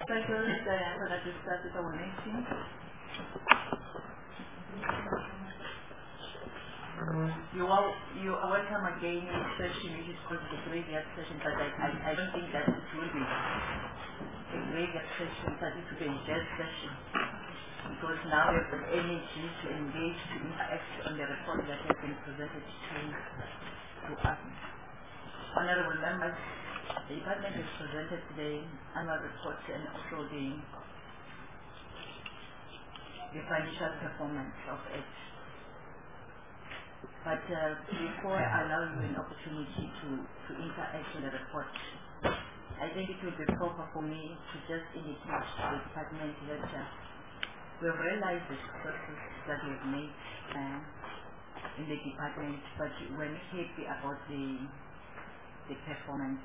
First, so that we start with our meeting. You are welcome again in this session, which is called the graveyard session, but I don't think that it will be a graveyard session, but it will be a jazz session. Because now we have the energy to engage, to interact on the report that has been presented to us. Honorable members, the department has presented the annual report and also the financial performance of it. But before I allow you an opportunity to interact with the report, I think it would be proper for me to just indicate to the department that we've realized the successes that we've made in the department, but we're not happy about the performance.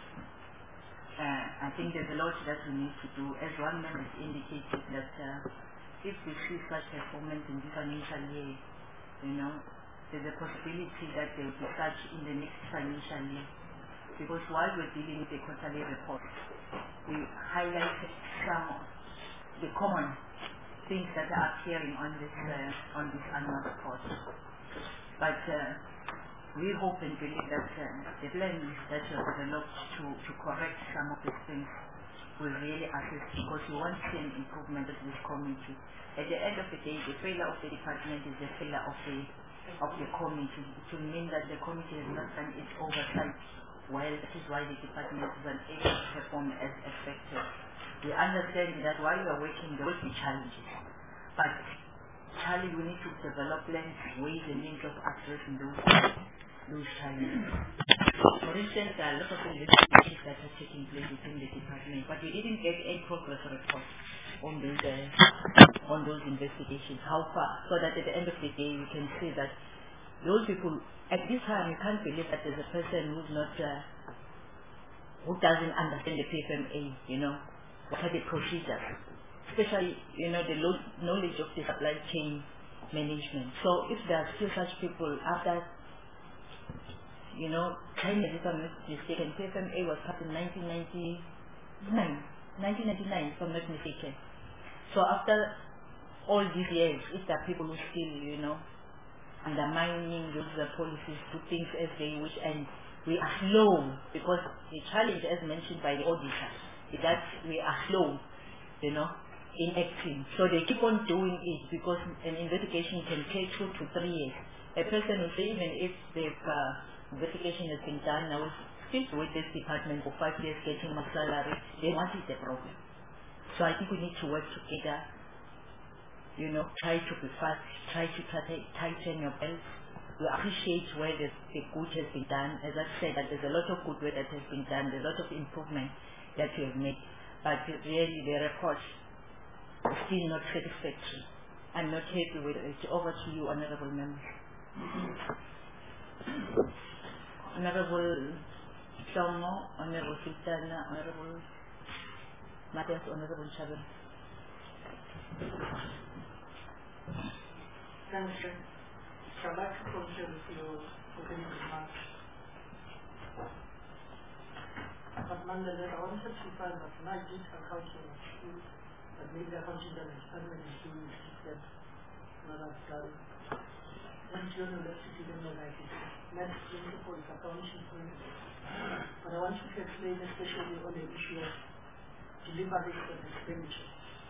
I think there's a lot that we need to do. As one member has indicated that if we see such performance in this financial year, there's a possibility that there will be such in the next financial year. Because while we're dealing with the quarterly report, we highlighted some of the common things that are appearing on this annual report. But we hope and believe that the plan that you have developed to correct some of these things will really assist, because we want to see an improvement of this community. At the end of the day, the failure of the department is the failure of the committee. It will mean that the committee has not done its oversight well. That is why the department is unable to perform as expected. We understand that while we are working, there will be challenges. But we need to develop plans, ways and means of addressing those challenges. For instance, there are a lot of investigations that are taking place within the department, but we didn't get a progress report on those investigations. How far? So that at the end of the day, we can see that those people, at this time, you can't believe that there's a person who doesn't understand the PFMA, what are the procedures, especially, the knowledge of the supply chain management. So if there are still such people after, 10 years, if I'm not mistaken, PFMA was passed in 1999, if I'm not mistaken. So after all these years, if there are people who still, undermining those policies, do things as they wish, and we are slow, because the challenge, as mentioned by the auditor, is that we are slow, in acting. So they keep on doing it because an investigation can take 2 to 3 years. A person will say, even if the investigation has been done, now still with this department for 5 years getting my salary, then what is the problem? So I think we need to work together, try to be fast, try to tighten your belts. We appreciate where the good has been done. As I said, that there's a lot of good work that has been done, there's a lot of improvement that we have made. But really the report is still not satisfactory. I'm not happy with it. Over to you, honorable members. Honorable Somo, Honorable Sultana, Honorable Matthias, Honorable Chabin. Thanks, sir. I'd like to conclude with your opening remarks. But nonetheless, I wanted to find that not just accounting is true, but maybe accounting that is permanent is doing system, not as done. Once you're university, then you're like it. Next principle is accounting principle. But I want you to explain especially on the issue of delivery and expenditure.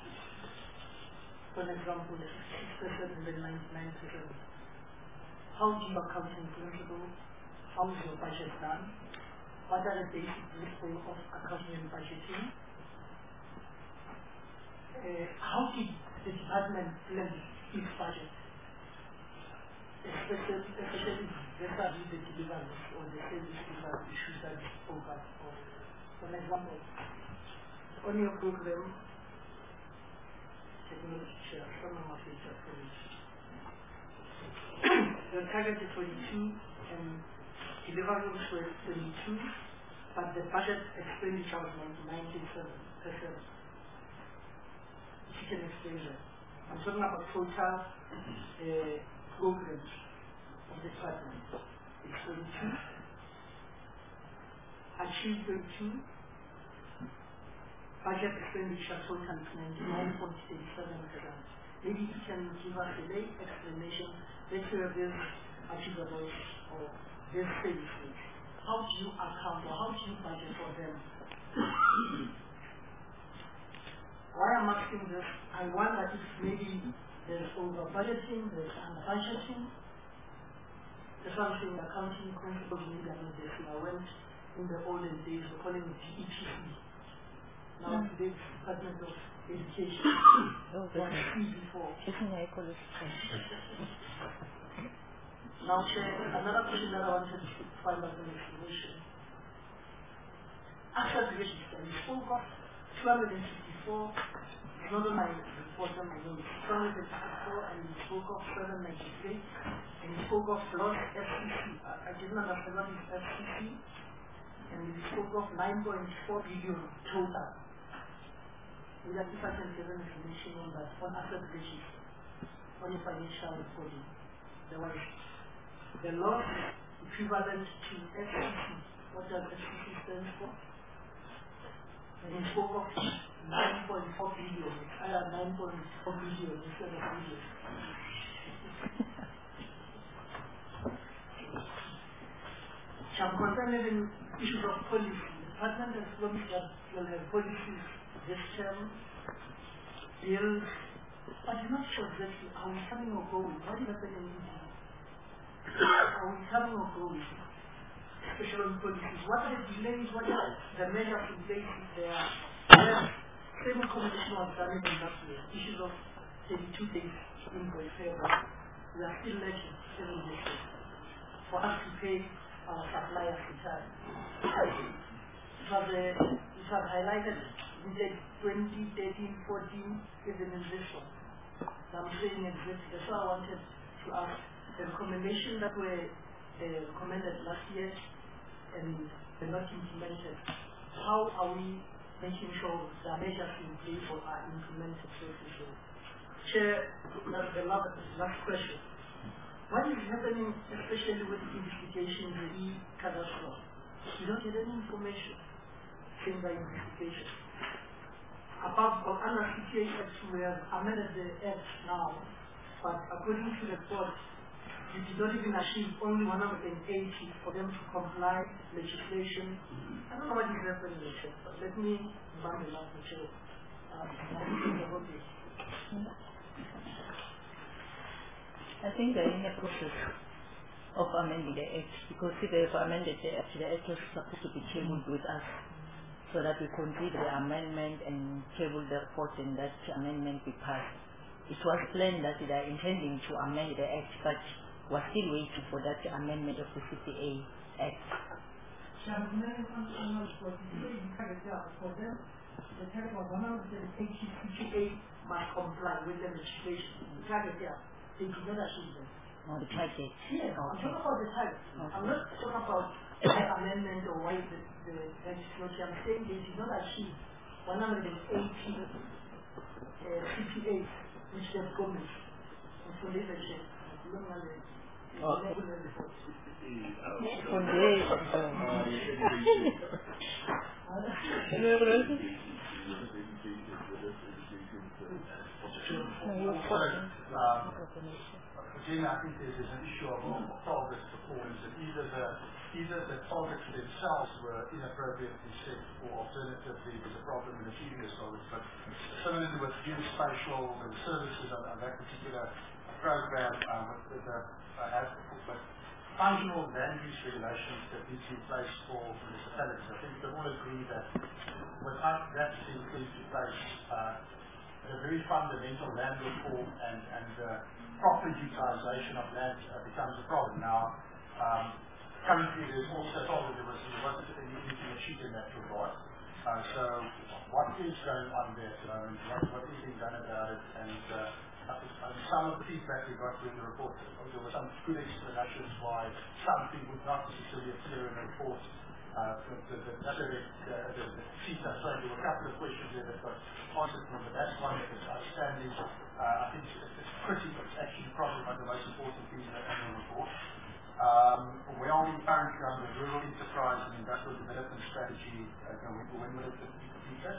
For example, the 6% and the 99%. How do you accounting principle? How is your budget done? What are the basic principles of accounting and budgeting? How did the department plan its budget? Especially vis-a-vis the delivery or the service delivery issues that we spoke of. For example, on your program, technology share, some of it the target is 22 and deliverables were 22, but the budget expenditure was 97%. If you can explain that. I'm talking about total programs of the department. It's 22, achieved 22, budget expenditure total 99.87%. Maybe you can give us a late explanation that you have this achievable or this services. How do you account or how do you budget for them? Why I'm asking this, I wonder if maybe there's over budgeting, there's under budgeting. There's something accounting principles maybe I'm not this. I went in the olden days, we're calling it DEPC. Now today's Department of Education. Oh, before. Now, another question that I wanted to find out an explanation. After the register, you spoke of 254, it's not on my report on my notes, 254, and you spoke of 793, and you spoke of lost FCC. I didn't understand what is FCC, and you spoke of 9.4 billion total. If I can get an information on that, on asset register, on your financial reporting, there was the loss equivalent to FCC. What does FCC stand for? And you spoke of 9.4 billion. I had 9.4 billion instead of billion. I'm concerned in issues of policy. The Department has promised that we'll have policies this term, bills, but you're not sure exactly are we coming or going? What is happening in India? Are we coming or going? Especially on policies. What are the delays? What are the measures in place if there are? Stable communication was done in last year. Issues of 32 days invoice payable. We are still lacking 7 days for us to pay our suppliers in time. It was highlighted in the 2013, 14, even in this one. So I'm saying exactly. That's why I wanted to ask the recommendations that were recommended last year and were not implemented. How are we making sure the measures in place are implemented safely? Chair, that's the last question. What is happening, especially with investigation in the e-cadastral? You don't get any information in the investigation. Apart from under CTA Act, we have amended the Act now, but according to the court, you did not even achieve only 180 for them to comply with legislation. I don't know what is happening in the chair, but let me run the last chair. I think they're in a process of amending the Act, because if they've amended the Act was supposed to be tabled with us so that we complete the amendment and table the report and that amendment be passed. It was planned that they are intending to amend the Act, but we're still waiting for that amendment of the CCA Act. For them, the target was 180 CCA must comply with the legislation. The target there. They did not achieve them. Oh, the target. Yes, I'm talking about the target. Okay. I'm not talking about the amendment or why the legislation. I'm saying they did not achieve 180 CPAs which they have promised. And so they said, Again, I think there's an issue of target performance, and either the targets themselves were inappropriately set, or alternatively there's a problem in achieving the targets. But similarly with geospatial and services on that particular program, with the functional land use regulations that need to be in place for municipalities, I think we can all agree that without that being put into place, a very fundamental land reform and proper utilization of land becomes a problem. Now, currently there's also told that there wasn't anything achieved in that regard. So what is going on there at the moment? What is being done about it? And some of the feedback we got during the report, there were some good explanations why something would not necessarily appear in the report. The CETA, so there were a couple of questions there that got answered from, but that's one that is outstanding. I think it's critical. It's actually probably one of the most important things in the annual report. We are currently on the Rural Enterprise and Industrial Development Strategy. When will it be completed?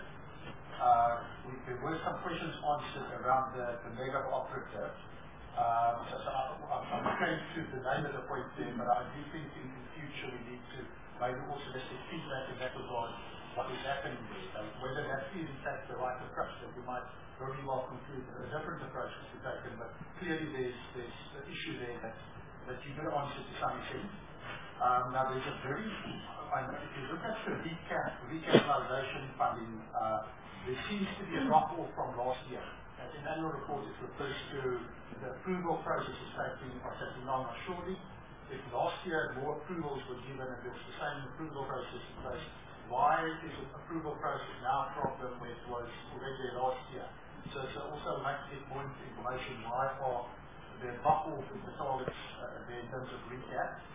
there were some questions answered around the mega operative. So I'm going to deny the point there, but I do think in the future we need to maybe also just get feedback in that regard, what is happening there. Whether that is in fact the right approach, that we might very well conclude a different approach to be taken, but clearly there's an issue there that you did answer to some extent. Now there's a very, if you look at the recapitalization funding, there seems to be a drop-off from last year. As in annual report, it refers to the approval process is taking long or shortly. If last year more approvals were given and there was the same approval process in place, why is the approval process now a problem where it was already last year? So also like to get more information, why are there drop-off in the targets there in terms of recap?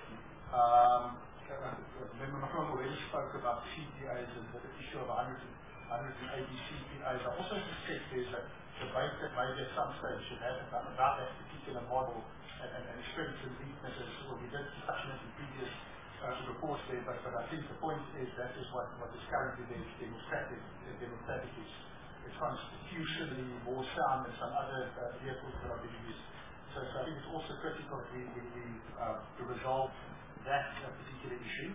Remember, Macron already spoke about CPAs and the issue of 180 CPAs. I also suspect there's a debate that maybe at some stage should have about that particular model and strengths and weaknesses. Well, we did touch on it in previous reports there, but I think the point is that is what is currently there is democratic. It's constitutionally more sound than some other vehicles that are being used. So I think it's also critical that we resolve that particular issue.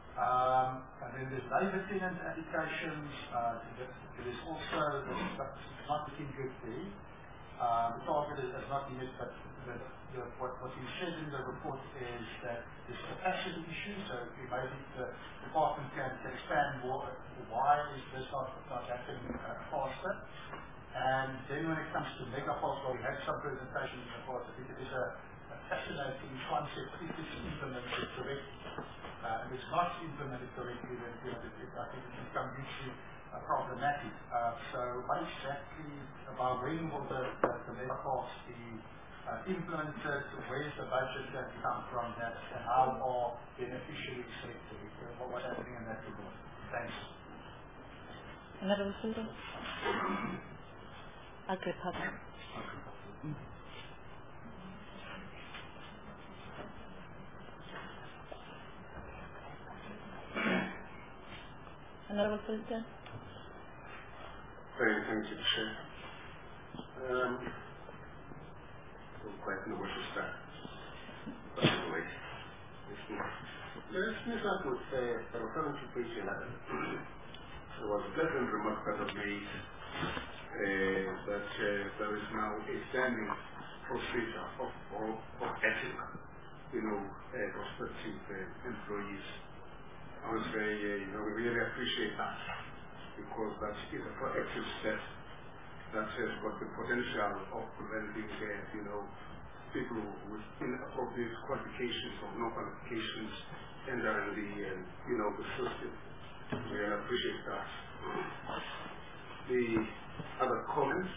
And then there's labour tenant applications. There is also, it's not looking good there. The target is not met, but what we said in the report is that there's capacity issues, so maybe the department can expand more. Why is this not happening faster? And then when it comes to megapods, well, we had some presentations in the past. I think it is a fascinating concept if it's implemented correctly. If it's not implemented correctly, then I think it can become hugely problematic. So what exactly about when will the megapods be implemented? Where's the budget going to come from that? And how are beneficiaries selected? What's happening in that regard? Thanks. Another one, Okay, Papa. Another one, President. Thank you, Chair. I don't quite know where to start. But anyway, let's start with referring to page 11. There was a pleasant remark that was made that there is now a standing procedure of ethic, prospective employees. I would say, we really appreciate that because that is a proactive step that has got the potential of preventing, people with inappropriate qualifications or no qualifications entering the system. We really appreciate that. The other comments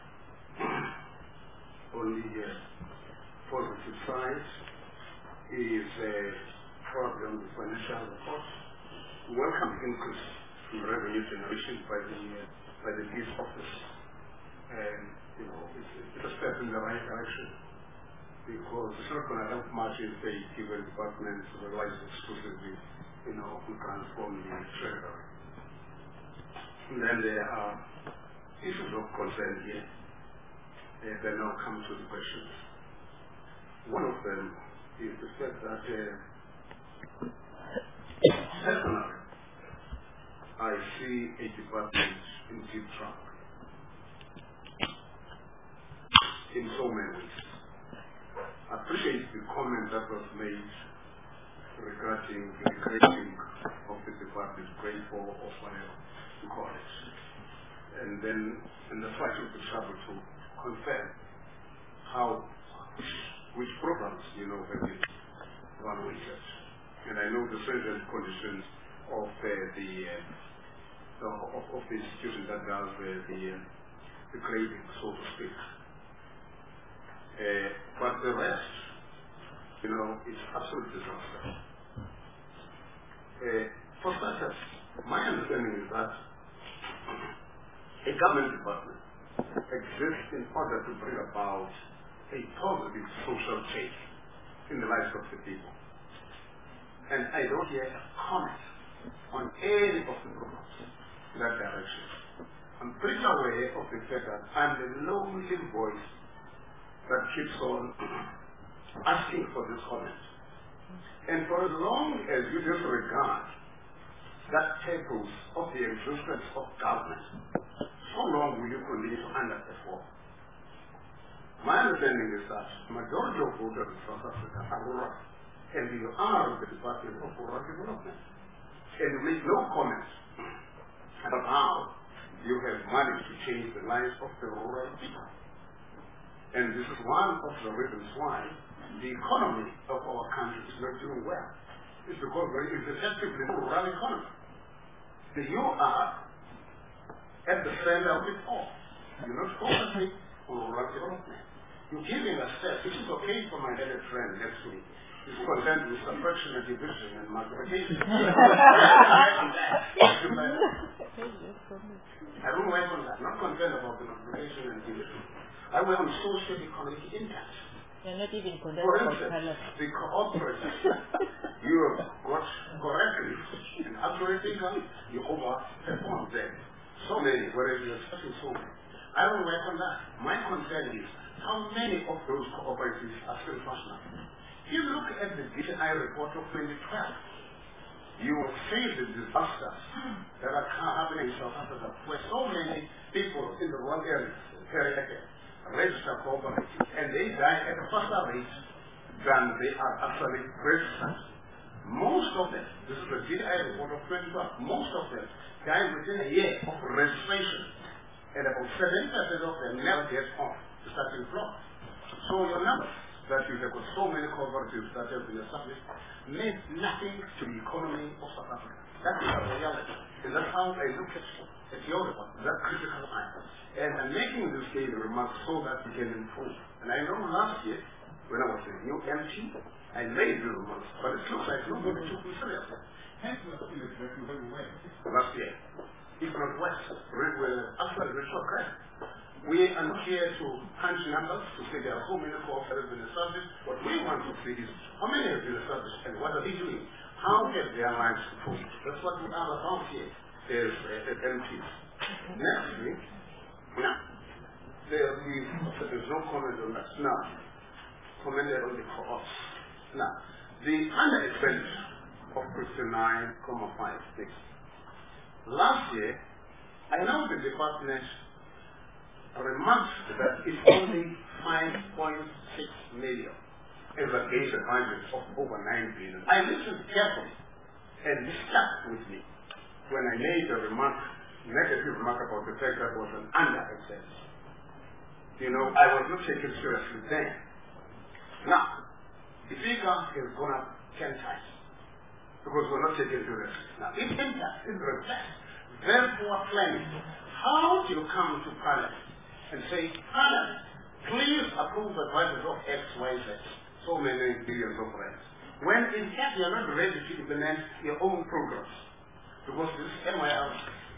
on the positive side is probably on the financial report. Welcome increase in revenue generation by the Peace Office. And, it's a step in the right direction because it's not going to help much if they give a department relies exclusively, to transform the treasury. And then there are issues of concern here. They now come to the questions. One of them is the fact that personally, I see a department in deep trouble in so many ways. I appreciate the comment that was made regarding the creating of the department, grade 4 or whatever you call it. And then in the fight of the trouble to confirm which programs, have been evaluated. And I know the stringent conditions of the institution that does the grading, so to speak. But the rest, it's absolute disaster. For starters, my understanding is that a government department exists in order to bring about a positive social change in the lives of the people. And I don't hear a comment on any of the programs in that direction. I'm pretty aware of the fact that I'm the lonely voice that keeps on asking for this comment. And for as long as you disregard that purpose of the existence of government, so long will you continue to underperform. My understanding is that the majority of voters in South Africa are rural, and you are the Department of Rural Development. And you make no comments about how you have managed to change the lives of the rural people. And this is one of the reasons why the economy of our country is not doing well. It's because it is effectively a rural economy. So you are at the center of it all. You're not focusing on rural development. You're giving a step, which is okay for my headed friend next week. He's concerned with subtraction and division and multiplication. I don't work on that. I'm not concerned about the multiplication and division. I work on socio-economic impact. You're not even concerned For about instance, color. the cooperative, you have got correctly and accurately done, you overperformed there. So many, whereas you're expecting so many. I don't work on that. My concern is how many of those cooperatives are still functional. If you look at the DTI report of 2012, you will see the disasters that are happening in South Africa, where so many people in the rural areas register cooperatives, and they die at a faster rate than they are actually registered. Most of them, this is the DTI report of 2012, most of them die within a year of registration, and about 70% of them never get off the starting block. So your numbers that you have got so many cooperatives that have been established means nothing to the economy of South Africa. That is the reality. And that's how I look at your report, that critical eye. And I'm making this daily remarks so that we can improve. And I know last year, when I was a new MT, I made the remarks, but it looks like nobody took me seriously. Hence, we're still exactly where we were last year. If not West, we're actually retrograde. We are not here to punch numbers to say there are so many cooperatives been established. What we want to see is how many have been established and what are they doing? How have their lives improved? That's what we are about here as MPs. Next, now, there's no comment on that. Now, commented on the co-ops. Now, the under-expenditure of 59.56. Last year, I know the department remarked that it's only 5.6 million as against a budget of over 9 billion. I listened carefully and this stuck with me when I made a negative remark about the fact that it was an under-expenditure. You know, I was not taken seriously then. Now, the figure has gone up 10 times because we're not taken seriously. Now, it impacts, it reflects very poor planning. How do you come to Parliament and say, Parliament, please approve the budget of X, Y, Z, so many billions of rands, when in fact you're not ready to implement your own programs? Because this NIL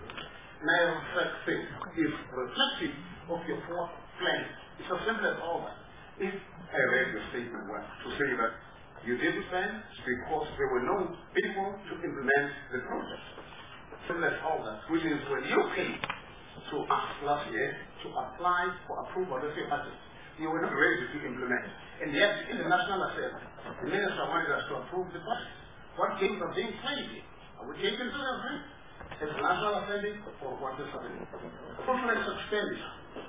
thing is reflective of your poor planning. It's as simple as all that. If I read your statement well, to say that you didn't plan because there were no people to implement the project. Simple as all that, which is when you came to us last year to apply for approval of your budget, you were not ready to implement. And yet, in the National Assembly, the minister wanted us to approve the budget. What games are being played here? Are we taking to them? As the National Assembly, or what is happening? Professional expenditure.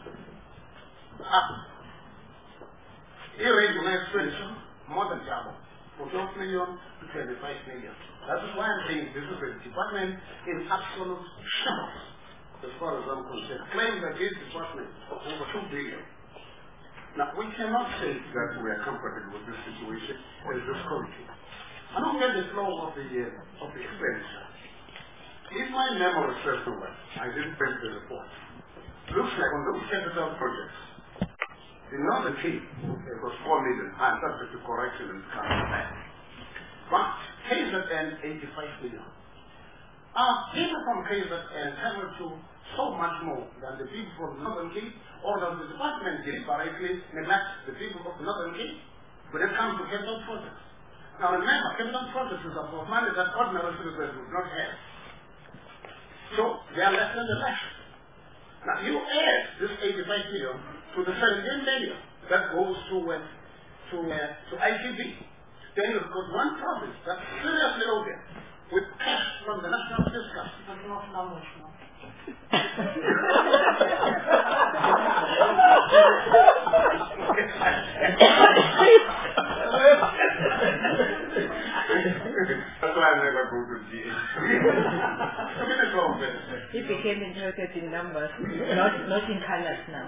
Irregular expenditure, more than double, from 12 million to 25 million. That is why I'm saying this is a department in absolute shambles, as far as I'm concerned. Claim that this department over 2 billion. Now, we cannot say that we are comfortable with this situation as this country. I don't get the flow of the expenditure. If my memory serves me well, I didn't print the report. Looks like on those capital projects, the Northern Cape, it was 4 million, I'm subject to correction and coming back. But KZN, 85 million. People from KZN travel to so much more than the people from Northern Cape, or does the department deliberately neglect the people of Northern Cape when it comes to capital projects? Now remember, capital projects is about money that ordinary citizens would not have. So they are less than the less. Now you add this 85 million to the 17 million that goes to ITB. Then you've got one province that's seriously loaded with cash from the national fiscal. That's not numbers, no. That's why I never go to GH. He became interested in numbers, not in colors now.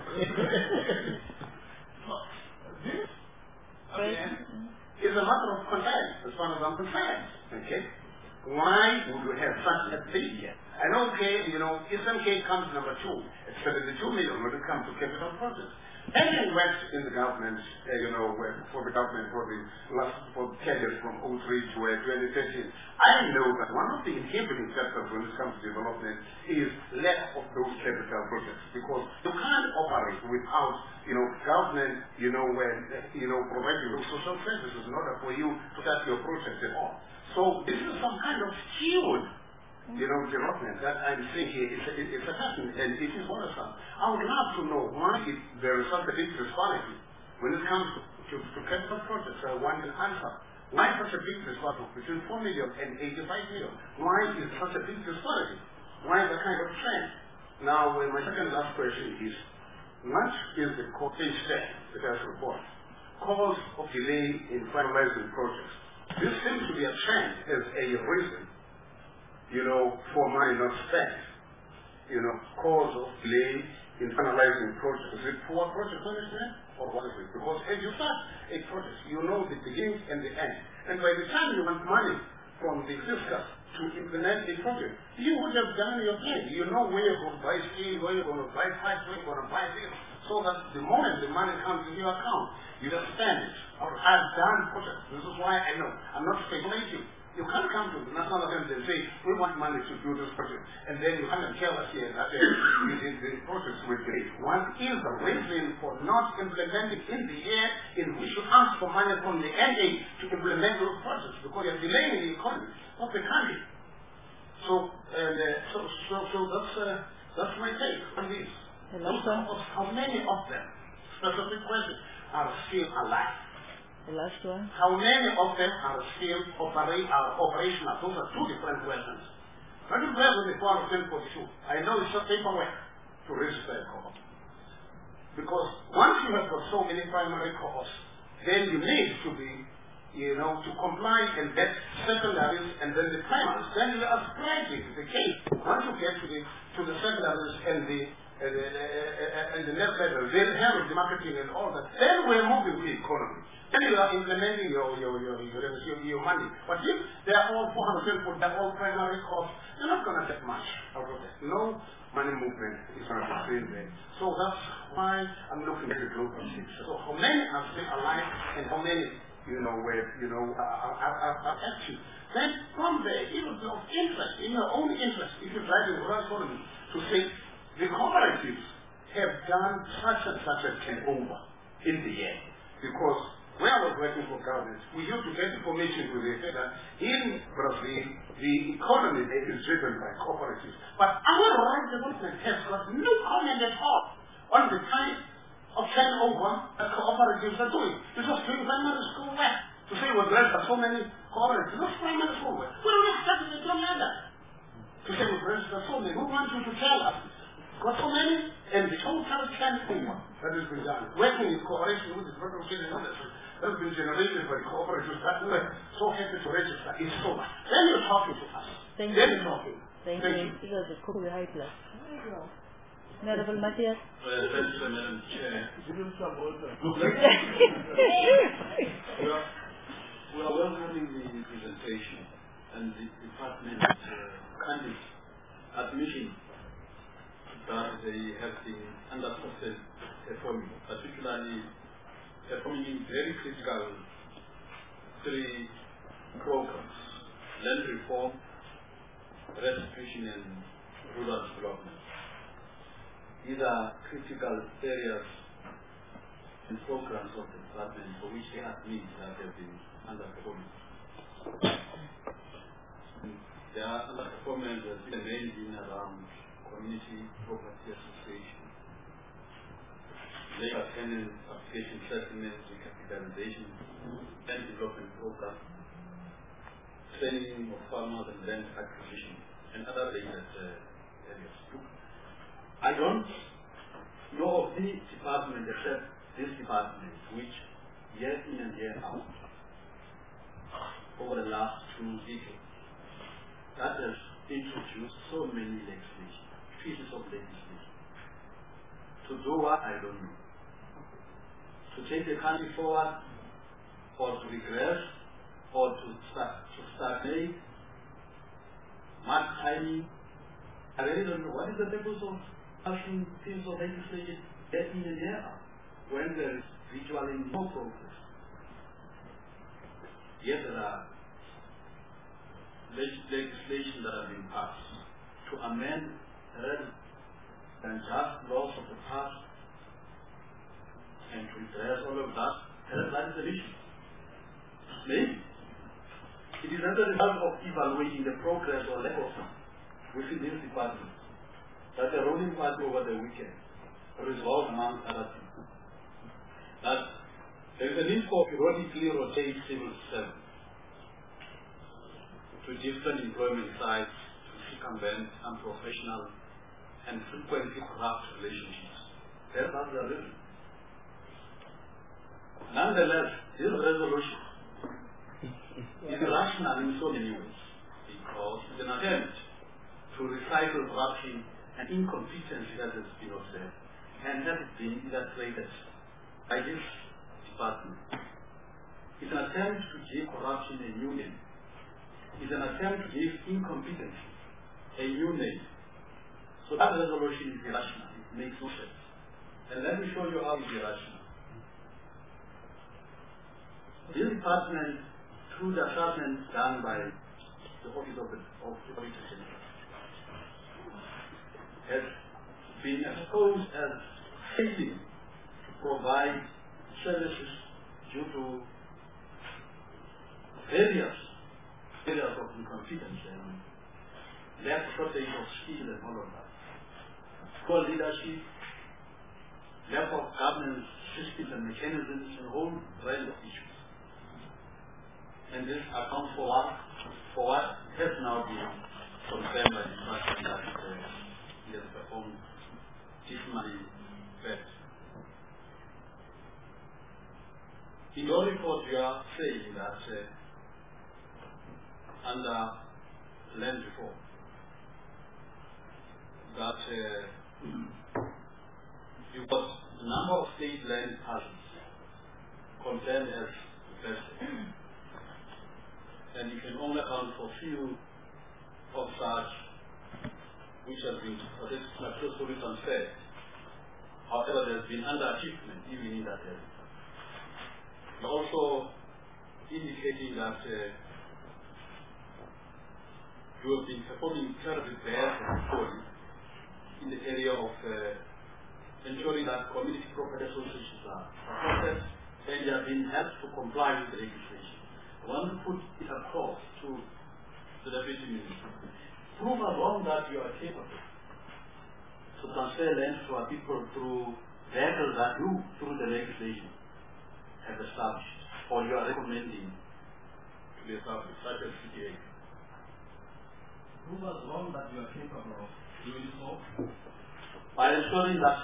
Again, it's a matter of concern, as far as I'm concerned. Okay? Why would we have such a thing here? And okay, Eastern Cape comes number 2. It's 72 million when it comes to capital projects. Having worked in the government, for the government for the period from 03 to 2013, I know that one of the inhibiting factors when it comes to development is lack of those capital projects, because you can't operate without, government, providing those social services in order for you to start your projects at all. So this is some kind of skewed development that I'm seeing here. It's a pattern, and it is worrisome. I would love to know why there is such a big disparity when it comes to capital projects. I want an answer. Why such a big disparity between 4 million and 85 million? Why is such a big disparity? Why the kind of trend? Now, my second last question is, what is the the first report, cause of delay in finalizing projects? This seems to be a trend as a reason for money not spent, cause of delay in finalizing projects. Is it poor project management, or what is it? Because as you start a project, you know the beginning and the end. And by the time you want money from the fiscal to implement a project, you would have done your plan. You know where you're going to buy steel, where you're going to buy pipe, where you're going to buy this, so that the moment the money comes in your account, you just spend it. Or I've done projects. This is why I know. I'm not speculating. You can't come to the National Assembly and say, we want money to do this project, and then you come and tell us here that the projects were great. What is the reason for not implementing in the year in which you ask for money from the NA to implement those projects? Because you're delaying the economy of the country. So that's my take on this. How many of them, specific questions, are still alive? The last one. How many of them are still operational? Those are two different questions. Let me bear with the part of 1042. I know it's just paperwork to register a co-op. Because once you have got so many primary co-ops, then you need to be, to comply and get secondaries and then the primaries. Then you are spreading the case. Once you get to the secondaries and the next level, then handle the marketing and all that, then we're moving to the economy. Then you are implementing your money. But if they are all 400, they're all primary costs, you're not going to get much out of it. No money movement is going to be there. So that's why I'm looking at the global picture. So how many are still alive and how many, are active? Then from there, it would be of interest, in your own interest, if you try to rural economy, to say the cooperatives have done such and such a turnover in the year. Because when I was working for government, we used to get information to the effect that in Brazil, the economy is driven by cooperatives. But our rural development has got no comment at all on the kind of turnover that cooperatives are doing. It's just doing primary school work. To say, well, there are so many cooperatives. What's primary school work? We don't expect it to learn that. To say, well, there are so many. Who wants you to tell us? Got so many, and the total turnover that has been done, working in cooperation with the federal state and industry, that's been generated by cooperatives that we're so happy to register is so much. Then you're talking to us. Thank then you. you're talking. Thank you. It was a cool high class. Honorable Matthias. Thank you, Madam Chair. We are welcoming the presentation and the department's candid admission that they have been understaffed performing, particularly performing very critical 3 programs: land reform, restitution, and rural development. These are critical areas and programs of the department for which they admit that they have been underperforming. Their underperformance has been mainly around Community Property Association, labor tenant application settlement, recapitalization, land development program, training of farmers and land acquisition, and other related areas. I don't know of any department except this department which year in and year out over the last 2 decades that has introduced so many pieces of legislation. To do what, I don't know. To take the country forward, or to regress, or to stagnate, mark timing. I really don't know. What is the purpose of passing pieces of legislation year in and year out when there is virtually no progress? Yet there are legislation that have been passed to amend rather than just laws of the past and to address all of that. That is the issue. Maybe it is as a result of evaluating the progress or lack of within this department that the ruling party over the weekend resolved, among other things, that there is a need for periodically rotate civil servants to different employment sites to circumvent unprofessional and frequently corrupt relationships. That's the reason. Nonetheless, this resolution is rational in so many ways because it's an attempt to recycle corruption and inconsistency that has been observed and that has been illustrated by this department. It's an attempt to give corruption a new name. It's an attempt to give incompetency a new name. So that resolution is irrational. It makes no sense. And let me show you how it's irrational. This department, through the assessment done by the Office of the Auditor General, has been exposed as failing to provide services due to various areas of incompetence and lack shortage of skill and all of that. Poor leadership, lack of governance systems and mechanisms, and a whole range of issues. And this accounts for what has now been confirmed by the department that it has performed dismally best. In your report, you are saying that under land reform, that you got a number of state land parcels concerned as vested. And you can only account for few of such which have been successfully transferred. However, there has been underachievement even in that area. You're also indicating that you have been performing terribly bad in the area of ensuring that community property associations are supported and they are being helped to comply with the legislation. I want to put it across to the Deputy Minister. Prove us wrong that you are capable to transfer land to our people through vehicles that you, through the legislation, have established, or you are recommending to be established, such as CTA. Prove us wrong that you are capable of doing so by ensuring that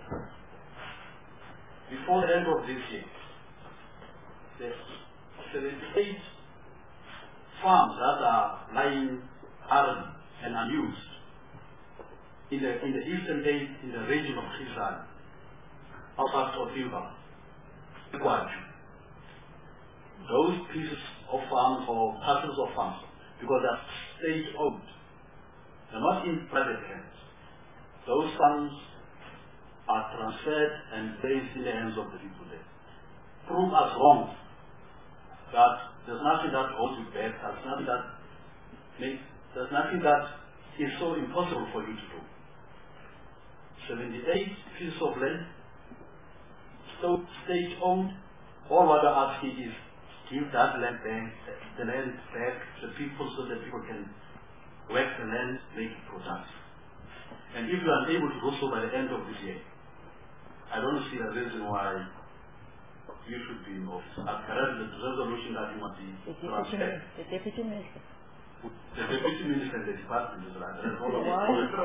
before the end of this year, the 78 farms that are lying idle and unused in the eastern Cape, in the region of Kisana, outside of Silva, those pieces of farms or parcels of farms, because they're state-owned, they're not in private hands. Those funds are transferred and placed in the hands of the people there. Prove us wrong that there's nothing that holds you back, there's nothing that is so impossible for you to do. 78 pieces of land, state-owned. All what I'm asking is give that land back, the land back to the people so that people can work the land, make it productive. And if you are unable to do so by the end of this year, I don't see a reason why you should be in office. As per the resolution that you must be transferred. The Deputy Minister. The Deputy Minister and the department is right. That's all of Why?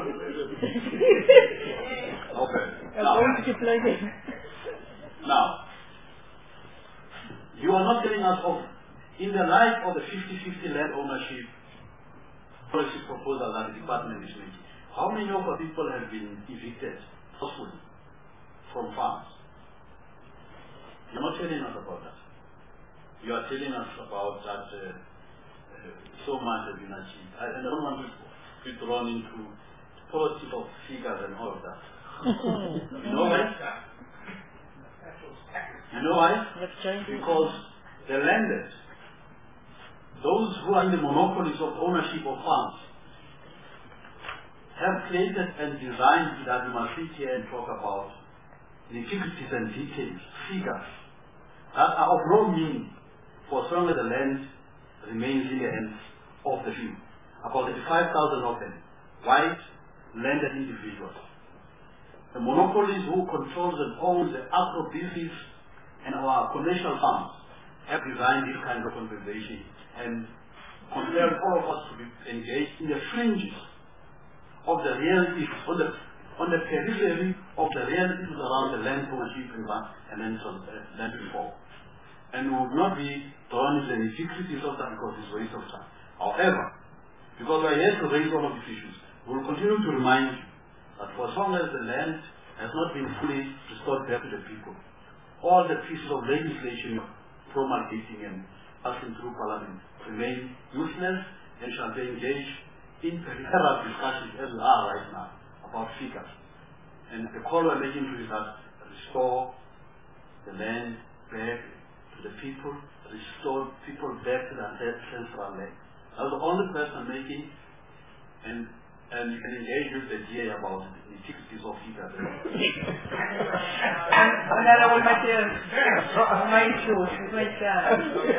Okay. I'm going to deploy them. Now, you are not telling us of, in the light of the 50-50 land ownership policy proposal that the department is making, how many of our people have been evicted forcefully from farms? You're not telling us about that. You are telling us about that so much has been achieved. I don't want to be thrown into politics of figures and all of that. You know why? You know why? Because the landers, those who are in the monopolies of ownership of farms, have created and designed that we must sit here and talk about nitty-gritties and details, figures, that are of no meaning for as long as the land remains in the hands of the few. About 35,000 of them, white, landed individuals. The monopolies who controls and owns the agro-business and our commercial farms have designed this kind of conservation and compelled all of us to be engaged in the fringes of the realities, on the periphery of the realities around the land ownership and land reform. And we would not be drawn into the nitty-gritties of that because it's a waste of time. However, because we are here to raise all of these issues, we will continue to remind you that for as long as the land has not been fully restored back to the people, all the pieces of legislation promulgating and passing through Parliament remain useless and shall be engaged in peripheral discussions as we are right now about figures. And the call we're making to is that restore the land back to the people, restore people back to the ancestral land. That's the only question I'm making, and you can engage with the DA about the nitty-gritties of figures. Honorable Matthias, my issues, my child.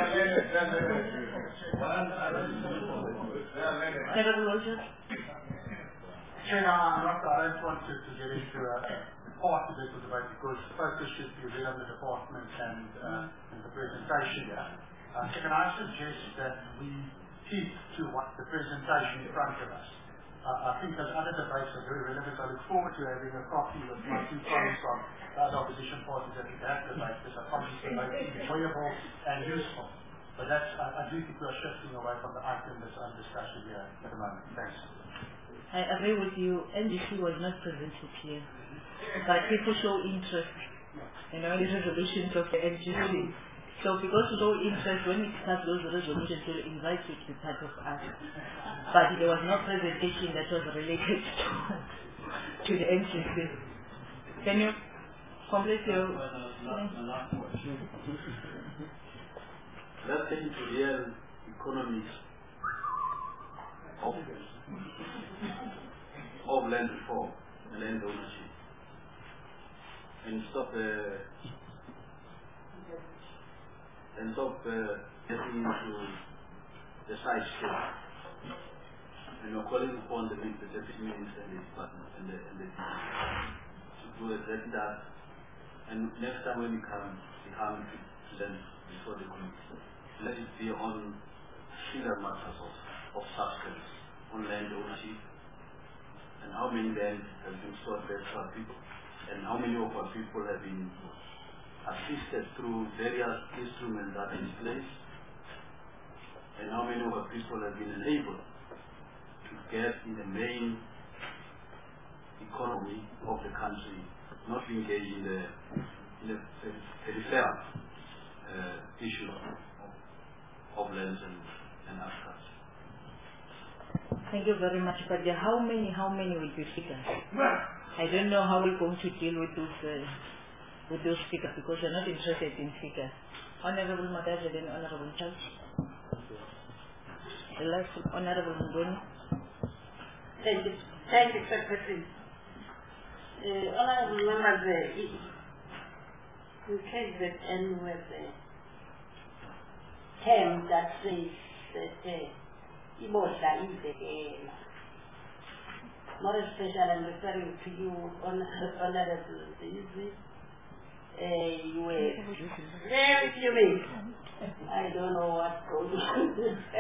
I don't want to get into a part of this debate because focus should be really on the department and the presentation here. Can I suggest that we keep to what the presentation in front of us? I think those other debates are very relevant. I look forward to having a coffee with my two colleagues from the other opposition parties that we have debate because I find this debate enjoyable and useful. But that's, I do think we are shifting away from the item that's under discussion here at the moment. Thanks. I agree with you. NDC was not presented here, but people show interest, in the resolutions of the NGC. So because we show interest, when we discuss those resolutions, we'll invite you to be part of us. But there was no presentation that was related to the NGC. Can you complete your... Let's get into real economics of land reform and land ownership, and stop getting into the side story. And we're calling upon the Deputy Minister and the department and the to do exactly that. And next time when we come to them before the committee, let it be on single matters of substance, on land ownership, and how many land has been stored there for our people, and how many of our people have been assisted through various instruments that are in place, and how many of our people have been enabled to get in the main economy of the country, not to engage in the peripheral issue of lands and agriculture. Thank you very much. But how many will be figures? I don't know how we're going to deal with those figures because we're not interested in figures. Honorable Madhaja, then Honorable Judge. The last Honorable Ngoni. Thank you, Secretary. Honorable members, in case that end with the term that says that Ibosha is the More especially, I'm referring to you, Honorable Daisy. You were very fuming. I don't know what's going on.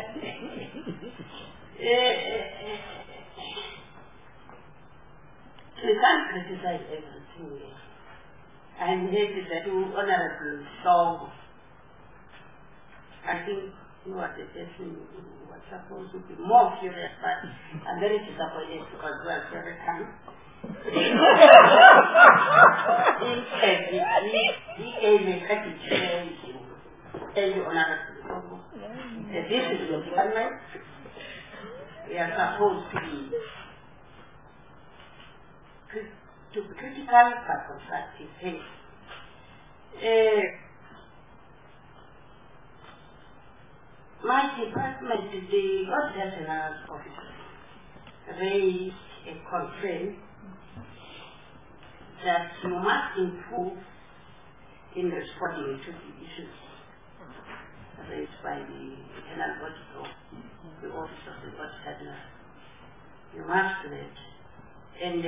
We can't criticize everything. I'm happy that you Honorable Song. I think you are the person who was supposed to be more furious, but I'm very disappointed because we are very calm. He gave me credit to tell you Honorable Song. This is your department. We are supposed to be critical but constructive. My department, the Personal Office, raised a concern that you must improve in responding to the issues raised by the Internal Auditor, the Office of the Auditor General. You must do it. And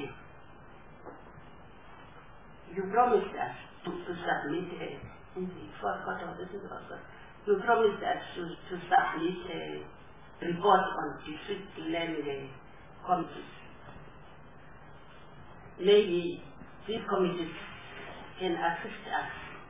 you promised us to submit in the fourth quarter of this year. You promised us to submit a report on district land committees. Maybe these committees can assist us.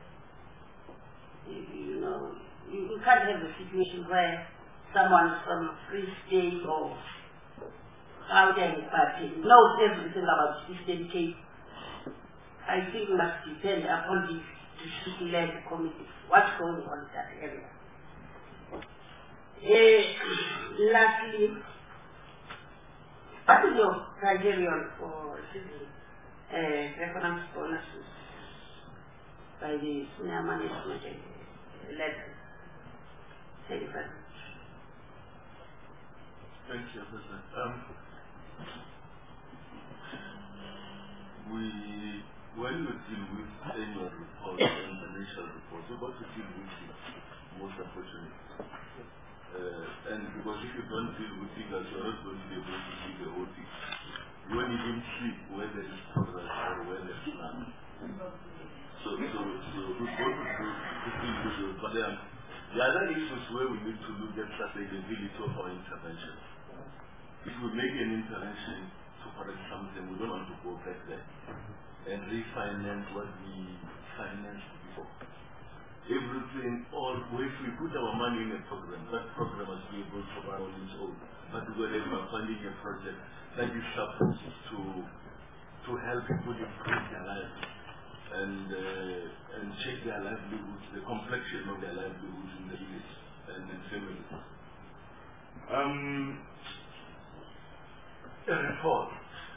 You know, you can't have a situation where someone from Free State or Gauteng party knows everything about Eastern Cape. I think it must depend upon the district land committee. What's going on in that area? Lastly, what is your criterion for receiving reference bonuses by the senior management level? Thank you very much. Thank you, President. When we deal with annual reports and financial reports, we're going to deal with it, most unfortunately. And because if you don't deal with figures, you're not going to be able to see the whole thing. You won't even see where there is progress or where there is none. So we're going to do this. But the other issues where we need to look at sustainability of our intervention. If we make an intervention to correct something, we don't want to go back there and refinance what we financed before. Everything, if we put our money in a program, that program must be able to run on its own. But whenever we're funding a project that is supposed to help people improve their lives and check their livelihoods, the complexion of their livelihoods in the village and in families. A report.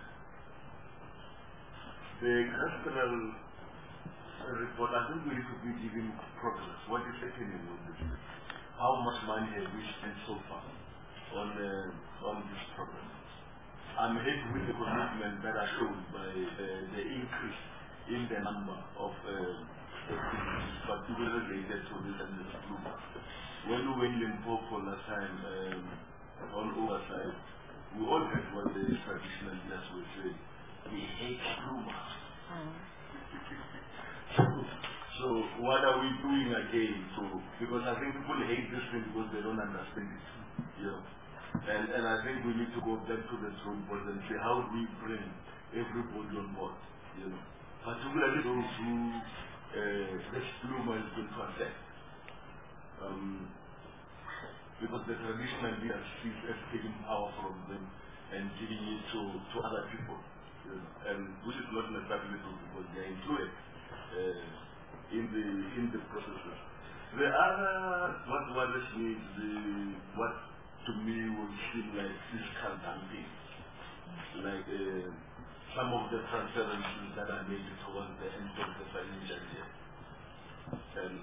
The Caspiral report, I think we need to be giving progress. What is happening with this? How much money have we spent so far on this program? I'm happy with the commitment that are shown by the increase in the number of activities, particularly related to this and this group. When we went in Limpopo last time on oversight, we all heard what the traditional leaders were saying. We hate rumors. So what are we doing again? Because I think people hate this thing because they don't understand it. You know? And I think we need to go back to the drawing board and say how do we bring everybody on board? You know? Particularly those who the pluma is going to affect. Because the traditional leaders see us taking power from them and giving it to other people. You know? And which is not necessarily true because they are included in the processes. The other, what worries me is what to me would seem like fiscal dumping. Like some of the transferences that are made towards the end of the financial year. And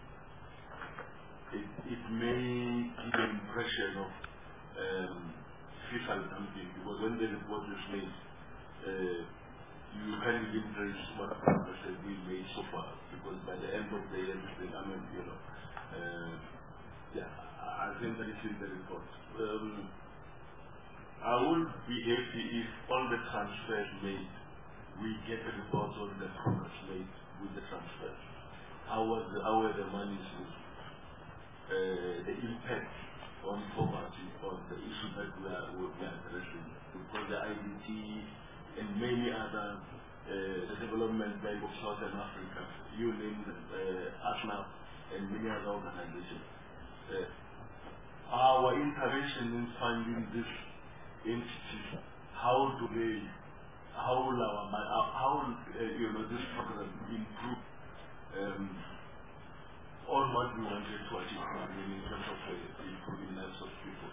it may give an impression of fiscal dumping because when the report is made, you can't even trace what progress has been made so far because by the end of the year, I think that is in the report. I would be happy if all the transfers made, we get a report on the progress made with the transfers. How were the monies used? The impact on poverty, on the issue that we are addressing. Because the IDT and many other, the Development Bank of Southern Africa, you name them, ASNAP and many other organizations. Our intervention in finding this entities, how will this program improve on what we wanted to achieve in terms of improving lives of people.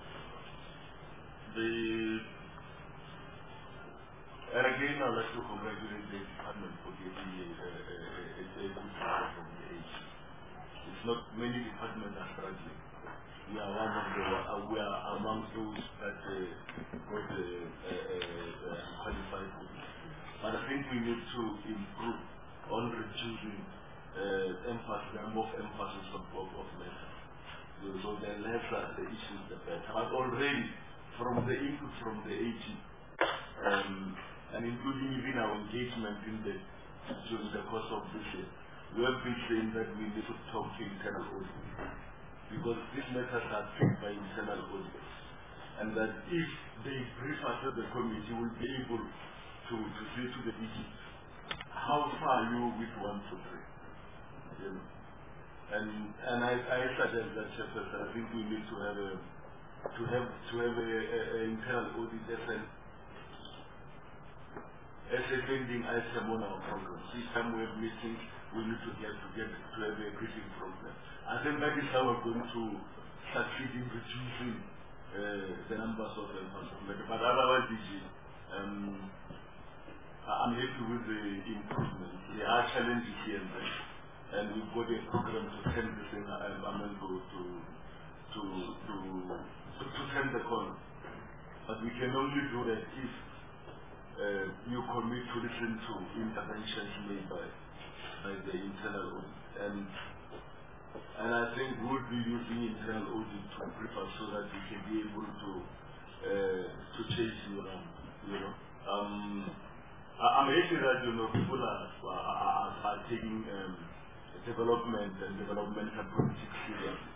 And again, I'd like to congratulate the department for getting a good report from the age. It's not many departments are struggling. We are we are amongst those that got qualified for this. But I think we need to improve on reducing the number of emphasis of matter. So the lesser the issues, the better. But already, from the input from the AG, and including even our engagement during the course of this year, we have been saying that we need to talk to internal auditors. Because these matters are picked by internal auditors. And that if they brief us at the committee, we'll be able to say to the DG, how far are you with 1 to 3? You know? And I suggest that, Chairperson, I think we need to have a internal audit as a pending item on our program. Each time we have meetings, we need to have a briefing program. I think that is how we're going to succeed in reducing the numbers of the matter. But otherwise, I'm happy with the improvement. There are challenges here and there, and we've got a program to turn this in. I'm going to turn the corner. But we can only do that if you commit to listen to interventions made by the internal audit. And I think we'll be using internal audit to prepare so that we can be able to chase you around. You know, I'm happy that people are taking development and developmental politics seriously.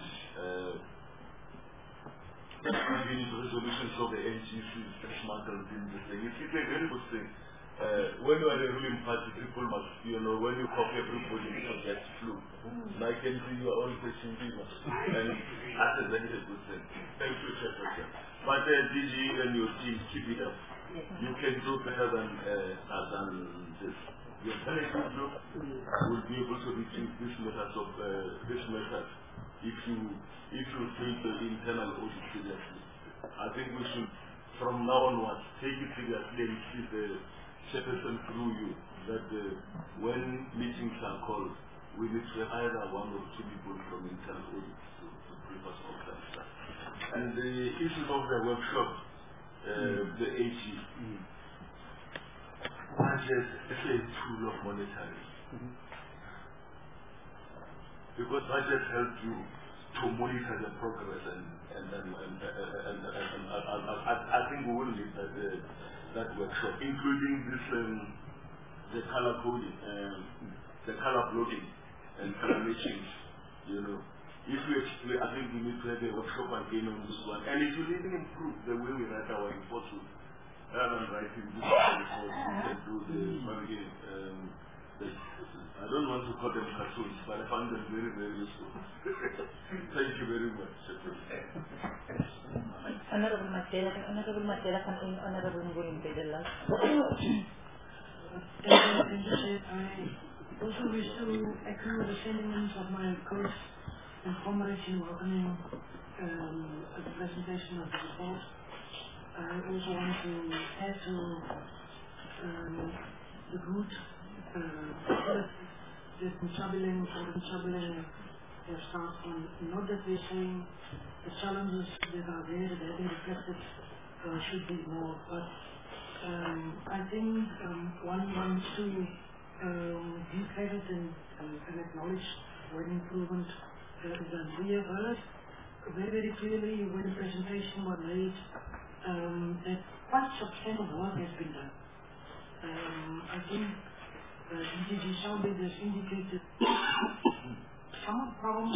Even resolutions of the NGCs smuggled in this thing. It's a very good thing. When you are a ruling party, people must, when you copy everybody, you get flu. I can see you are all facing fever. And that's a very good thing. Thank you, Chairperson. But DG and your team, keep it up. You can do better than this. Your very good job will be able to retrieve this method if you take the internal audit seriously. I think we should, from now onwards, take it seriously and see the Chairperson through you, that when meetings are called, we need to have either 1 or 2 people from internal audit to brief us on that stuff. And the issue of the workshop, the AG, budget is a tool of monitoring. Because budget helps you to monitor the progress, and I think we will need that workshop, including this the color coding, the color blocking, and color matching. I think we need to have a workshop again on this one, and it will even improve the way we write our reports. Rather than writing this report, we can do the bargaining. I don't want to call them cartoons, but I found them very, very useful. Thank you very much. Honorable Matela and Honorable Nguyen Bedela. I also wish to echo the sentiments of my colleagues and comrades in welcoming the presentation of the report. I also want to add to the good this troubling their stance on, not that we're saying the challenges that are there, that have been reflected, should be ignored, but I think one wants to give credit and acknowledge when improvement is done. We have heard very, very clearly when the presentation was made that quite substantial work has been done. I think DG Saubed has indicated some problems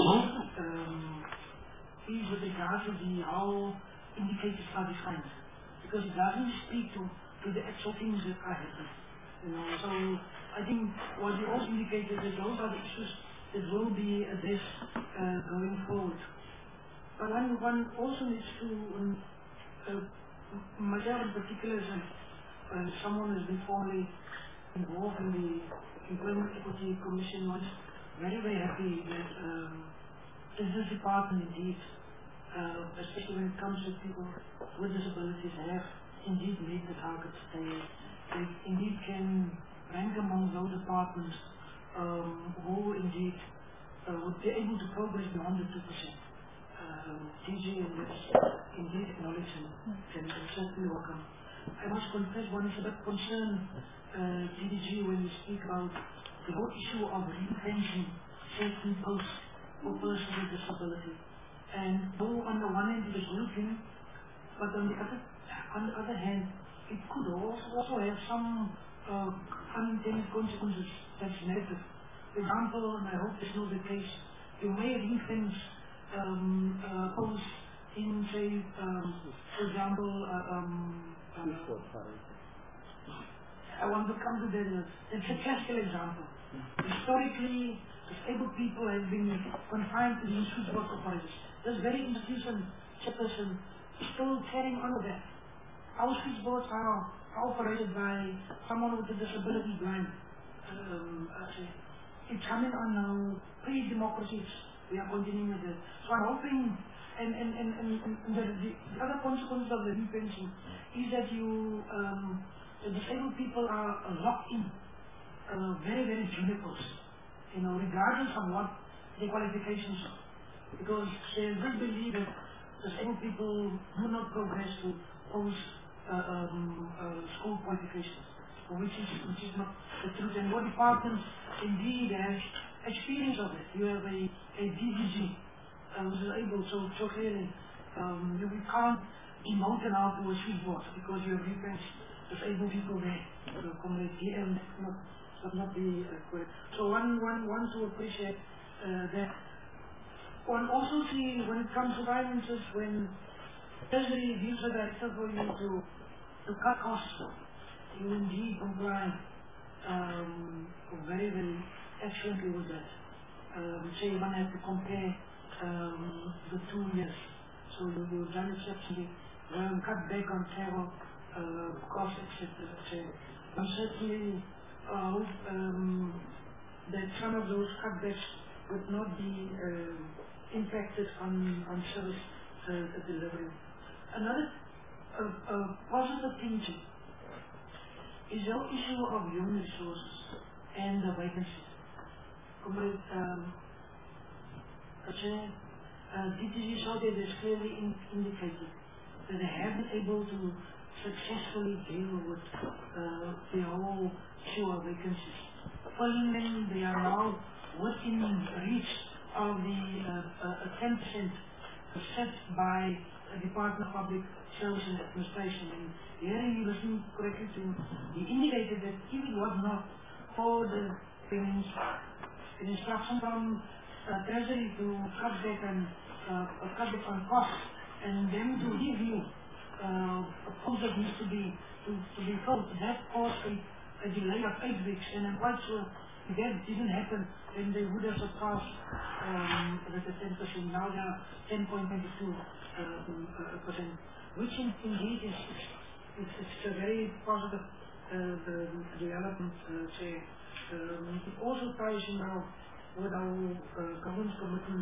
is with regard to how indicators are defined, because it doesn't speak to the actual things that are happening. So I think what you also indicated that those are the issues that will be addressed going forward. But one also needs to, myself in particular, as someone who has been formally involved in the Employment Equity Commission, was very, very happy that this department indeed, especially when it comes to people with disabilities, have indeed made the targets. They indeed can rank among those departments who indeed would be able to progress beyond the 2%. DG and this indeed acknowledge and certainly welcome. I must confess one is a bit concerned, DDG, when you speak about the whole issue of retrenching certain posts for persons with disability. And though on the one hand it is working, but on the other hand, it could also have some unintended consequences that's negative. For example, and I hope this is not the case, you may ring-fence posts in, say, for example, I want to come to the successful example. Historically, disabled people have been confined to these switchboard operators. This very institution, chairperson, is still carrying on with that. Our switchboards are operated by someone with a disability blind. It's coming on now, pre-democracy. We are continuing with it. So I'm hoping, and the other consequence of the repension is that the disabled people are locked in very, very junior posts, regardless of what their qualifications are. Because they just believe that disabled people do not progress to post school qualifications, which is not the truth. And what departments indeed has experience of it. You have a DDG which is able so clearly we can't demote it out to a switchboard because you have replaced disabled people there. So comrade DM should not be correct. So one to appreciate that. One also see when it comes to violences, when Treasury gives a directive for you to cut costs, you indeed comply very, very excellently with that. Say one has to compare the 2 years. So you've done exceptionally well, cut back on travel costs, etc. I certainly hope that some of those cutbacks would not be impacted on service delivery. Another positive thing is the issue of human resources and the vacancies. Comrade DTG Saubed has clearly indicated that they have been able to successfully deal with the whole issue of vacancies. Filling them, they are now within reach of the 10% set by the Department of Public Service and Administration. And hearing you listen correctly to him, he indicated that if it was not for the instruction from Treasury to cut back on costs and then to review a post that needs to be filled, that caused a delay of 8 weeks. And I'm quite sure if that didn't happen, then they would have surpassed the 10%. Now they are 10.22%, which indeed is a very positive development. It also ties in now with our government's commitment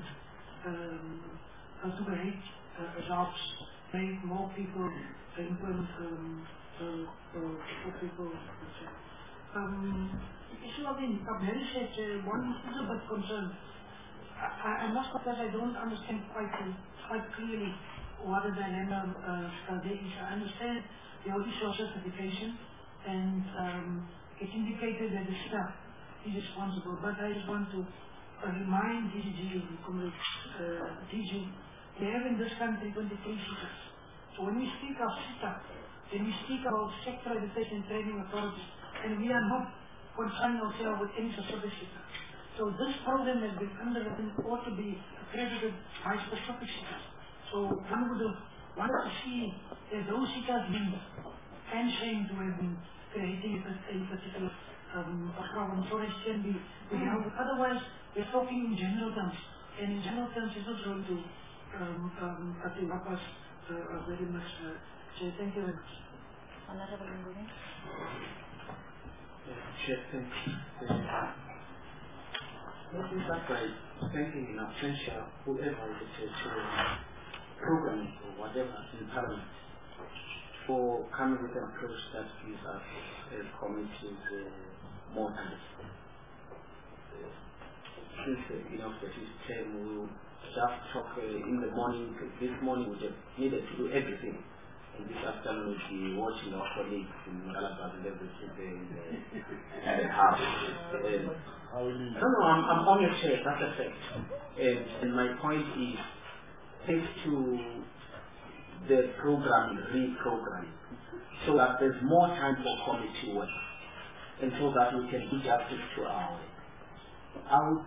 to create jobs, make more people employment for people. Issue of the Mary said one is a bit concerned. I must confess I don't understand quite clearly what the dilemma there is. I understand the official certification and it indicated that the staff is responsible, but I just want to remind DG, DG, they have in this country 23 cities. So when we speak of SITA, then we speak about Sector Education Training Authority, and we are not concerning ourselves with any specific SITA. So this program has been underwritten or to be accredited by specific SITA. So one would have wanted to see that those SITAs being fan-trained to have been creating a particular program, so it can be held. Otherwise, we're talking in general terms, and in general terms, it's not going to help us very much. So thank you very much. Honorable Nguni. Chair, thank you. Let me start by thanking in absentia whoever is the program or whatever in Parliament for coming with an approach that gives us as committees more time. Since the beginning of the fifth term, we will just talk in the morning. This morning we have needed to do everything. And this afternoon we'll be watching our colleagues in Galabad and everything in the house. I'm on your chair, that's a fact. And my point is, thanks to the reprogramming, so that there's more time for committee work, and so that we can do justice to our work. I would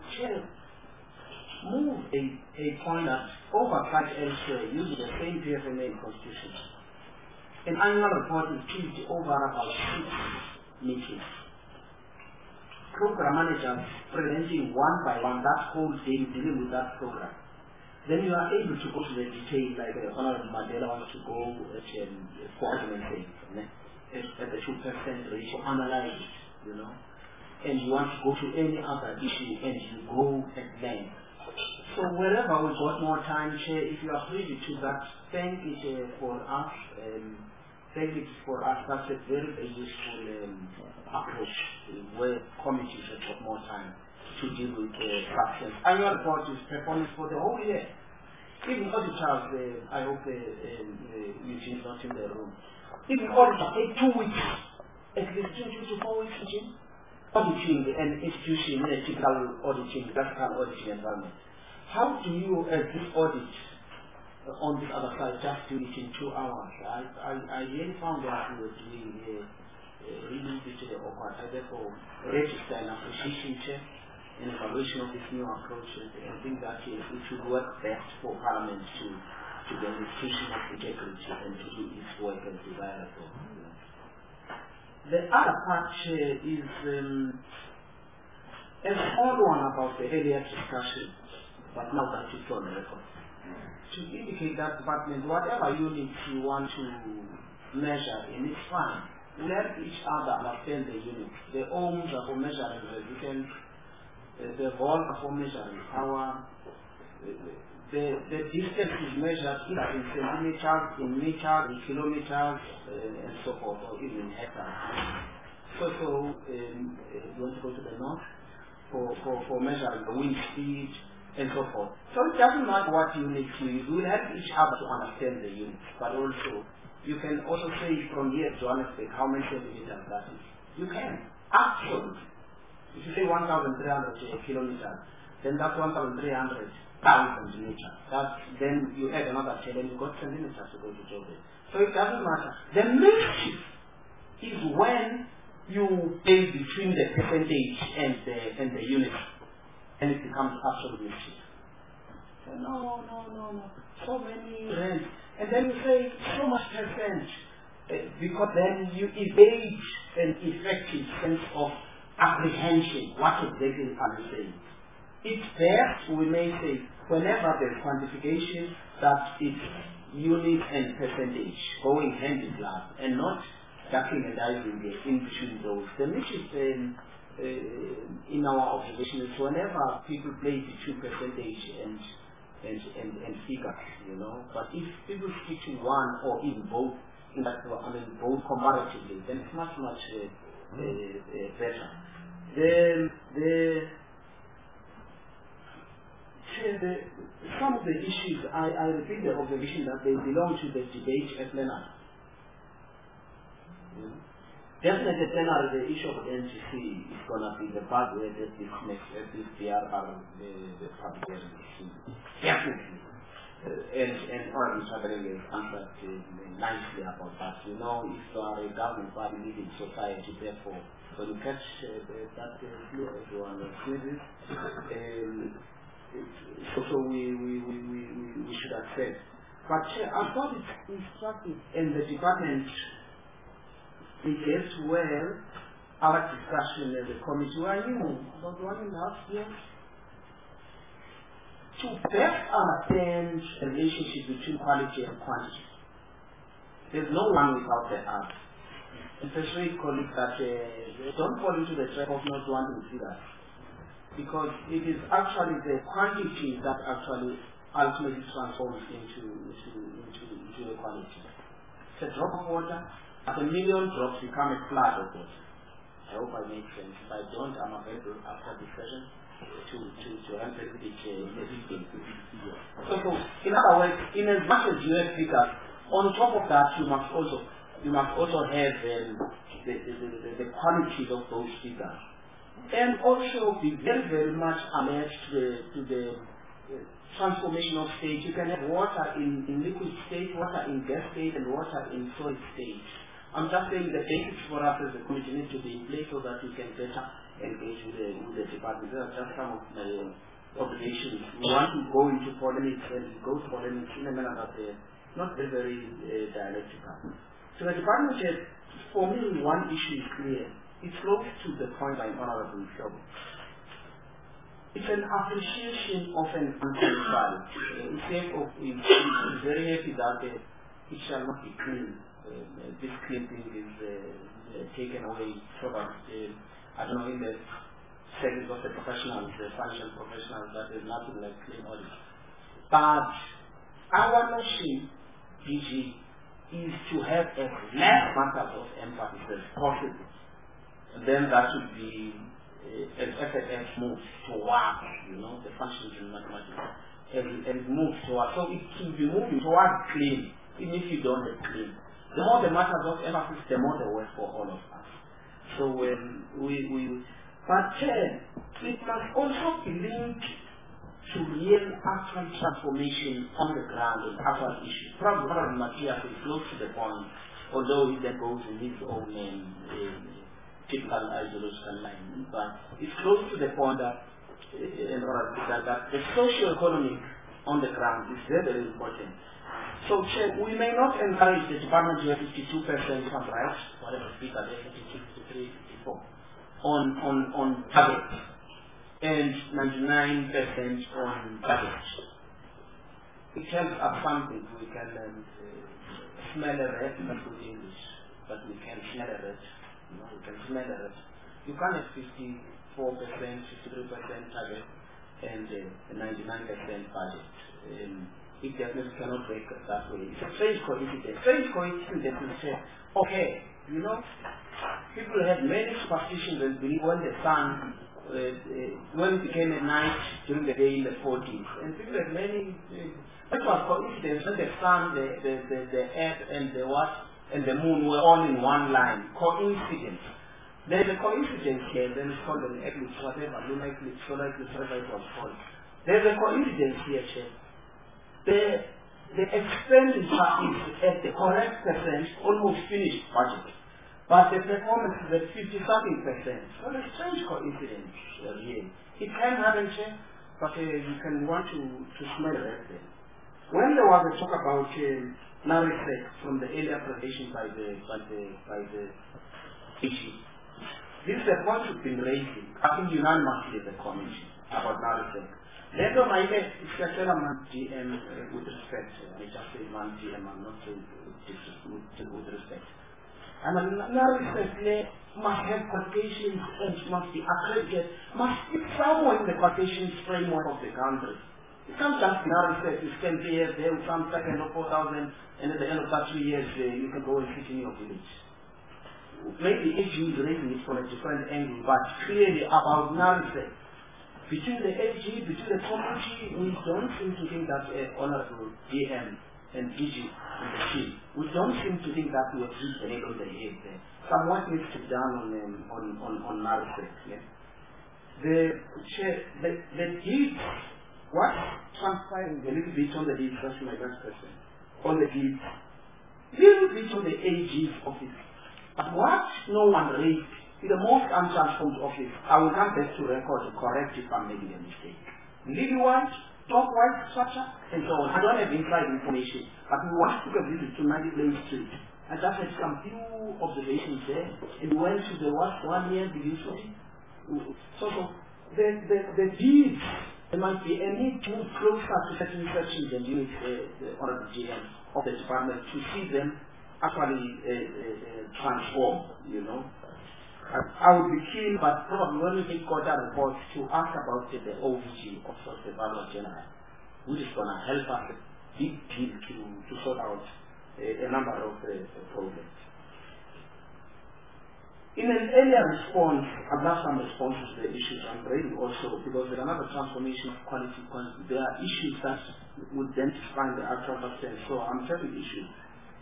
move a point that oversight elsewhere using the same PFMA constitution. An annual report is kept over about 6 meetings. Program managers presenting one by one that whole day dealing with that program. Then you are able to go to the detail, like Honorable Mandela wants to go at coordinate at the 2% ratio, analyze it, you know. And you want to go to any other issue and you go at length. So wherever we got more time, Chair, if you are privy to that, thank it for us. Thank it for us. That's a very useful approach where committees have got more time to deal with factions. Annual report is performance for the whole year. Even auditors, I hope Eugene is not in the room. Even auditors take 2 weeks, at least 2 to 4 weeks, Eugene, auditing an institution in a typical auditing, practical auditing environment. How do you, as this audit on this other side, just do it in 2 hours? I really found that we were doing really literally awkward. I therefore register an appreciation check, an evaluation of this new approach, and think that it will work best for Parliament to the institution of integrity and to do its work as desirable. The other part is an odd one about the earlier discussion, but now that it's on the record. To indicate that department, whatever units you want to measure in, it's fine. Let each other understand the units. The ohms are for measuring resistance, the volt are for measuring power, the distance is measured either in centimeters, in meters, in kilometers, and so forth, or even in hectares. So you want to go to the north for measuring the wind speed, and so forth. So it doesn't matter what units you use. We will help each other to understand the units, but also you can also say from here to Johannesburg how many centimeters that is. You can, absolutely. If you say 1,300 kilometers, then that's 1,300,000 meters. Then you add another 10 and you've got centimeters to go to Joburg. So it doesn't matter. The mischief is when you pay between the percentage and the unit. And it becomes absolute mischief. So no. So many rents. And then you say so much percent. Because then you evade an effective sense of apprehension. What exactly are you saying? It's there, we may say, whenever there's quantification, that it's unit and percentage going hand in glove and not ducking and diving in between those. The mischief in our observation is whenever people play between percentage and figures, you know. But if people stick to one or even both, both comparatively, then it's much better. Some of the issues, I repeat the observation that they belong to the debate at plenary. Definitely, the issue of the NGC is going to be the bad way that this makes this BRR the public hearing. Definitely. and Honorable Traveling has answered nicely about that. You know, if you are a government body living society, therefore, when you catch that flu, everyone sneezes, so we should accept. But I thought it's instructive, and the department engaged well our discussion as a committee. We are new, about 1.5 years, to best understand the relationship between quality and quantity. There's no one without the other. Especially colleagues that don't fall into the trap of not wanting to see that. Because it is actually the quantity that actually ultimately transforms into a quality. It's a drop of water, at 1 million drops become a flood of water. I hope I make sense. If I don't, I'm available after the session to answer it. So in other words, in as much as you have figures, on top of that you must also have the quality of those figures. And also be very, very much alert to the transformation of state. You can have water in liquid state, water in gas state, and water in solid state. I'm just saying the basics for us as a committee need to be in place so that we can better engage with the department. These are just some of my obligations. We want to go into polemics and go to polemics in a manner that not very, very dialectical. So the department said, for me, one issue is clear. It's close to the point by Honorable Shobo. It's an appreciation of an unfair value. It's very happy that it shall not be clean. This clean thing is taken away probably, I don't know, in the settings of the professionals, the financial professionals, that is nothing like clean audit. But our notion, DG, is to have as less matters of emphasis as possible. And then that should be as FFS moves towards, the functions in mathematics, and moves towards. So it should be moving towards clean, even if you don't have clean. The more the matters of emphasis, the more the work for all of us. So but it must also be linked to real actual transformation on the ground and actual issues. Probably one of Matthias is close to the point, although he then goes in his own typical ideological line. But it's close to the point that the socio-economic on the ground is very, very important. So we may not encourage the department to have 52% on rights, whatever speaker they have, 53, 54, on target, and 99% on target. It tells us something. We can smell a rat, not good English, but we can smell a rat. We can smell a rat. You can't have 54%, 53% target, and 99% budget. It definitely cannot work that way. It's a strange coincidence. Strange coincidence to say, okay, people had many superstitions and believe when the sun, when it became a night during the day in the 40s, and people had many. That was coincidence when the sun, the earth, and the and the moon were all in one line. Coincidence. There's a coincidence here. Then it's called an eclipse, whatever, lunar eclipse, solar eclipse, whatever it was called. There's a coincidence here, Chef. The expenditure is at the correct percent, almost finished budget. But the performance is at 50-something%. Well, a strange coincidence here. It can happen, but you can want to smell it there. When there was a talk about NARISEC from the earlier presentation by the issue, this is a point we've been raising, I think unanimously the committee about NARISEC. Later, my GM with respect. I just say man GM, I'm not saying with respect. And NARISEC must have quotations and must be accredited, must be somewhere in the quotations framework of the country. You can't just NARISEC, you spend 3 years there with some second or 4,000, and at the end of that 3 years, you can go and sit in your village. Maybe AG is raising it from a different angle, but clearly about NARISEC. Between the AG, between the community, we don't seem to think that Honorable GM and DG and the chief, we don't seem to think that we have hit the nail on the head there. Some work needs to be done on NARISEC. Yeah? The deeds What transpiring a little bit on the deeds, that's my last question, on the deeds, little bit on the AG's office. But what no one raised is the most untransformed office. I will come back to record to correct if I'm making a mistake. Legal-wise, top-wise structure, and so on. I don't have inside information, but we want to go visit to 90 Lane Street. I just had some few observations there, and we went to the 1 year division. So the deeds, there might be a need to move closer to certain sections and units or the GM of the department to see them actually transform, you know. I would be keen, but probably when we take quarter reports, to ask about the OVG of the Governor General, which is going to help us a big deal to sort out a number of problems. In an earlier response, I've left some responses to the issues I'm raising also, because there's another transformation of quality. There are issues that would then define the actual success. So I'm taking the issue.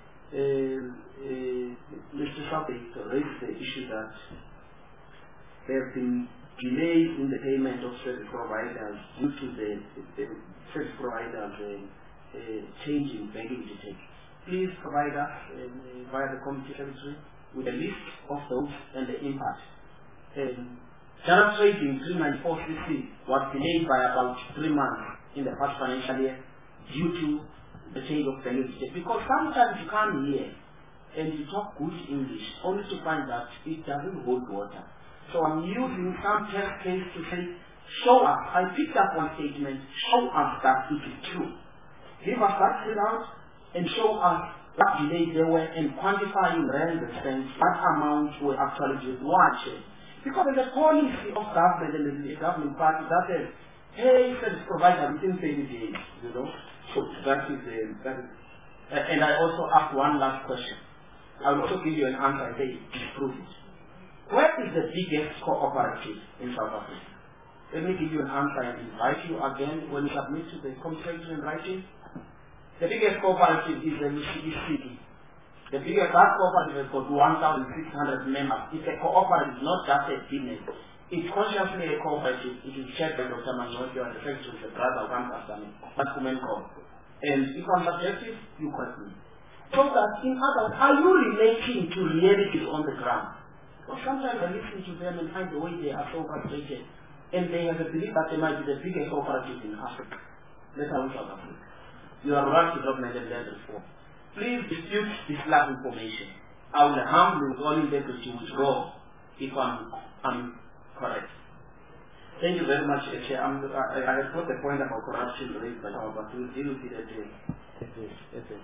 Mr. Southgate raised the issue that there have been delays in the payment of service providers due to the service providers change in value to take. Please provide us via the committee secretary with a list of those and the impact. General trading 394cc was delayed by about 3 months in the past financial year due to the change of value to take. Because sometimes you come here and you talk good English only to find that it doesn't hold water. So I'm using some test case to say, show us, I picked up one statement, show us that it is true. Give us that result and show us what delays there were and quantify in relevant sense what amounts were actually due. Watch it. Because there's a policy of government and the government party that says, hey, service provider within 30 days, you know. So that is and I also ask one last question. I will also give you an answer and say, disprove it. Where is the biggest cooperative in South Africa? Let me give you an answer and invite you again when you submit to the complaint in writing. The biggest cooperative is the Mississippi City. The biggest cooperative has got 1,600 members. It's a cooperative, not just a business. It's consciously a cooperative. It is chaired by Dr. Manyoki and the secretary of the brother of Anthony. That's Kumenko. And if I'm subjective, you correct me. So that in others, are you relating to realities on the ground? Because sometimes I listen to them and find the way they are so frustrated. And they have a belief that they might be the biggest cooperative in Africa. Let alone South Africa. You are right to development and land reform. Please dispute this lack of information. I will humbly with all integrity withdraw if I'm correct. Thank you very much, Chair. I have got the point about corruption raised by our, but we'll deal with it at the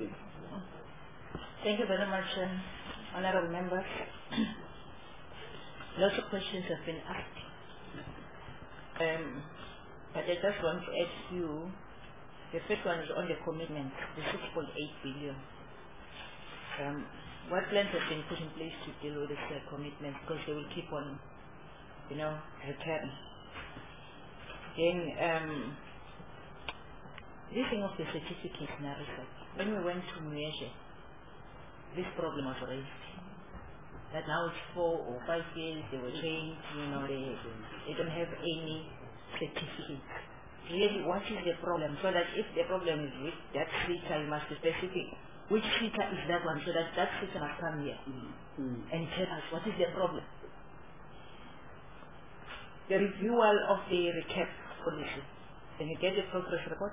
Thank you very much, honorable members. Lots of questions have been asked. But I just want to add to you. The first one is on the commitment, the 6.8 billion. What plans have been put in place to deal with this commitment, because they will keep on, returning. Then, this thing of the certificates in our research, when we went to measure, this problem was raised. That now it's 4 or 5 years, they were changed, they don't have any certificates. Really, what is the problem? So that if the problem is with that feature, you must be specific. Which feature is that one? So that feature must come here and tell us what is the problem. The renewal of the recap policy. Can you get the progress report?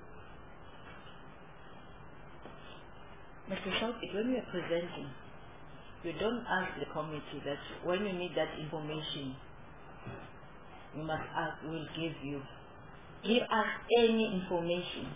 Mr. Southgate, when we are presenting, you don't ask the committee that when you need that information, you must ask, we'll give you. Give us any information.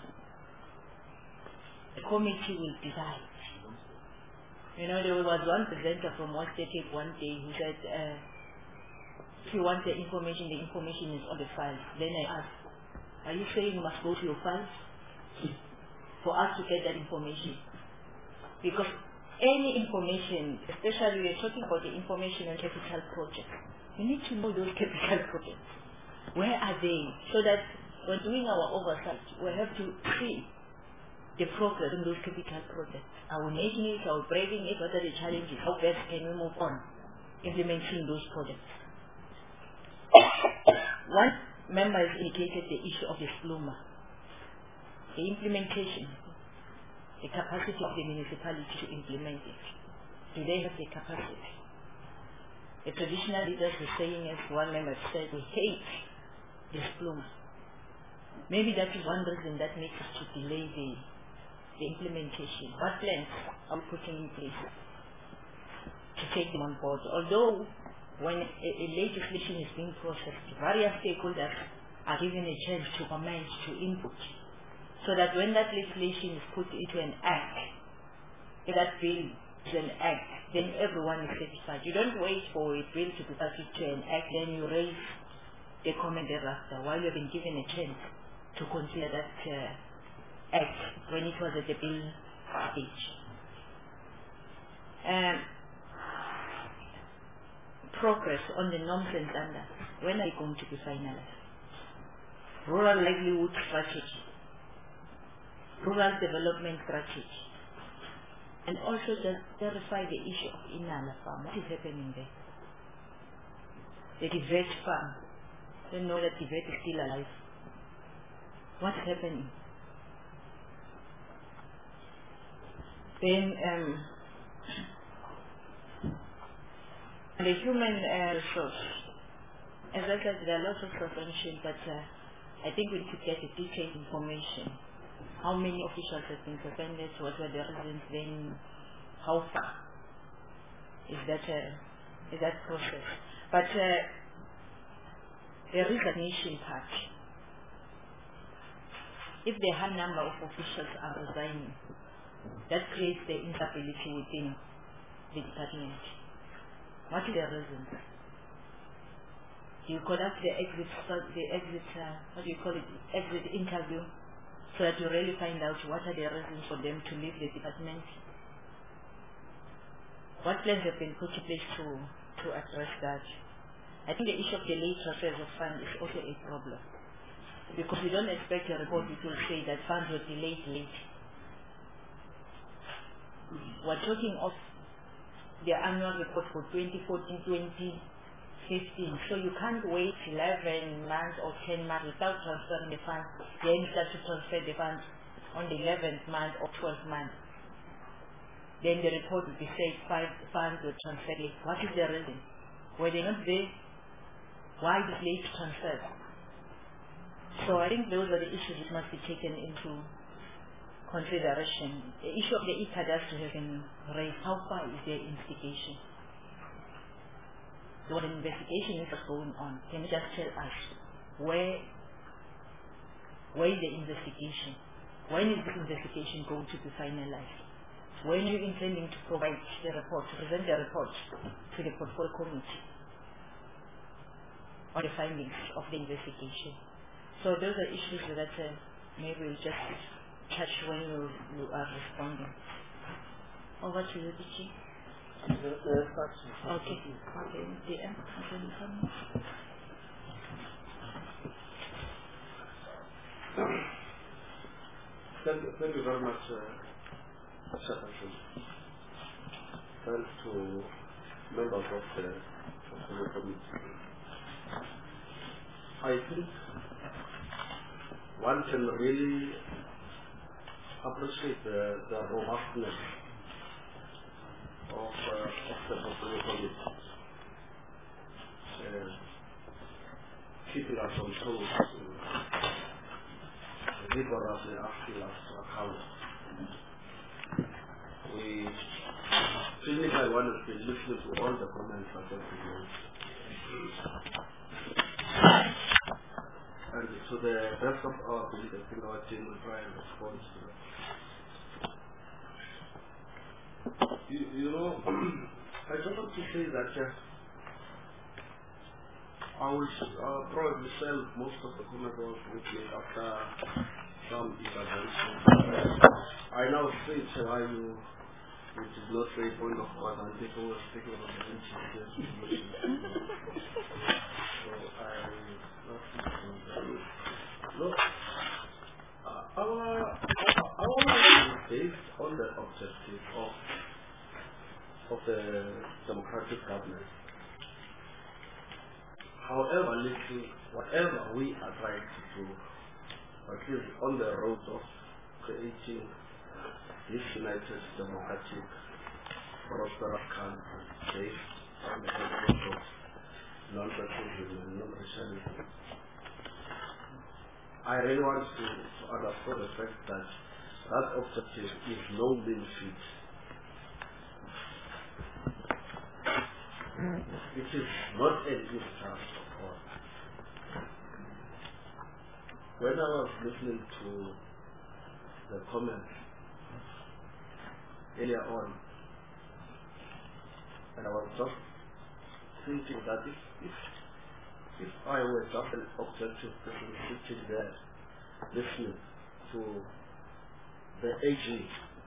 The committee will decide. There was one presenter from West Cape one day who said, if you want the information is on the file. Then I asked, are you saying you must go to your files for us to get that information? Because any information, especially we're talking about the information on capital projects, we need to know those capital projects. Where are they? So that when doing our oversight, we have to see the progress in those capital projects. Are we making it? Are we breaking it? What are the challenges? How best can we move on implementing those projects? members indicated the issue of the SPLUMA, the implementation, the capacity of the municipality to implement it. Do they have the capacity? The traditional leaders were saying, as one member said, we hate the SPLUMA. Maybe that is one reason that makes us to delay the implementation. What plans are we putting in place to take them on board? Although when a legislation is being processed, various stakeholders are given a chance to comment, to input, so that when that legislation is put into an act, if that bill is an act, then everyone is satisfied. You don't wait for a bill to be passed to an act, then you raise the comment thereafter, while you've been given a chance to consider that act when it was at the bill stage. Progress on the norms and standards, when are they going to be finalized? Rural livelihood strategy, rural development strategy, and also just clarify the issue of Inala Farm. What is happening there? The Divet Farm. They know that Divet is still alive. What's happening? Then the human resource. As I said, there are lots of subventions, but I think we could get a detailed information. How many officials have been suspended? What were the reasons? Then how far is that process? But the resignation part. If the high number of officials are resigning, that creates the instability within the department. What is the reason? You conduct the exit interview, so that you really find out what are the reasons for them to leave the department. What plans have been put in place to address that? I think the issue of the late transfers of funds is also a problem, because we don't expect a report which will say that funds were delayed late. We're talking of the annual report for 2014-2015, so you can't wait 11 months or 10 months without transferring the funds, then start to transfer the funds on the 11th month or 12th month. Then the report will be said 5 funds were transferred. What is the reason? Were they not there? Why the late transfer? So I think those are the issues that must be taken into consideration. The issue of the e-cadastral has been raised. How far is their investigation? So what investigation is going on? Can you just tell us where is the investigation? When is the investigation going to be finalized? When are you intending to provide the report, to present the report to the portfolio committee on the findings of the investigation? So those are issues that maybe we'll just touch when you are responding. Over to you, Dichi. Okay. DM. Thank you very much, Secretary. Thanks to members of the committee. I think one can really appreciate the robustness of the portfolio committee, keeping us on toes, rigorously asking us to account. We physically wanted to listen to all the comments that have been made, and to the best of our ability, I think our team will try and respond to that. You know, I just want to say that I will probably sell most of the commentaries with me after some intervention. I now see why you, which is not a point of order, and people were speaking about the situation. So look, our is based on the objective of the democratic government. however little, whatever we are trying to do, at least on the road of creating this united, democratic, prosperous country based on the principles of non-racism and non-racialism. I really want to underscore the fact that that objective is no mean feat. It is not an easy task of all. When I was listening to the comments earlier on, and I was just thinking that if I were just an objective person sitting there listening to the AG,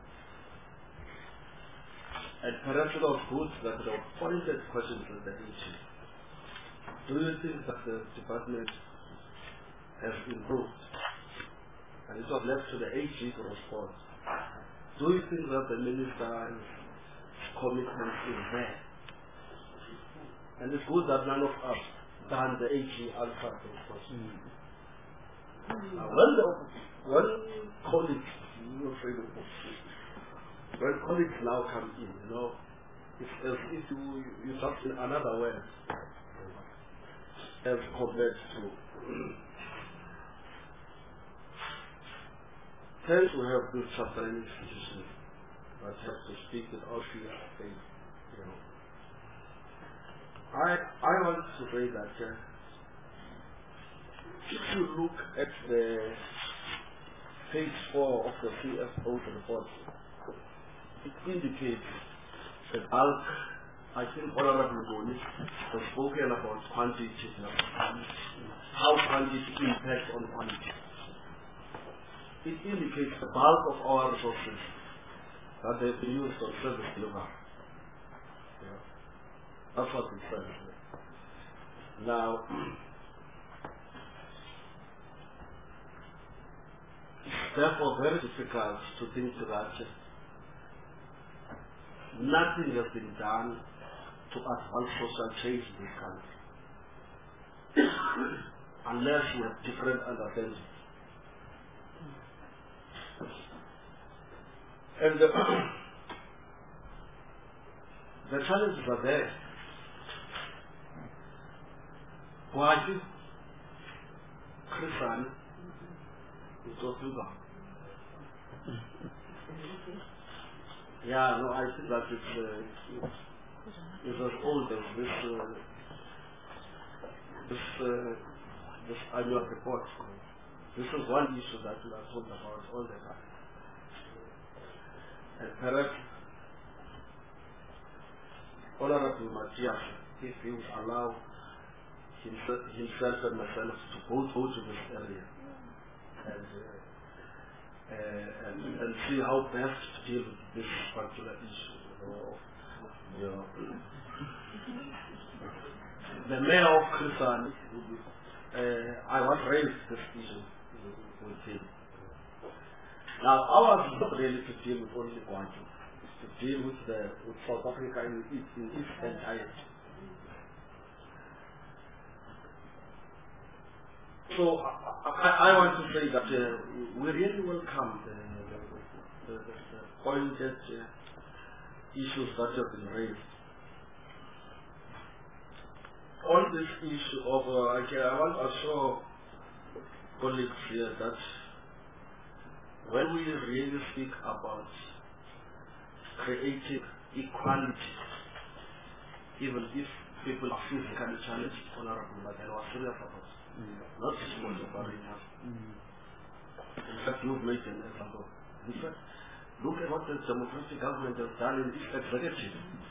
and perhaps it was good that there were pointed questions at the AG. Do you think that the department has improved? And it was left to the AG to respond. Do you think that the minister's commitment is there? And it's good that none of us than the AG answered those questions. When colleagues, when colleagues now come in, it's as if you talk in another way as compared to tend to have this suffering institution that has to speak without fear of faith. I want to say that if you look at the page 4 of the CFO's report, it indicates the bulk. I think Honorable Goni has spoken about quantity, how quantity impacts on quantity. It indicates the bulk of our resources that they've been used on service delivery. That's what it says. Now, it's therefore very difficult to think that nothing has been done to advance social change in this country unless we have different understandings. And the challenges are there. Why did Christian talk about? Yeah, no, I think that it's as old as this annual report. This is one issue that we are talking about all the time. And perhaps Honorable Matthias, if he would allow himself and myself to both go to this area and see how best to deal with this particular issue. The mayor of Krisan, I want to raise this issue with him. Now, ours is not really to deal with only quantity, it's to deal with South Africa in its entirety. So I want to say that we really welcome the pointed issues that have been raised. On this issue of, I want to assure colleagues here that when we really speak about creating equality, even if people are physically challenged, Honorable Madeleine was serious about it. Not small about it. In fact, you've made an example. In fact, look at what the democratic government has done in its executive.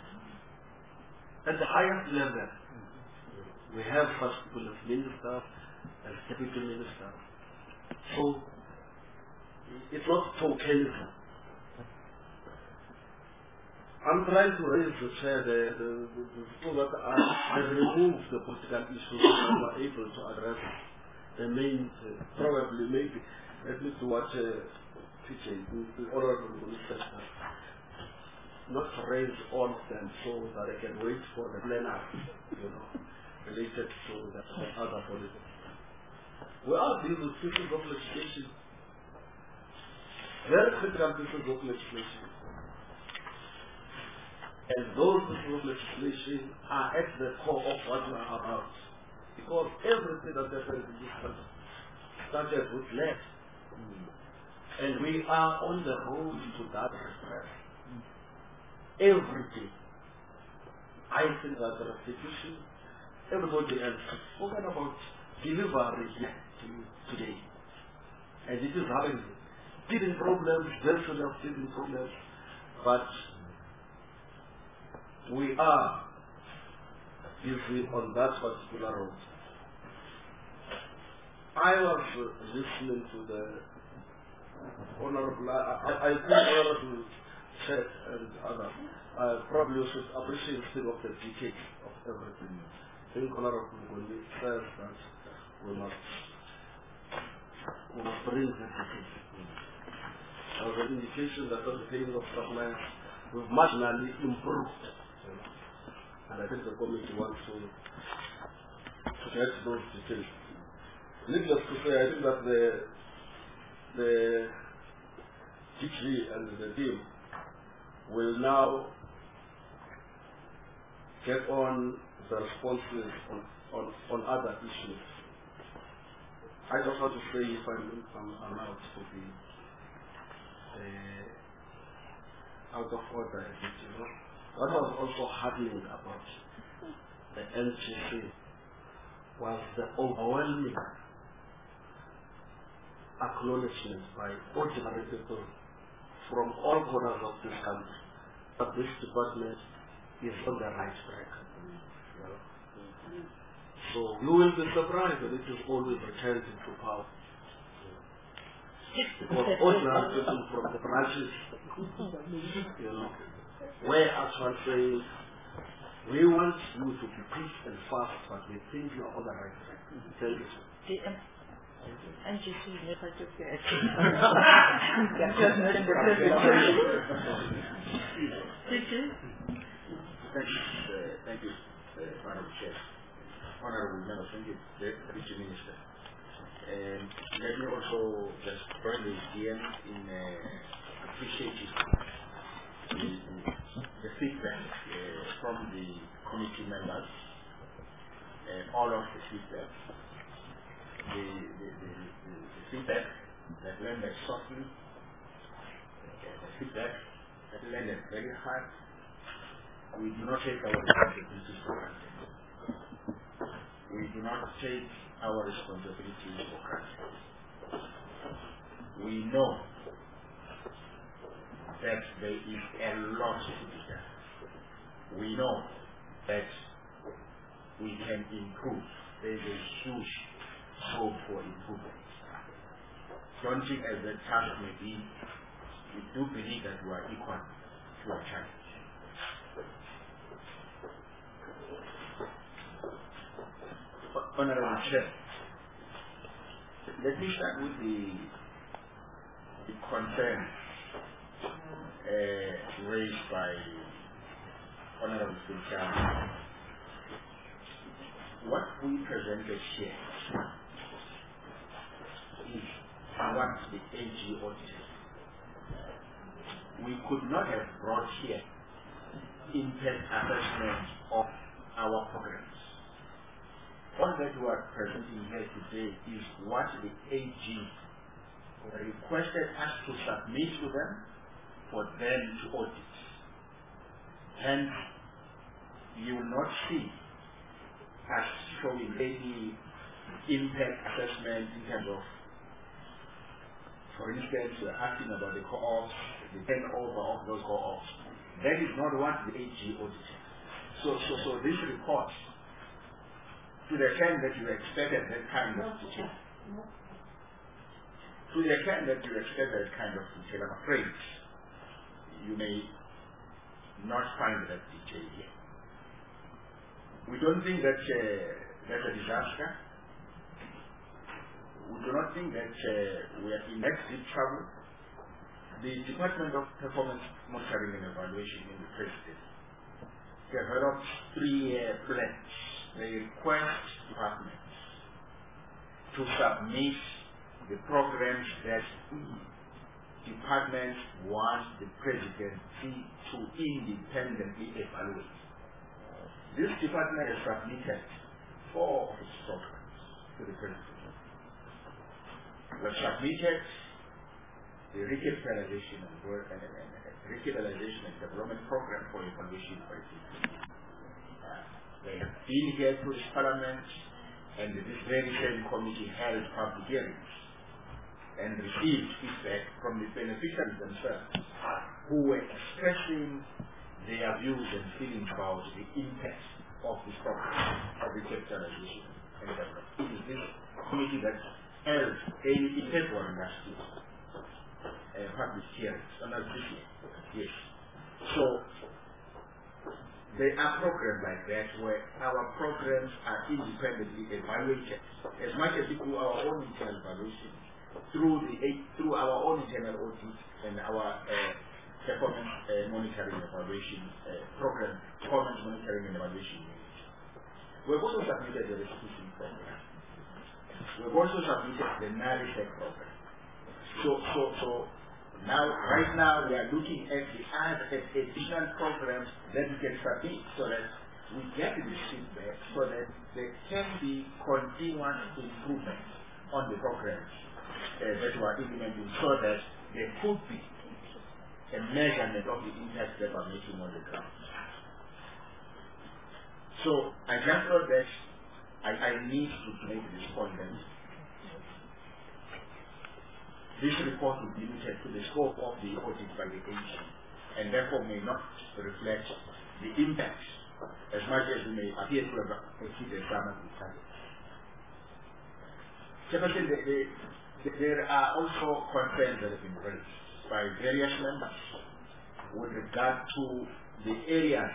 At the highest level, we have such people as ministers, as deputy ministers. So, it's not tokenism. I'm trying to raise the chair so that I remove the political issues and we are able to address the main, probably, maybe, at least what teaching, the Honorable Minister, not to raise all of them so that I can wait for the plenary, related to the other policies. We are dealing with pieces of legislation, very critical pieces of legislation. And those pieces of legislation are at the core of what we are about. Because everything that happens in this country started with less. And we are on the road to that respect. Everything. I think that the restitution, everybody else has spoken about delivery here today. And it is having teething problems, very full of teething problems, but we are busy on that particular road. I was listening to the Honorable, I think Honorable Chair and others, probably should appreciate instead of the details of everything. I think Honorable Ngondi says that we must bring the details. There was an indication that on the paying of suppliers we've marginally improved. And I think the committee wants to get those details. Needless to say, I think that the DG and the team will now get on the responses on other issues. I just want to say, if I'm allowed to be out of order a bit, what was also happening about the NGC was the overwhelming acknowledgement by ordinary people from all corners of this country that this department is on the right track. So you will be surprised that it is always returned into power. Because ordinary people from the branches, were actually saying, we want you to be quick and fast, but we think you are on the right track. Thank you. NGC never took the Thank you, Madam Chair. Honorable Members, thank you, Deputy Minister. Let me also just join the DM in appreciating the feedback from the committee members, all of the feedback. The feedback that landed softly, the feedback that landed very hard. We do not take our responsibilities for granted. We do not take our responsibilities for granted. We know that there is a lot to be done. We know that we can improve. There is a huge hope for improvement. Daunting as the task may be, we do believe that we are equal to a challenge. Honorable Chair, let me start with the concern raised by Honorable Sincham. What we presented here is what the AG audited. We could not have brought here impact assessment of our programs. All that we are presenting here today is what the AG requested us to submit to them for them to audit. Hence, you will not see us showing any impact assessment in terms of, for instance, we are asking about the co-ops, the turnover of those co-ops. That is not what the AG audited. So this report, to the extent that you expected that kind of detail, I'm afraid you may not find that detail here. We don't think that that's a disaster. We do not think that we are in next deep trouble. The Department of Performance Monitoring and Evaluation in the President developed 3-year plans. They request departments to submit the programs that departments want the presidency to independently evaluate. This department has submitted 4 of its programs to the presidency. We have submitted the recapitalization and development program for evaluation by the they have been here to this parliament, and this very same committee held public hearings and received feedback from the beneficiaries themselves, who were expressing their views and feelings about the impact of this program of recapitalization and development. It is this committee that held in February last year public hearings on this year. Yes. So there are programs like that where our programs are independently evaluated as much as we do our own internal evaluation through our own internal audit and our performance monitoring and evaluation program, performance monitoring and evaluation unit. We've also submitted the restitution program. We've also submitted the NARISEC program. So now, right now, we are looking at the additional programs that we can submit so that we get this feedback so that there can be continuous improvement on the programs that we are implementing so that there could be a measurement of the impact that we are making on the ground. So I just thought that I need to make this point that this report will be limited to the scope of the audit by the agency and therefore may not reflect the impact as much as we may appear to have exceeded some of the targets. Secondly, there are also concerns that have been raised by various members with regard to the areas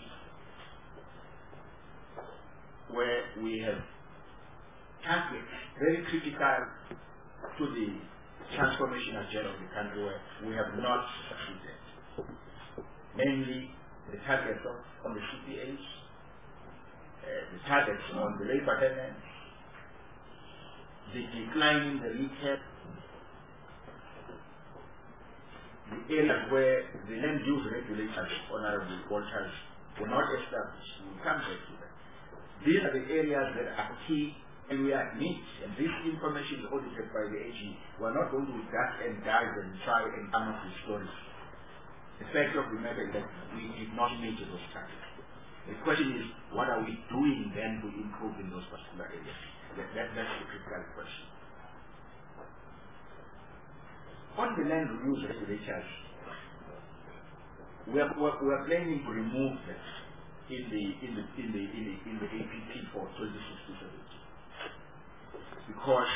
where we have targets very critical to the transformation agenda of the country where we have not succeeded. Namely, the targets on the CPAs, the targets on the labor tenants, the decline in the retail, the areas where the land use regulators, Honorable Walters, were not established. We will come back to that. These are the areas that are key and we are neat, and this information is audited by the AG. We are not going to duck and dive and try and come up with stories. The fact of the matter is that we did not meet those targets. The question is, what are we doing then to improve in those particular areas? That's the critical question. On the land use regulators, we are planning to remove that in the APP for 2016-17. Because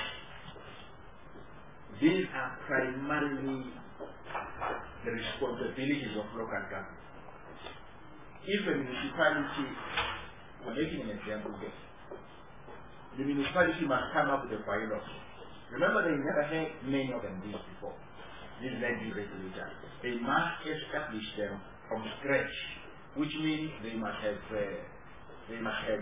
these are primarily the responsibilities of local government. If a municipality, we're making an example here, the municipality must come up with a bylaws. Remember, they never had many of them these before, these land use regulators. They must establish them from scratch, which means we must assist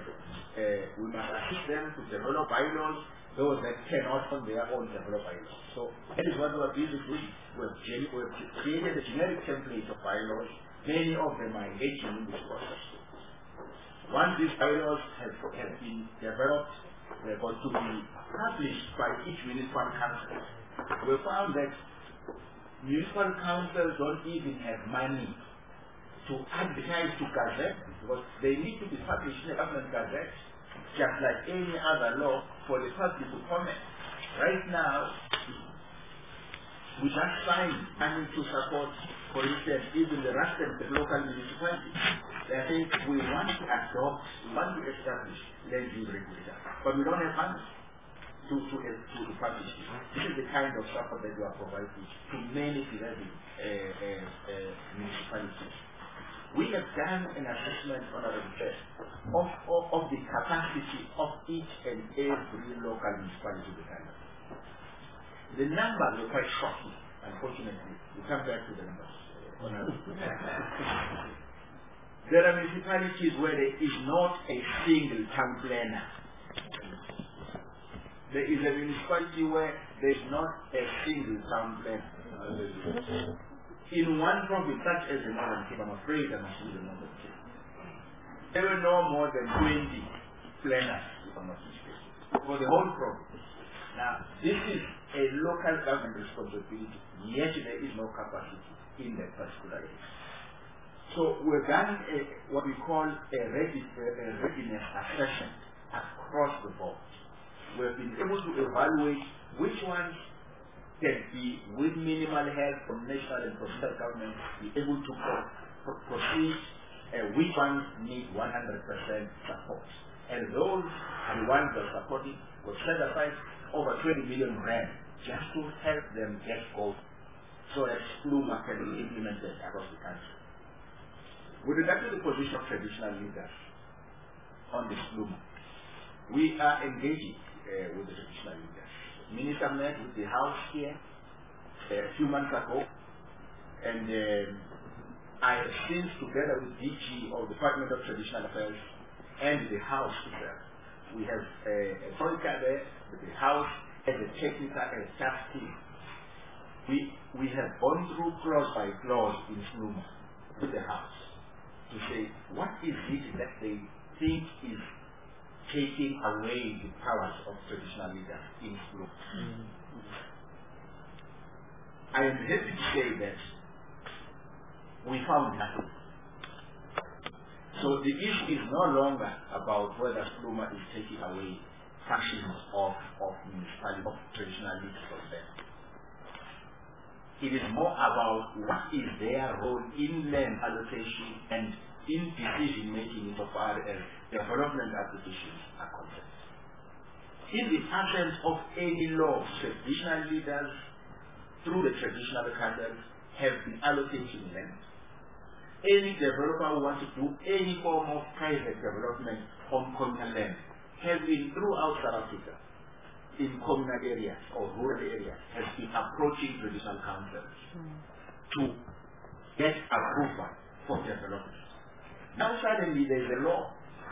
them to develop bylaws, those that cannot on their own develop bylaws. So that is what we are busy doing. We have created a generic template of bylaws. Many of them are engaging in this process. Once these bylaws have been developed, they are going to be published by each municipal council. We found that municipal councils don't even have money to advertise to Gazette because they need to be published in the government Gazette, just like any other law for the public to comment. Right now, we just signed money to support, for instance, even the Rustenburg, the local municipality. They think we want to adopt, we want to establish land use regulators, but we don't have money to publish it. This is the kind of support that we are providing to many developing municipalities. We have done an assessment on our research of the capacity of each and every local municipality in the country. The numbers were quite shocking, unfortunately. We'll come back to the numbers. There are municipalities where there is not a single town planner. There is a municipality where there is not a single town planner. In one province, such as the Northern Cape, I'm afraid I must use the Northern Cape, there were no more than 20 planners, if I'm not mistaken, for the whole province. Now, this is a local government responsibility, yet there is no capacity in that particular area. So we've done what we call a readiness assessment across the board. We've been able to evaluate which ones can be, with minimal help from national and provincial governments, be able to proceed, which ones need 100% support. And those are the ones that are supporting. We've set aside over 20 million rand just to help them get going so that SPLUMA can be implemented across the country. With regard to the position of traditional leaders on the SPLUMA, we are engaging with the traditional leaders. Minister met with the House here a few months ago, and I have since, together with DG or Department of Traditional Affairs and the House itself, we have a troika there with the House as a technical and task team. We have gone through clause by clause in SPLUMA with the House to say what is it that they think is taking away the powers of traditional leaders in SPLUMA. I am happy to say that we found nothing. So the issue is no longer about whether SPLUMA is taking away functions of municipality, of traditional leaders from them. It is more about what is their role in land allocation and in decision making insofar as development applications are concerned. In the absence of any law, traditional leaders through the traditional councils have been allocating land. Any developer who wants to do any form of private development on communal land has been throughout South Africa, in communal areas or rural areas, has been approaching traditional councils to get approval for development. Now suddenly there is a law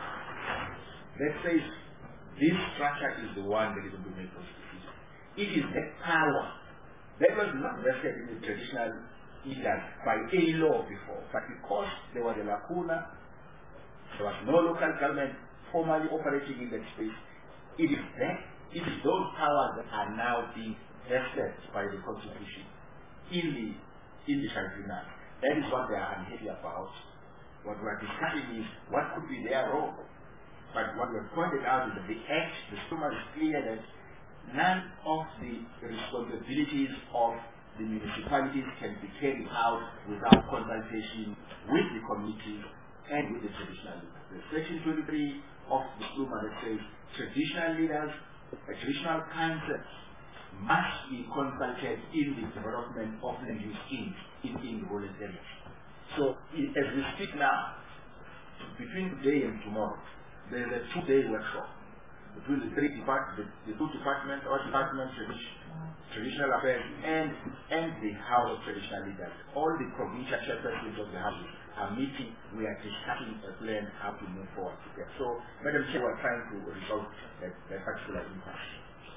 that says this structure is the one that is going to make those decisions. It is that power that was not vested in the traditional leaders by any law before, but because there was a lacuna, there was no local government formally operating in that space, it is those powers that are now being vested by the Constitution in the tribunal. That is what they are unhappy about. What we are discussing is what could be their role. But what we have pointed out is that the Act, the SPLUMA is clear that none of the responsibilities of the municipalities can be carried out without consultation with the community and with the traditional leaders. There's Section 23 of the SPLUMA that says traditional leaders, traditional councils must be consulted in the development of land use schemes in rural areas. So as we speak now, between today and tomorrow, there is a 2-day workshop between the two departments, traditional affairs and the House of Traditional Leaders. All the provincial chairpersons of the House are meeting. We are discussing a plan how to move forward together. So, Madam Chair, we are trying to resolve that particular impasse.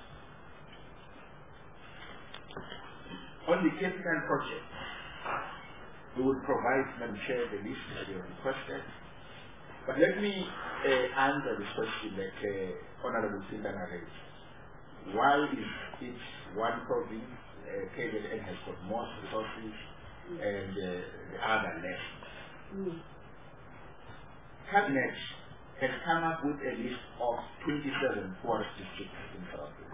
On the capital project, we will provide, Madam Chair, the list that you requested. But let me answer this question that Honorable Sintana raised. Why is it one province, KZN, has got more resources and the other less? Cabinet has come up with a list of 27 forest districts in South Africa.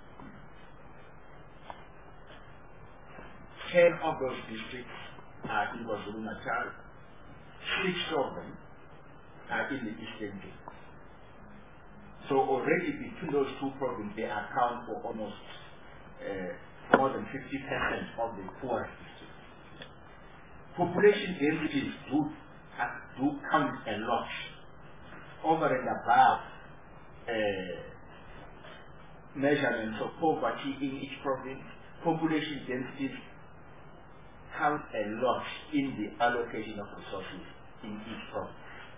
10 of those districts are in KwaZulu-Natal. 6 of them are in the Eastern Cape. So already between those two provinces, they account for almost more than 50% of the forest districts. Population densities do count a lot. Over and above measurements of poverty in each province, population densities count a lot in the allocation of resources in each province.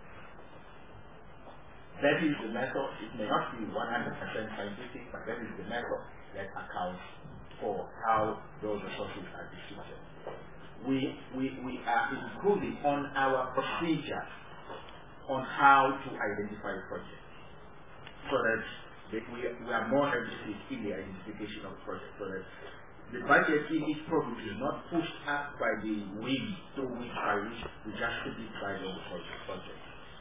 That is the method. It may not be 100% scientific, but that is the method that accounts for how those resources are distributed. We are improving on our procedure on how to identify projects, so that we are more scientific in the identification of projects, so that the budget in each province is not pushed up by the wind through which we just simply decide on the project.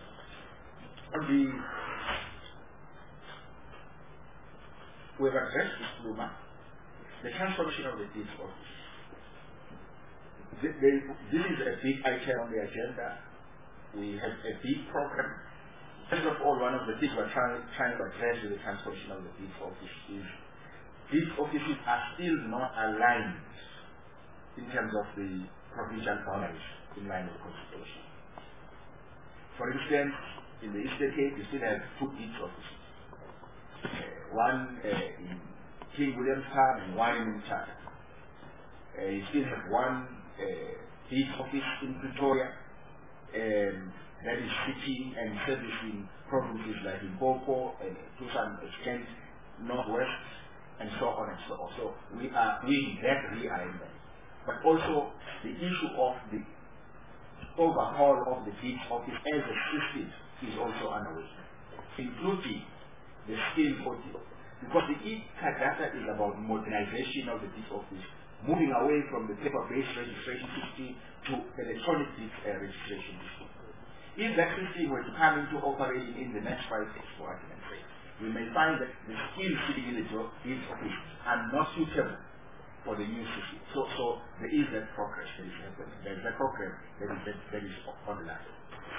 We have addressed this Luma, the transformation of the deeds office. This is a big item on the agenda. We have a big program. First of all, one of the things we're trying to address with the transformation of the deeds office is these offices are still not aligned in terms of the provincial boundaries in line with the Constitution. For instance, in the Eastern Cape, you still have 2 deeds offices. One in King Williamstown and one in China. You still have one deeds office in Pretoria that is sitting and servicing provinces like Limpopo and to some extent Northwest, and so on and so on. So we are doing that realignment. But also the issue of the overhaul of the deeds office as a system is also underway, including the skill audio. Because the e-Cadastre is about modernization of the deeds office, moving away from the paper-based registration system to electronic deeds registration system. If that system were to come into operation in the next 5 years, for argument's sake, we may find that the skills sitting in the deeds office are not suitable for the new system. So there is that progress that is happening. There is a program that is on the line.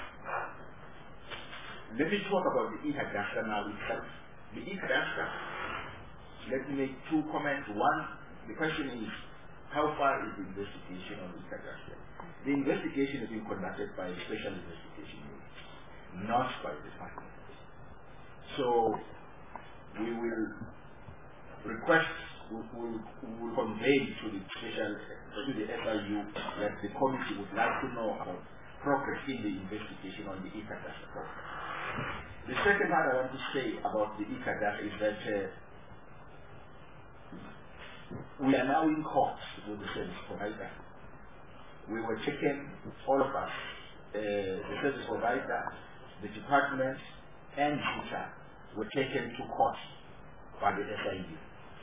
Let me talk about the e-Cadastre now itself. The e-Cadastre, let me make 2 comments. One, the question is, how far is the investigation on the e-Cadastre? The investigation is being conducted by a special investigation unit, not by the department. So we will request, we will convey to the SIU that the committee would like to know about progress in the investigation on the e-Cadastre program. The second part I want to say about the e-Cadastre is that we are now in court with the service provider. We were taken, all of us, the service provider, the department, and SUTA were taken to court by the SIU.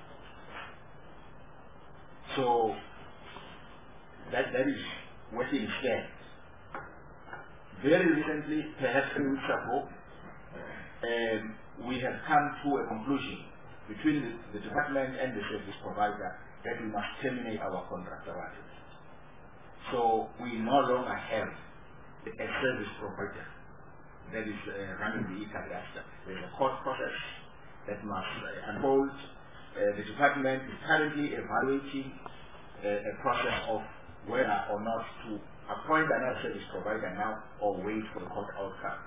So that is what is there. Very recently, perhaps 3 weeks ago, we have come to a conclusion between the department and the service provider that we must terminate our contract arrangement. So we no longer have a service provider that is running the e-Cadastre. There's a court process that must unfold. The department is currently evaluating a process of whether or not to appoint another service provider now or wait for the court outcome.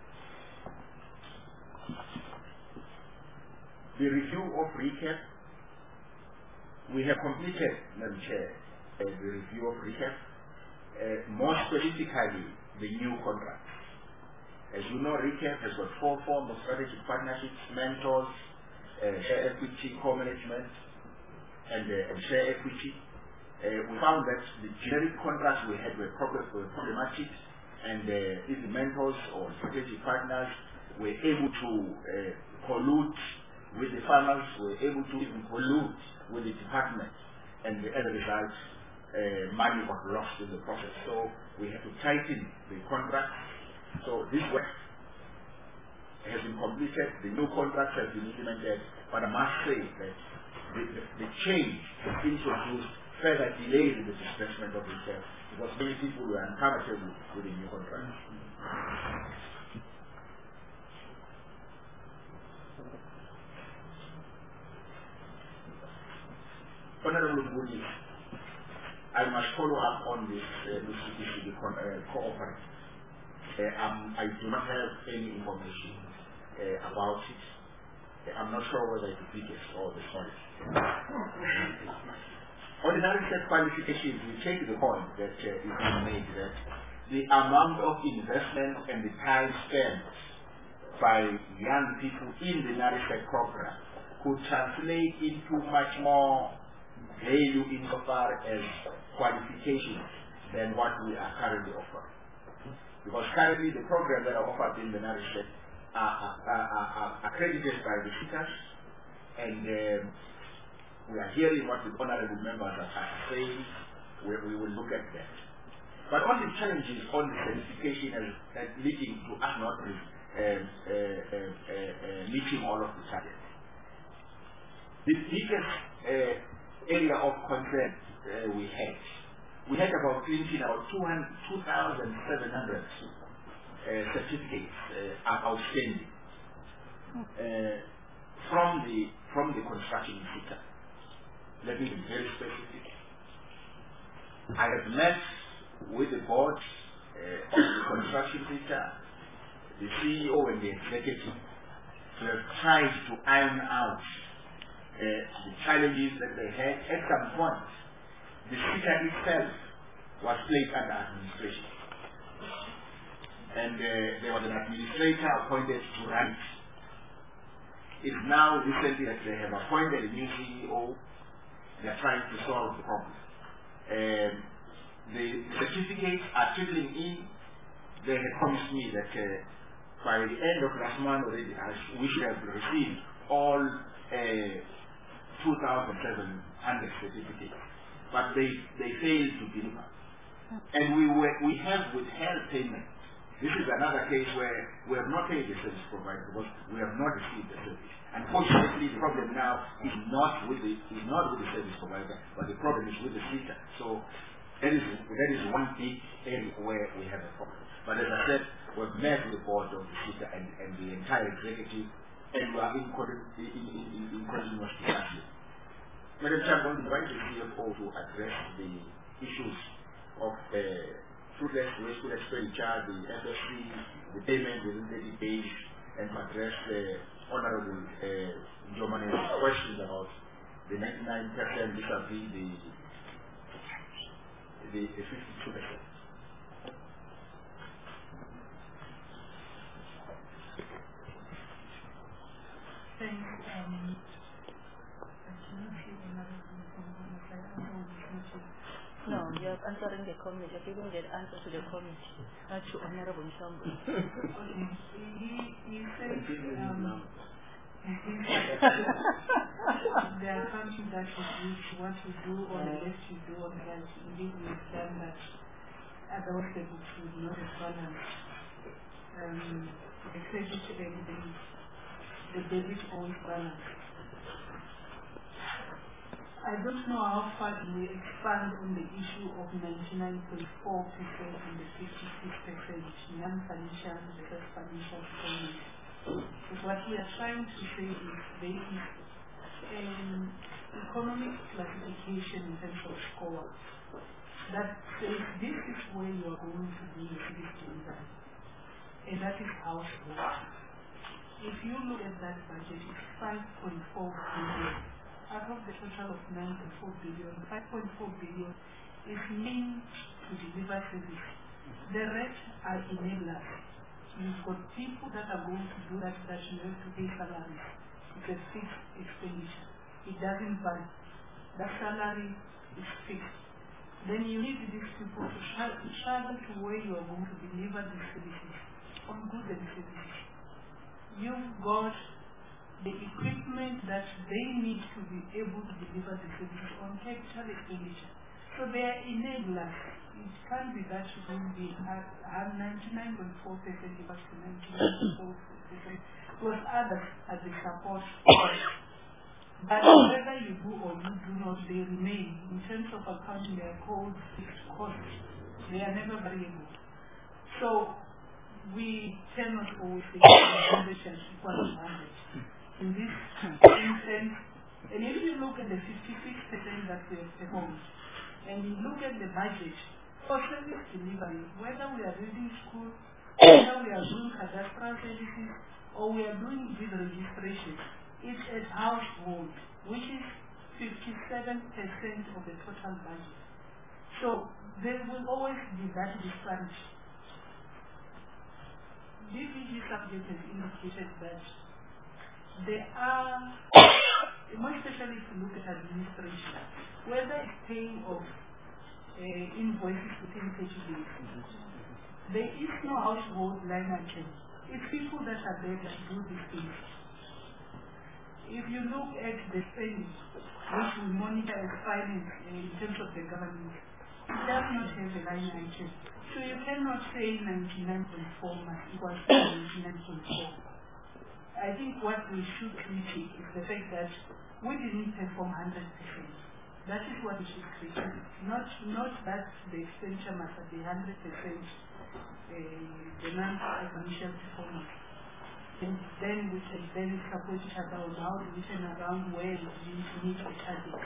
The review of RECAP, we have completed, Madam Chair, the review of RECAP, more specifically the new contract. As you know, RECAP has got 4 forms of strategic partnerships: mentors, share equity, co-management, and share equity. We found that the generic contracts we had were problematic, and if the mentors or strategic partners were able to collude with the farmers, were able to even collude with the department, and as a result, money was lost in the process. So we had to tighten the contract. So this work has been completed, the new contract has been implemented, but I must say that the change that introduced further delays in the disbursement of reserves because many people were uncomfortable with the new contract. Honorable Mbuli, I must follow up on this issue, the cooperative. I do not have any information about it. I'm not sure whether it's the biggest or the smallest. Ordinary set qualifications, we take the point that is being made that the amount of investment and the time spent by young people in the NARISEC program could translate into much more value insofar as qualifications than what we are currently offering. Because currently the programs that are offered in the NARISEC are accredited by the SETAs, and we are hearing what the honorable members are saying. We will look at that. But all the challenges on the certification and leading to us not meeting all of the targets. The biggest area of concern we had about printing about 2,700 certificates are outstanding from the construction sector. Let me be very specific. I have met with the board of the construction sector, the CEO and the executive, to have tried to iron out the challenges that they had. At some point, the sector itself was placed under administration. And there was an administrator appointed to run it. It's now recently that they have appointed a new CEO. They are trying to solve the problem. The certificates are trickling in. They had promised me that by the end of last month already, we should have received all 2,700 certificates. But they failed to deliver. And we have withheld payment. This is another case where we have not paid the service provider because we have not received the service. Unfortunately, the problem now is not with the service provider, but the problem is with the SETA. So that is one big area where we have a problem. But as I said, we've met with the board of the SETA and the entire executive, and we are in continuous discussion. Madam Chair, I'm going to invite the CFO to address the issues of fruitless, wasteful expenditure, the FSC, the payment within 30 days, and to address the Honorable Jomane's questions about the 99% vis-a-vis the 52%. No, you're answering the comment. You're giving the answer to the comment, not to Honorable Nshambo. Okay. He said there are countries that reduce what you do or the less you do on the right. Indeed, we've done that. Otherwise, the books would not have balanced. The credit and the debit always balance. I don't know how far we expand on the issue of 99.4% and the 56% non-financial versus financial payment. But what we are trying to say is there is an economic classification in terms of score that says this is where you are going to be your service delivery, and that is household. If you look at that budget, it's 5.4 billion. Out of the total of 9.4 billion, 5.4 billion is meant to deliver service. The rest are enablers. You've got people that are going to do that you have to pay salaries. It's a fixed expenditure. It doesn't vary. The salary is fixed. Then you need these people to travel to where you are going to deliver these services on goods and services. You've got the equipment that they need to be able to deliver the services on capital expenditure. So they are enablers. It can't be that you will be at 99.4% equals to 99.4%. Because others are the support. But whether you do or you do not, they remain. In terms of accounting, they are called fixed costs. They are never variable. So we cannot always say 100 equals to 100. In this instance, and if you look at the 56% that we have performed, and you look at the budget for service delivery, whether we are reading school, whether we are doing cadastral services, or we are doing this registration, it's a household, which is 57% of the total budget. So there will always be that disparity. DPG subject has indicated that there are, more especially if you look at administration, whether it's paying of invoices within 30 days, there is no household line item. It's people that are there that do these things. If you look at the spending, which we monitor as finance in terms of the government, it does not have a line item. So you cannot say 99.4 must equal to 99.4. I think what we should critique is the fact that we didn't perform 100%. That is what we should critique. Not that the expenditure must be 100% the non-financial performance. And then we can then support each other on how to turn around where we meet the target.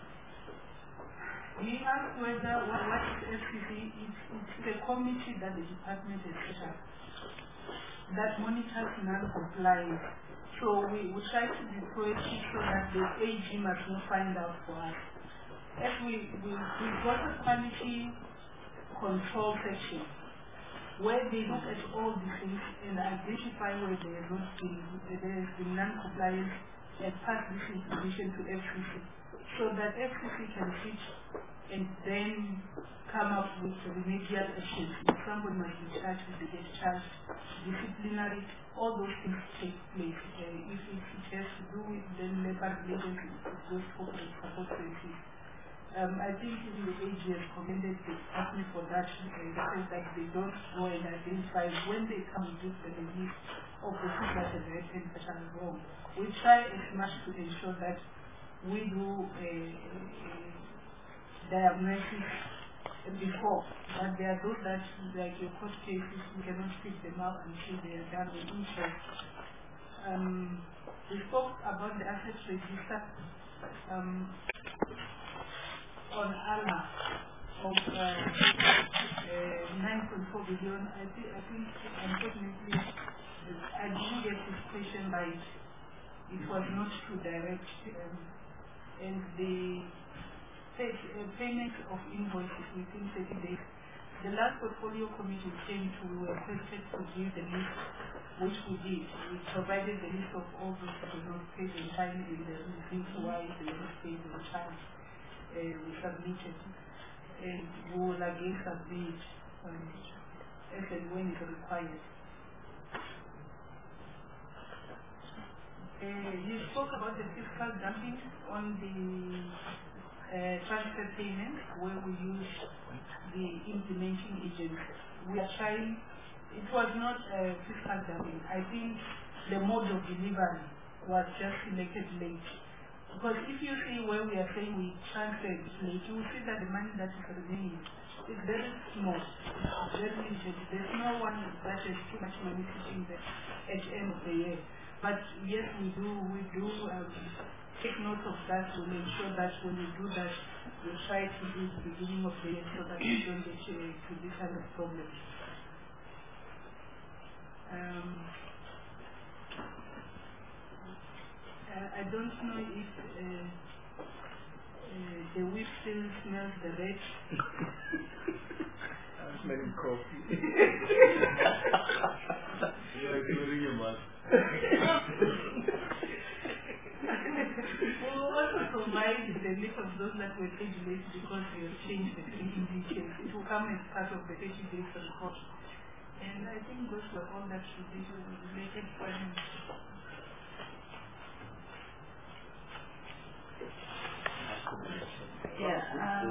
We asked whether what is FCC, it's the committee that the department has set up that monitors non-compliance. So we try to be proactive so that the AG must not find out for us. As we got a quality control section where they look at all these things and identify where there has been non-compliance and pass this information to FCC so that FCC can sit and then come up with remedial actions. If somebody might be charged, they get charged, disciplinary, all those things take place. If it has to do with then labor relations, those corporate support services. I think in the AG has commended the department for that, the fact that they don't go and identify when they come with the list of the things that have happened that are wrong. We try as much to ensure that we do diagnosis before, but there are those that, like your court cases, we cannot pick them up until they are done with interest. We spoke about the assets register on ALMA of 9.4 billion. I think unfortunately I didn't get this question right. It was not too direct, and the payment of invoices within 30 days. The last portfolio committee came to requested to give the list, which we did. We provided the list of all those that were not paid in time and the reasons why they were not paid in time. We submitted, and we will again submit as and when it's required. You spoke about the fiscal dumping on the transfer payments where we use the implementing agent. We are trying, it was not fiscal dumping. I think the mode of delivery was just selected late. Because if you see where we are saying we transferred late, you will see that the money that is remaining is very small, very limited. There's no one that has too much money sitting there at the end of the year. But yes, we do take note of that. We'll ensure that when we do that, we try to do the beginning of the year so that we don't get to this kind of problems. I don't know if the whip still smells the red. I'm smelling coffee. You're ignoring your mouth. We will also provide the list of those that were paid late because we have changed the paying details. It will come as part of the 30 days report. And I think those were all that should be related questions. Yeah,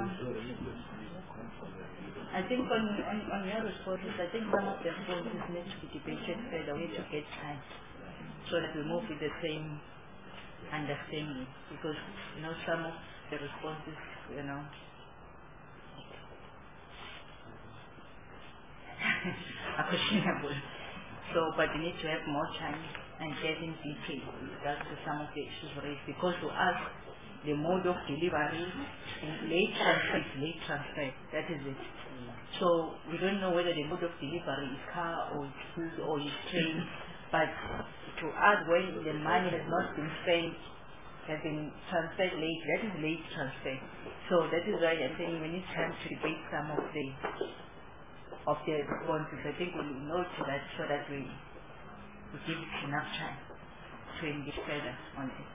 I think on your responses, I think some of the responses need to be debated further. We need to get time so that we move with the same understanding, because some of the responses are questionable. So, but we need to have more time and get in detail with regards to some of the issues raised, because to us the mode of delivery is late transfer, that is it. So we don't know whether the mode of delivery is car or it's food or it's train, but to us when the money has not been spent, has been transferred late, that is late transfer. So that is why I think we need time to debate some of of the responses. I think we'll note that so that we give enough time to engage further on it.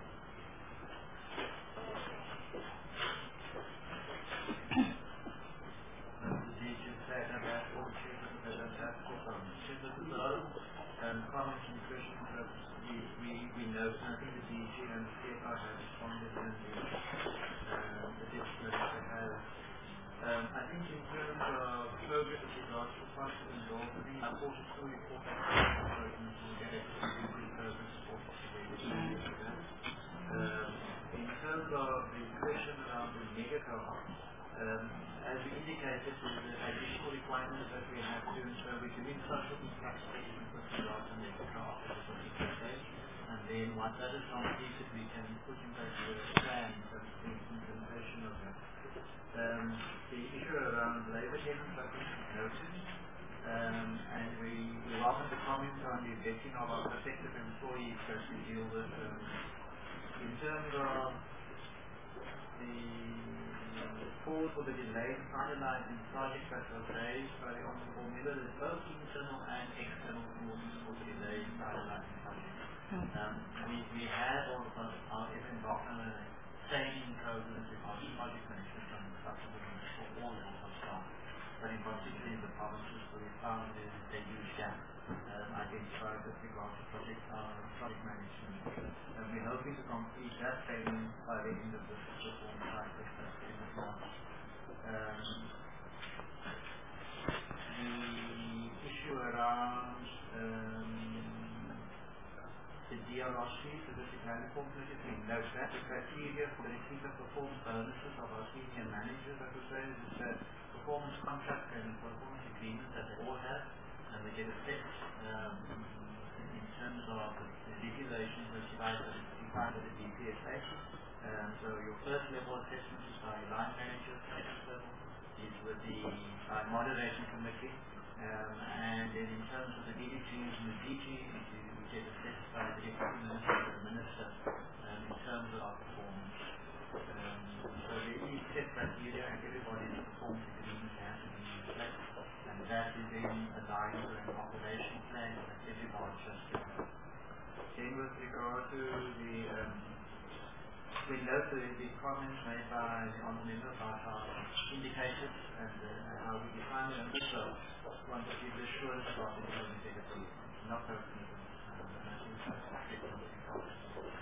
Comments and questions that we know, and I think the DG and the CFO have responded and the discipline they have. I think in terms of progress with regards to partial involvement, I thought it's really important to get it to the progress for in terms of the question around the mega co-op, as we indicated, the additional requirements that we have to do, so we're doing social impact statements with regards to mega co-op at a particular stage, and then once that is completed, we can put in place a plan for the implementation of that. The issue around labour tenants, I think, is noted, and we welcome the comments on the vetting of our prospective employees that we deal with. In terms of the cause for the delay in finalizing projects that was raised by the Honourable Miller, there's both internal and external causes for the delay in finalizing projects. We have our embarked on a training program with our project management and supplement for all levels of staff, but in particular in the provinces where we found there is a huge gap identified with regards to project management. And we're hoping to complete that training by the end of this reform cycle at the end of March. The issue around the DRRC, so the Security Committee, we note that the criteria for the receipt of performance bonuses of our senior managers, I would say, is a performance contract and performance agreement that they all have, and they get assessed in terms of the regulations that you guys are defined by the DPSA. So your first level assessment is by line manager, second level is with the moderation committee, and then in terms of the DDGs and the DG, we get assessed by the deputy minister or the minister in terms of our performance. So there is set criteria and everybody's performance agreement has to be in place, and that is then aligned with an operational plan that everybody just then with regard to the we note the comments made by the Honourable Member about our indicators and how we define them. So want to give assurance about the integrity, not personal. And I think that's particularly important.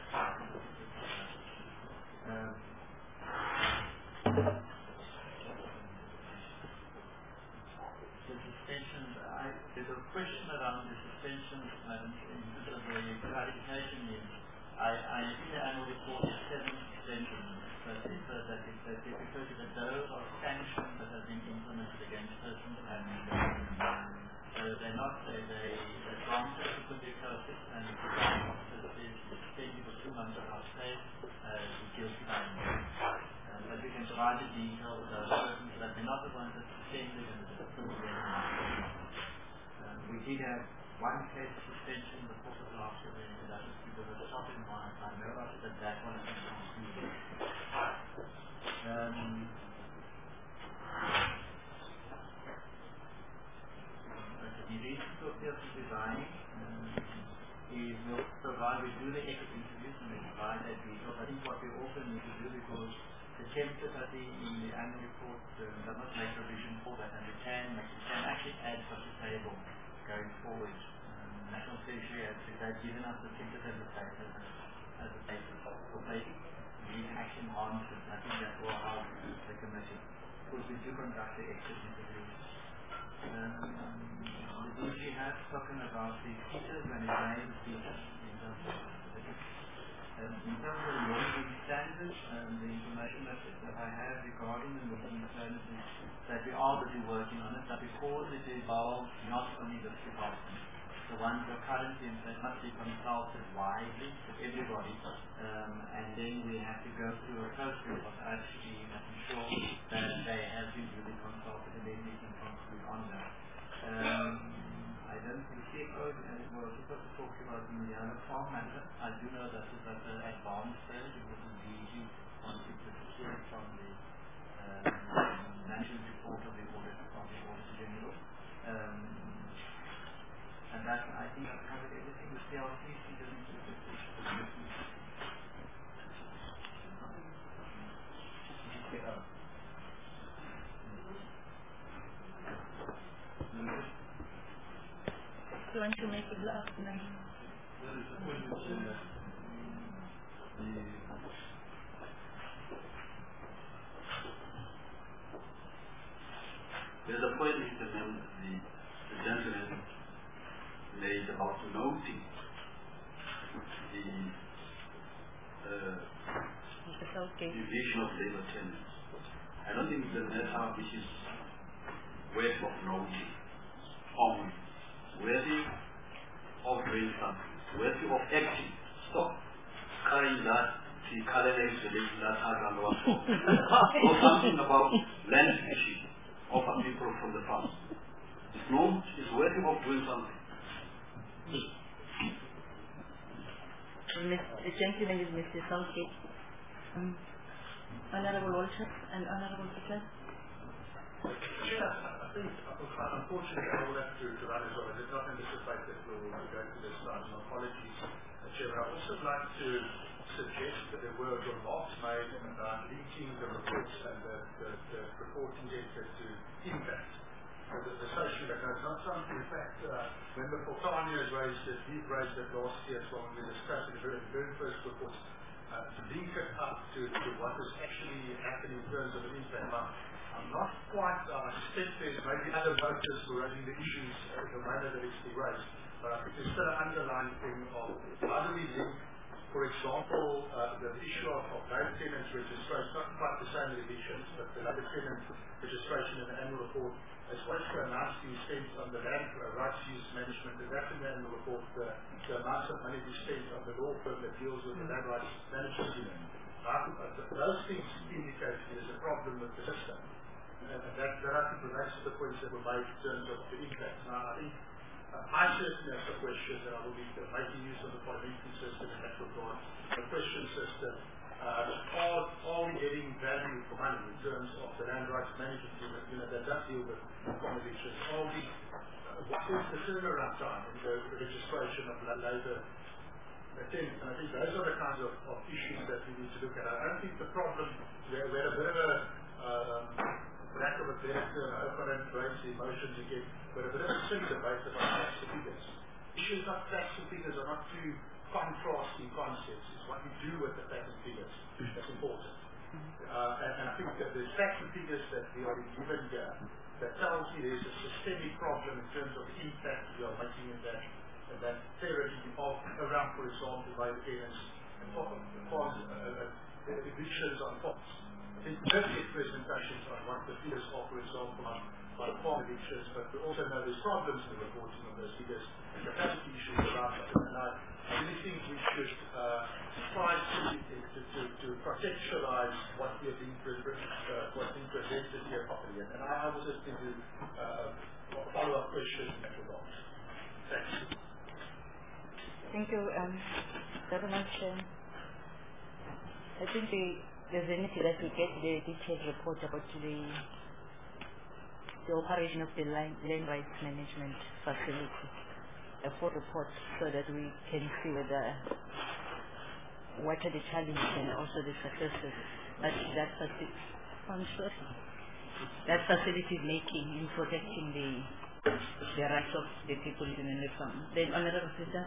The suspension, there's a question around the suspension in terms of the clarification is I see the annual report is 7 suspensions, but it says that they refer to the dose of sanctions that have been implemented against persons and so they're not, they granted to put their process and the design officer says suspended for 2 months without pay, guilty by but we can provide the detail of those persons that they're not the ones that suspended and the we did have one case suspension in the course of last year and that was because of the shopping one. I know that that one has been concluded. The reason for this design is we'll provide, we do the exit interviews and we provide that detail. I think what we also need to do because the template I think in the annual report does not make provision for that and we can actually add such a table going forward. National Treasury has given us the template as a basis for making we can actually enhance it. I think that will help the committee because we do conduct the exit interviews. The DG has spoken about the features and his name is features in terms of the lending standards and the information that I have regarding the lending standards is that we are busy working on it, but because it involves not only the department, the ones that are currently in place must be consulted widely with everybody, and then we have to go through a process of actually making sure that they have been really consulted and then we can conclude on that. I don't think CFO was supposed to talk about the other farm matter. I do know that it's at the advanced stage. It was the DG wanted to hear from the management report of the Auditor General. want to make it last now? There's a point which the gentleman made about noting the division of labor tenants. I don't think it's a matter which is worth of noting only. Worthy of doing something, worthy of acting. Stop carrying that the color installation that has or something about land issue of a people from the past. It's worthy of doing something. The gentleman is Mr. Southgate. Honorable Walter and Honorable Peter. I think, unfortunately, I will have to run as well. I did not anticipate that we'll go to this side. My apologies, Chair. I would also like to suggest that there were remarks made about linking the reports and the reporting data to impact. The social impact. Not something, in fact, Member Fortani has raised it, we've raised it last year as well when we discussed the very first reports, to link it up to what is actually happening in terms of an impact. Now, I'm not quite, I suspect there's maybe other voters who are raising the issues the manner that it's been raised, but I think there's still an underlying thing of how do we link, for example, the issue of labor tenants registration, not quite the same emissions, but the labor tenant registration in the annual report, as well as the amounts being spent on the land rights use management, and that's in the annual report, the amounts of money we spent on the law firm that deals with the land rights management unit. Those things indicate there's a problem with the system. And that I think relates to the points that were made in terms of the impact. Now, I think I certainly have some questions, and I will be making use of the parliamentary system in that regard. The question system, are we getting value for money in terms of the land rights management unit that does deal with accommodations? What is the turnaround time in the registration of labor tenants? And I think those are the kinds of issues that we need to look at. I don't think the problem, we had a bit of a lack of a better term, I hope I don't raise the emotions again, but a bit of a silly debate about facts and figures. Issues of facts and figures are not two contrasting concepts. It's what you do with the facts and figures that's important. And I think that the facts and figures that we are given here that tells me there's a systemic problem in terms of the impact we are making in that therapy around, for example, labor tenants and evictions on farms. I think we don't get presentations on what the figures are, for example, on farm evictions, but we also know there's problems in the reporting of those figures and capacity issues around that. And I really think we should try to contextualize what we are being presented here properly. And I will just give you a follow-up question in that regard. Thanks. Thank you very much. I think there's a need that we get the detailed report about the operation of the land rights management facility, a full report, so that we can see what are the challenges and also the successes that facility is making in protecting the rights of the people living in the farm. Then, Honorable Officer.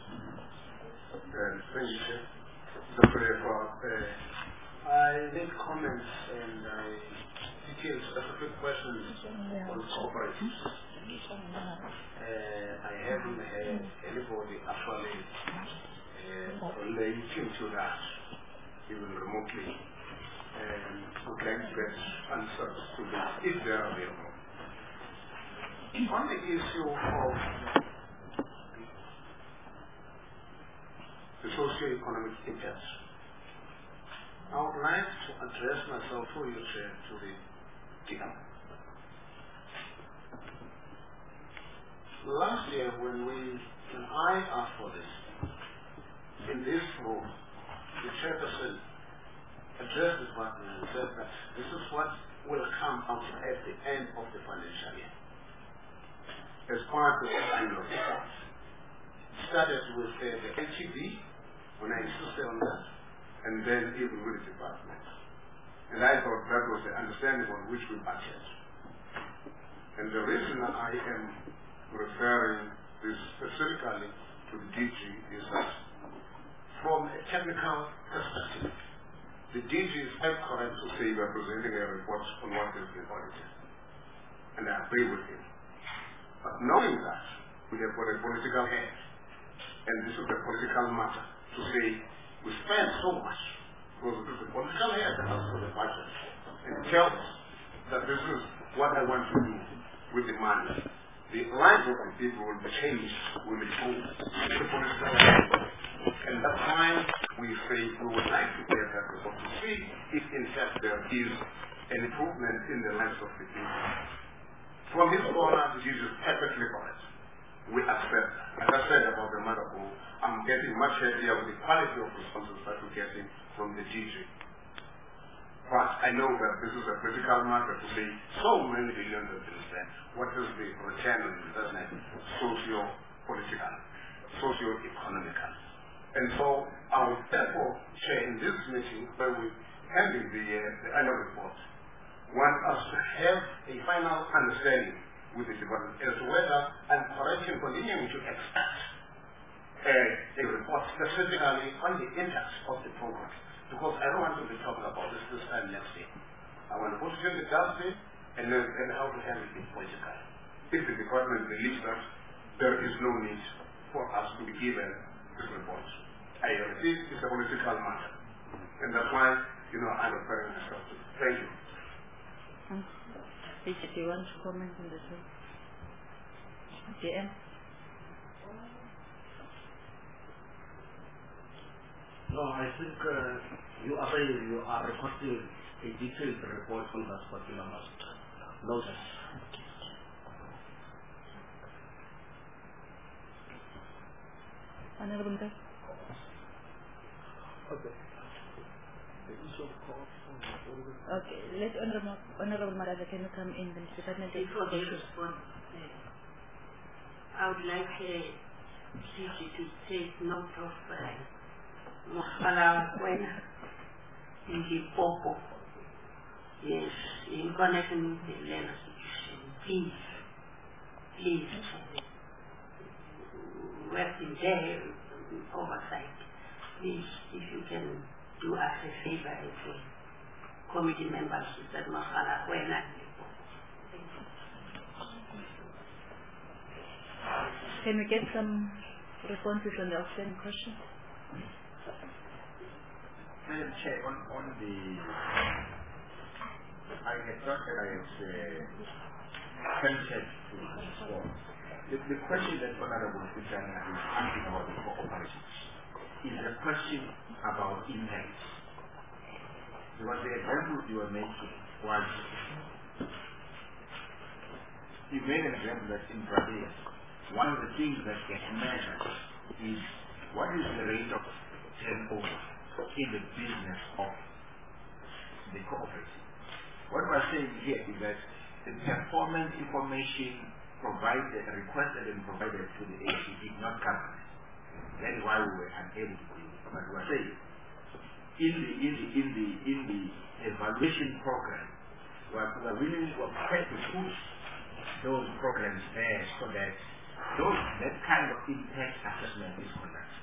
Thank you, Chair. I made comments and I detailed specific questions on cooperatives. I haven't had anybody actually relating to that, even remotely, and would like to get answers to this if they are available. On the issue of the socio-economic impacts, I would like to address myself for you, Chair, to the DICAM. Last year, when I asked for this, in this room, the chairperson addressed this matter and said that this is what will come out at the end of the financial year. As part of the annual report. Started with the LTV, when I insisted on that, and then even with the department. And I thought that was the understanding on which we budget. And the reason I am referring this specifically to the DG is that from a technical perspective, the DG is quite correct to say we are presenting a report on what has been audited. And I agree with him. But knowing that, we have got a political head, and this is a political matter, to say we spend so much, because it is the political head that has got the budget, and it tells us that this is what I want to do with the money. The lives of the people will be changed, will improve. It's the political head. And that's why we say we would like to get that report to see if in fact there is an improvement in the lives of the people. From his corner, it is perfectly correct. We accept that. As I said about the matter, I'm getting much happier with the quality of responses that we're getting from the DG. But I know that this is a critical matter to say so many billions have been spent. What is the return on investment, socio-political, socio-economical? And so I would therefore share in this meeting where we're handling the annual report, want us to have a final understanding with the department as to whether I'm correcting continuing to expect a report specifically on the impact of the program. Because I don't want to be talking about this time next year. I want to put it in the dustbin and then how to handle it politically. If the department believes that there is no need for us to be given this report. I repeat, it's a political matter. And that's why, I'm referring myself to it. Thank you. Richard, do you want to comment on this one? JM? No, I think you are requesting a detailed report on that particular matter. No, sir. Honorable Minister? Okay. Okay, let Honorable Maraga, can you come in the department? Before they respond, I would like CG to take note of Mokala Kwena in Limpopo. Yes, in connection with the land situation. Please, working there, oversight. Please, if you can do us a favor as a committee members, that Mokala Kwena in Limpopo. Thank you. Can we get some responses on the outstanding questions? Madam Chair, on the, I had thought that I was tempted to respond. The question that Honorable Kuchana is asking about the cooperations is a question about impact. Because the example you were making was, you made an example that in Brazil, one of the things that gets measured is what is the rate of turnover in the business of the cooperative. What we're saying here is that the performance information requested and provided to the AG did not cover it. That is why we were unable to do it. But we're saying in the evaluation program, we're willing to try to push those programs there so that that kind of impact assessment is conducted.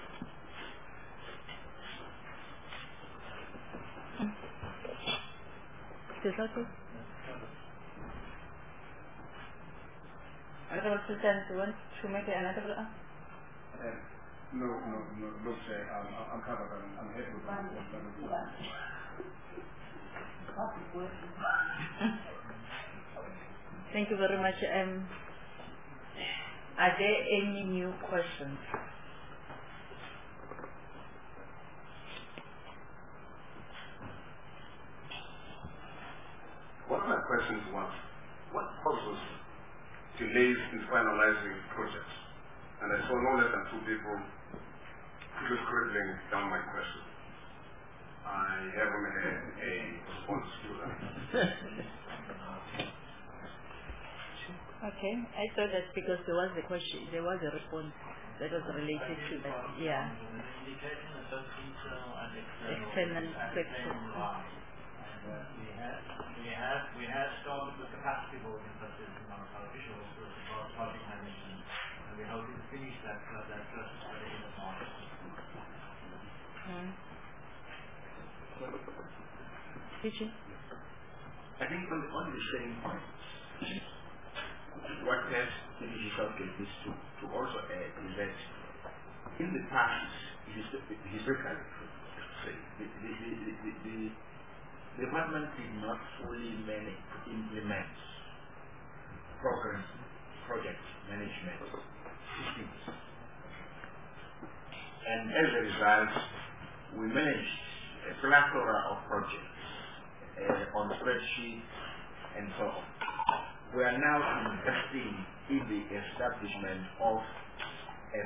Is that it? Honorable Sultan, do you want to make another No, sir. I'm covered. I'm happy with that. Thank you very much. Are there any new questions? One of my questions was, what causes delays in finalizing projects? And I saw no less than two people just scribbling down my question. I haven't had a response to that. Okay, I thought that because there was a question, there was a response that was related to that. Yeah. External inspection. We have started with capacity building such as our officials, project management, and we hope Eugene? I think on the same point, what has Energy Southgate is to also add is that in the past, historically, the department did not fully manage to implement program project management systems. And as a result, we managed a plethora of projects on spreadsheets and so on. We are now investing in the establishment of a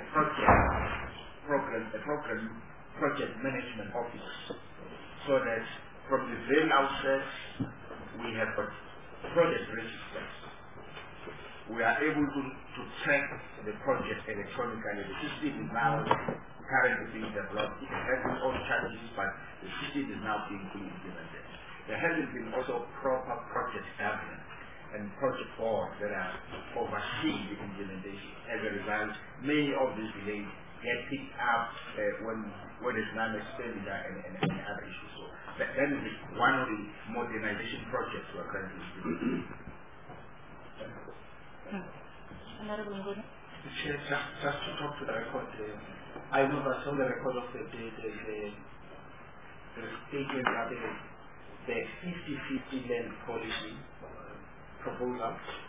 project management office, so that from the very outset we have got project registers. We are able to track the project electronically. The system is now currently being developed. It has its own challenges, but the system is now being fully implemented. There hasn't been also proper project governance and project boards that are overseeing the implementation. As a result, many of these delays get picked up when it's non-expenditure and other issues. So that is one of the modernization projects we are currently implementing. Chair, just to talk to the record, I know that on the record of the day there is a statement that the 50-50 land policy proposal,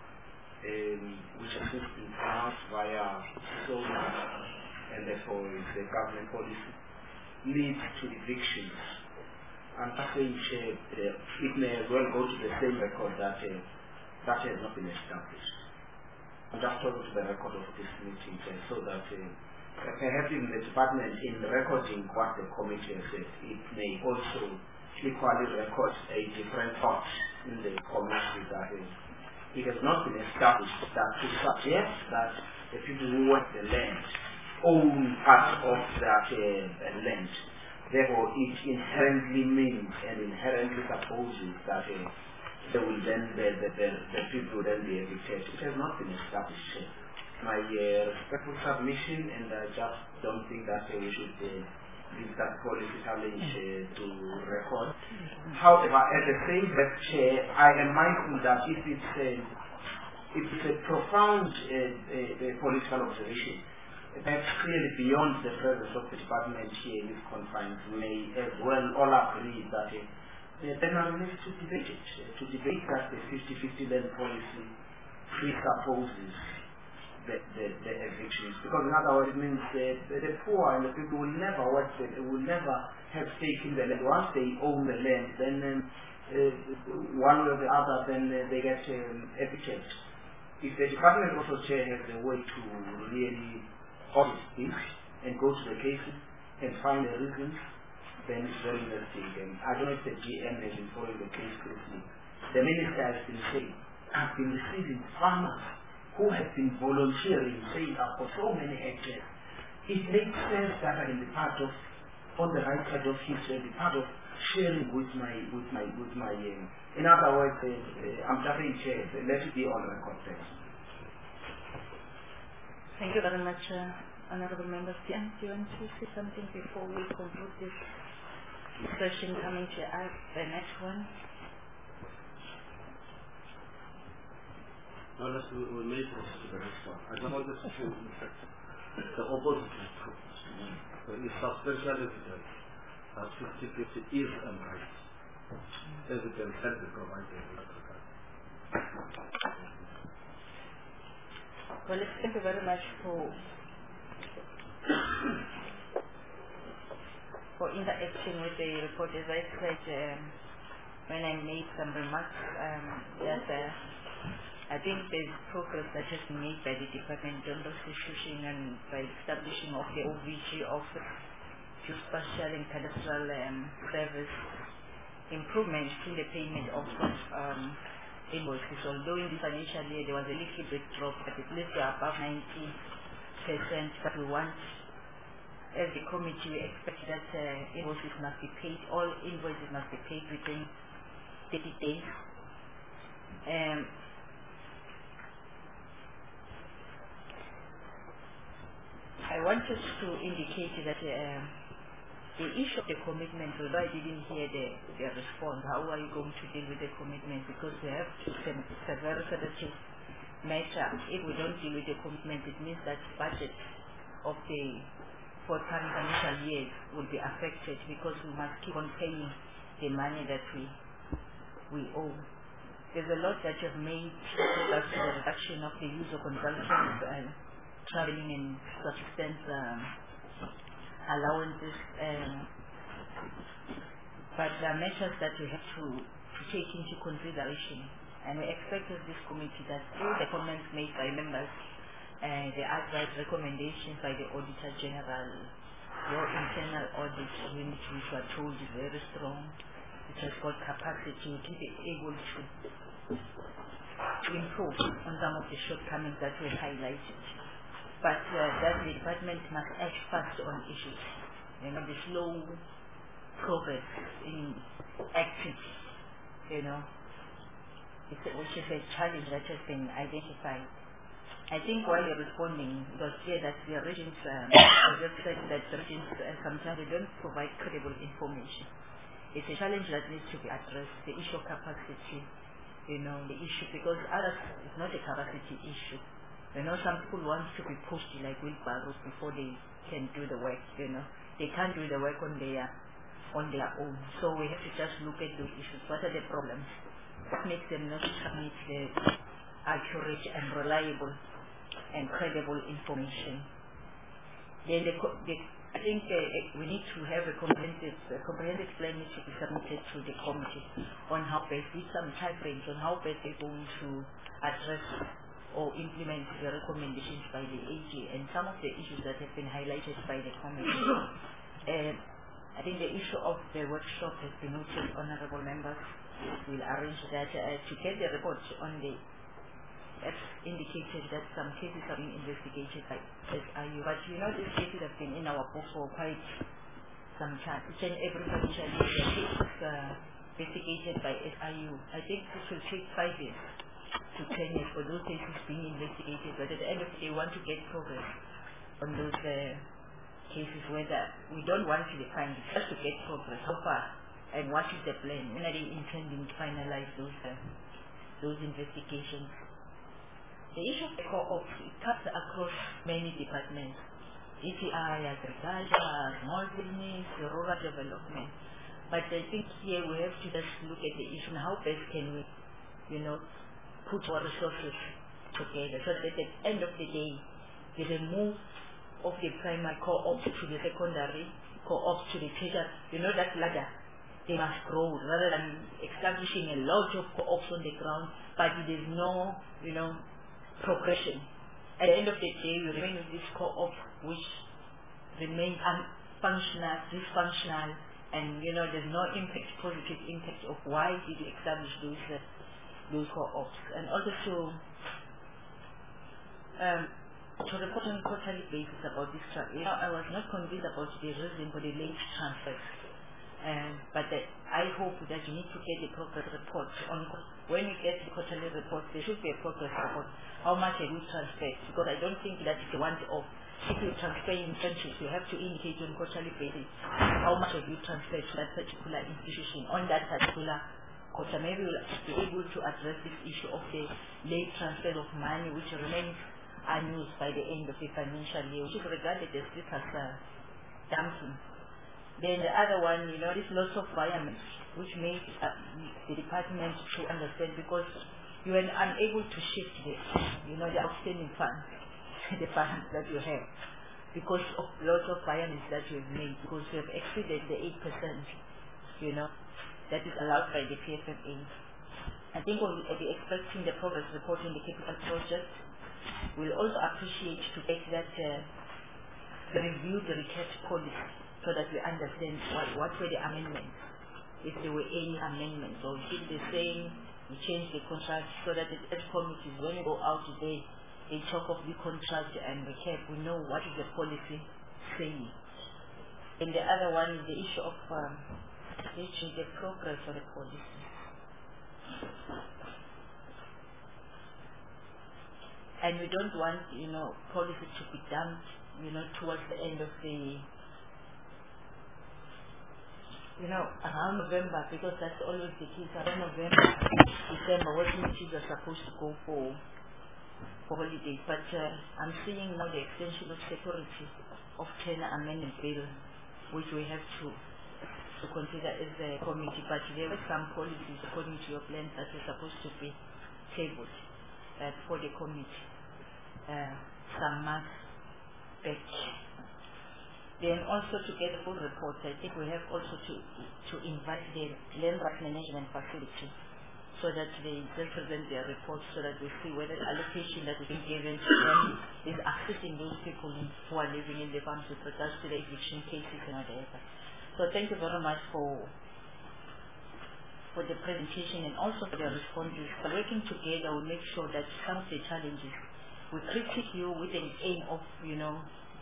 which has been pronounced via SONA and therefore is the government policy, leads to evictions. I'm just saying, Chair, it may as well go to the same record that that has not been established. I'm just talking to the record of this meeting, so that perhaps in the department, in recording what the committee has said, it may also equally record a different thought in the committee that it has not been established that to suggest that the people who want the land own part of that land. Therefore, it inherently means and inherently supposes that they will then the people will then be evicted. It has not been established. My respectful submission, and I just don't think that we should leave that policy challenge to record. However, at the same time, I am mindful that if it's a profound political observation, that's clearly beyond the presence of the department here in this confines, may as well all agree that then I need to debate it. To debate that the 50-50 land policy presupposes the evictions, because in other words it means the poor and the people will never work, will never have stake in the land. Once they own the land, then one way or the other, then they get evicted. If the department also has a way to really audit this and go to the cases and find the reasons, then it's very interesting. I don't know if the GM has been following the case closely. The minister has been saying, I've been receiving farmers who have been volunteering, saying I've got so many hectares. It makes sense that I can be part of, on the right side of history, be part of sharing with my in other words, I'm just saying, let it be on record. Thank you very much, honorable members. Jan, do you want to say something before we conclude this session, coming to the next one? No, we may proceed to the next one. I just wanted to say, in fact, the opposite is true. It's substantially evident that 50-50 is a right, as it can help to provide the electrical. Well, thank you very much for interaction with the report. As I said when I made some remarks, I think there's progress that has been made by the Department of Constitution and by establishing of the OVG office, Geospatial and Cadastral Service, improvements in the payment of invoices. Although in the financial year there was a little bit drop, but at least they are above 90%. But we want, as the committee, we expect that invoices must be paid, all invoices must be paid within 30 days. I want us to indicate that The issue of the commitment, although I didn't hear the response, how are you going to deal with the commitment? Because we have to, it's a very sensitive matter. If we don't deal with the commitment, it means that budget of the forthcoming financial years will be affected because we must keep on paying the money that we owe. There's a lot that you've made regards to the reduction of the use of consumptions and traveling and subsistence allowances, but there are measures that we have to take into consideration, and we expect as this committee that through the comments made by members, the advice recommendations by the Auditor General, your internal audit unit, which we are told is very strong, which has got capacity to be able to improve on some of the shortcomings that were highlighted. But that the department must act fast on issues. You know, the slow progress in acting, you know, which is a challenge that has been identified. I think while you're responding, it was clear that the regions, I just said that the regions sometimes they don't provide credible information. It's a challenge that needs to be addressed, the issue of capacity, you know, the issue, because others is not a capacity issue. You know, some people want to be pushed like wheelbarrows before they can do the work, you know. They can't do the work on their own. So we have to just look at those issues. What are the problems? What makes them not submit the accurate and reliable and credible information? Then I think we need to have a comprehensive plan which should be submitted to the committee on how best, with some time frames, on how best they're going to address or implement the recommendations by the AG and some of the issues that have been highlighted by the committee. I think the issue of the workshop has been noted, honorable members. We'll arrange that to get the report on the, that's indicated that some cases are being investigated by SIU. But you know, these cases have been in our book for quite some time. Each and every financial year is investigated by SIU. I think this will take 5 years to 10 years for those cases being investigated, but at the end of the day we want to get progress on those cases, whether we don't want to define it, just to get progress. How far and what is the plan? When are they intending to finalize those investigations? The issue of the co-ops, it cuts across many departments. ETI, agriculture, small business, rural development. But I think here we have to just look at the issue and how best can we, you know, put our resources together so that at the end of the day, the remove of the primary co-ops to the secondary co-ops to the tertiary, you know, that ladder, they must grow rather than establishing a lot of co-ops on the ground, but there is no, you know, progression. At the end of the day, we remain with this co-op which remains unfunctional, dysfunctional, and you know, there's no impact, positive impact of why did you establish those co-ops. And also to report on a quarterly basis about this transfer. You know, I was not convinced about the reason for the late transfers. But I hope that you need to get the progress report on when you get the quarterly report. There should be a progress report. How much have you transferred? Because I don't think that it's a one-off. If you transfer incentives, you have to indicate on quarterly basis how much have you transferred to that particular institution on that particular quarter. Maybe we'll be able to address this issue of the late transfer of money which remains unused by the end of the financial year, which is regarded as this as dumping. Then the other one, you know, this loss of environment, which makes the department to understand, because you are unable to shift the outstanding funds, the funds that you have, because of lots of environments that you have made, because you have exceeded the 8%, you know, that is allowed by the PFMA. I think we'll be expecting the progress report in the capital project. We'll also appreciate to get that review the research policy so that we understand what were the amendments, if there were any amendments, or keep the same, we change the contract so that the head committees, when we go out today, they talk of the contract and recap, we know what is the policy saying. And the other one is the issue of the progress of the policy. And we don't want, you know, policy to be dumped, you know, towards the end of the you know, around November, because that's always the case, around November, December, what committees are supposed to go for holiday. But I'm seeing now the extension of security of 10 amendment bill, which we have to consider as a committee. But there were some policies according to your plans that were supposed to be tabled for the committee some months back. Then also to get a full report, I think we have also to invite the land right management facility so that they present their report so that we see whether the allocation that is being given to them is assisting those people who are living in the farms with regards to the eviction cases and whatever. So thank you very much for the presentation and also for the responses. By working together, we'll make sure that some of the challenges, we critique you with an aim of, you know,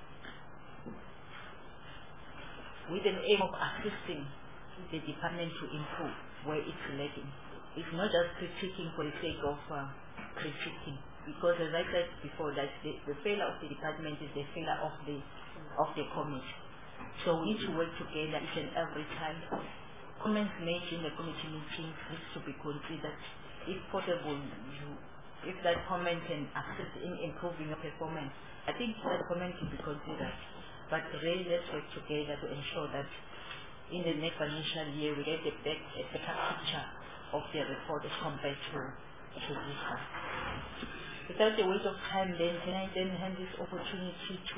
with an aim of assisting the department to improve where it's lacking. It's not just critiquing for the sake of critiquing, because as I said before, that the failure of the department is the failure of the committee. So we need to work together each and every time. Comments made in the committee meetings needs to be considered. If possible, if that comment can assist in improving your performance, I think that comment can be considered. But really, let's work together to ensure that in the next financial year we get a better picture of the report as compared to this one. Without the waste of time, then can I then hand this opportunity to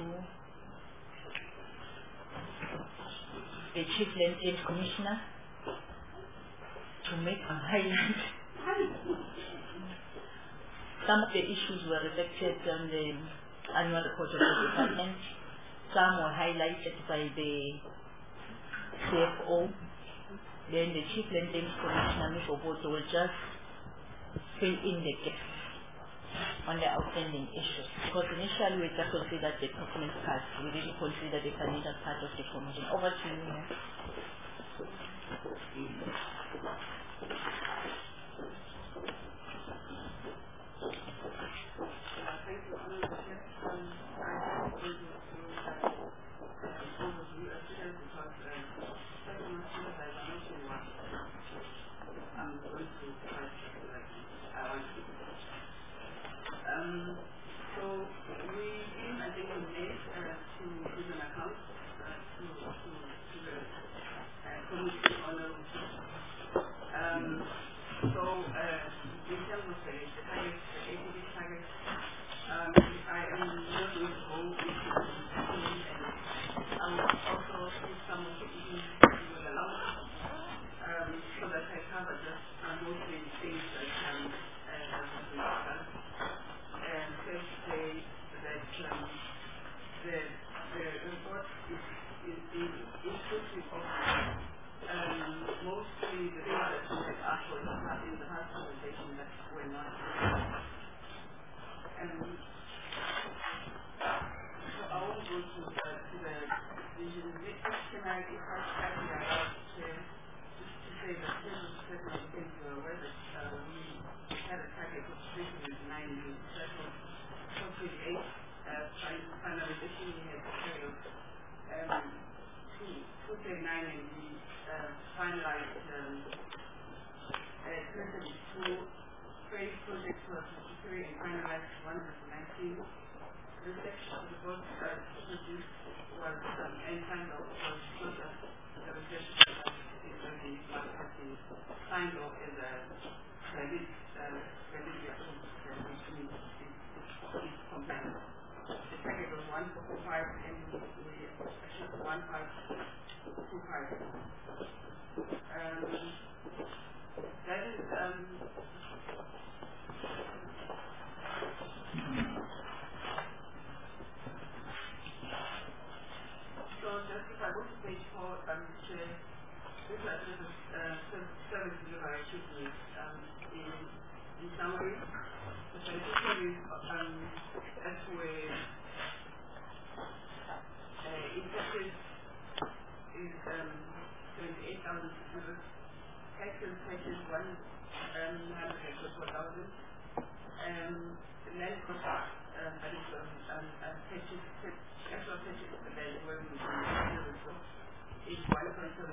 the Chief Land Claims Commissioner to make a highlight. Some of the issues were reflected on the annual report of the department. Some were highlighted by the CFO. Then the Chief Land Claims Commissioner, Ms. Oboto, will just fill in the gaps on the outstanding issues. Because initially we just considered the document part. We didn't consider the financial part of the commission. Over to you, ma'am.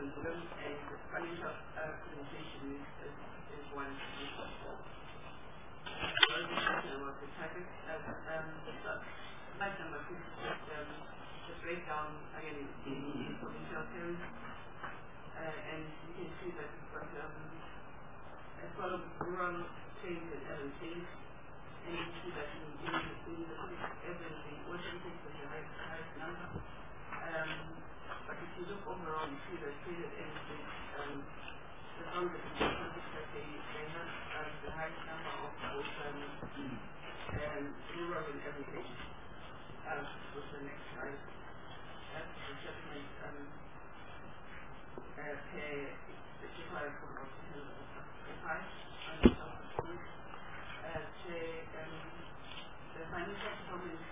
curriculum, and the financial presentation is one issue. About the topic, slide number 6 is the breakdown again in provincial terms, and you can see that we've got as well as rural trade and urban things, and you see that in the urban, the Western Cape is the highest number. But if you look overall, you see that trade and urban things, the strongest in the context that they have the highest number of both rural and urban things. With the next slide, that's the settlement the supply for about 5 the financial performance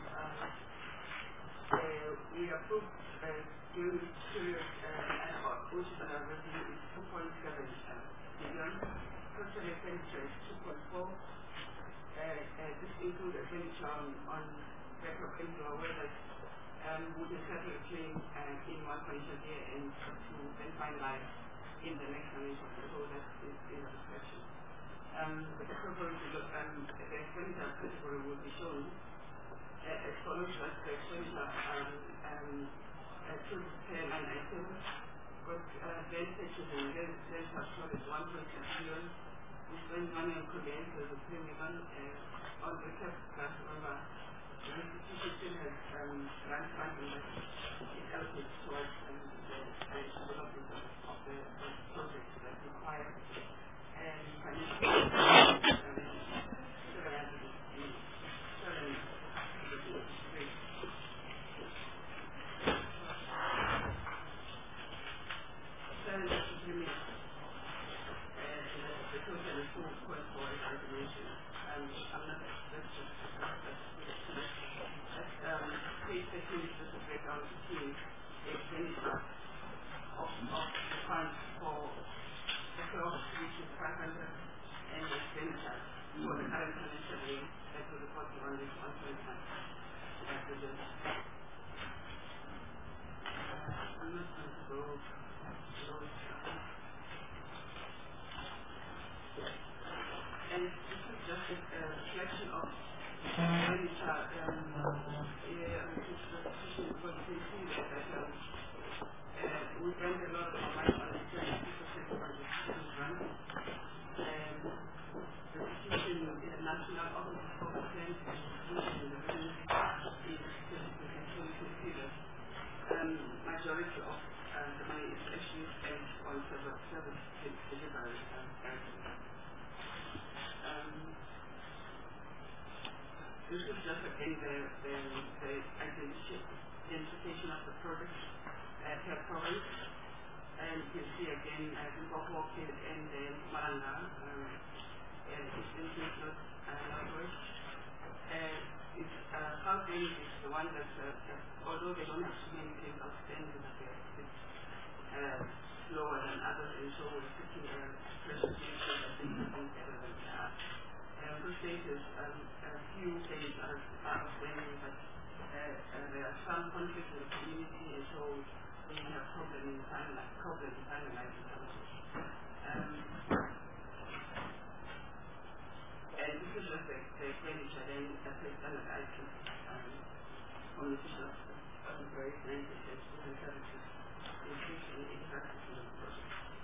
we approved during this period and about which revenue is 2.7 billion. Total expenditure is 2.4. This includes expenditure on backup into our website. We can settle a claim in one financial year and to then finalize in the next financial year. So that is a discussion. The expenditure category will be shown as follows: as the expenditure to pay line item, but then purchase and then transport is 1.6 billion. We spend money on conveyance as 3 million on the recap class. Remember, the institution has grant funding that is allocated towards the development of the projects that require and financial majority of the money is actually spent on service delivery. This is just again the identification of the product per province, and you can see again Limpopo, Cape, and then Malanga, Eastern Cape, Northwest. Gauteng is the one that, although they don't have too many things outstanding, it's slower than others, and so we're putting pressure to make sure that things are being better than they are. Those stages, a few things are outstanding, but there are some conflicts in the community, and so we have problems in finalizing some of it. And this is just the expenditure then that is standard items on the issue of very 9% and services increasing in practice in the project.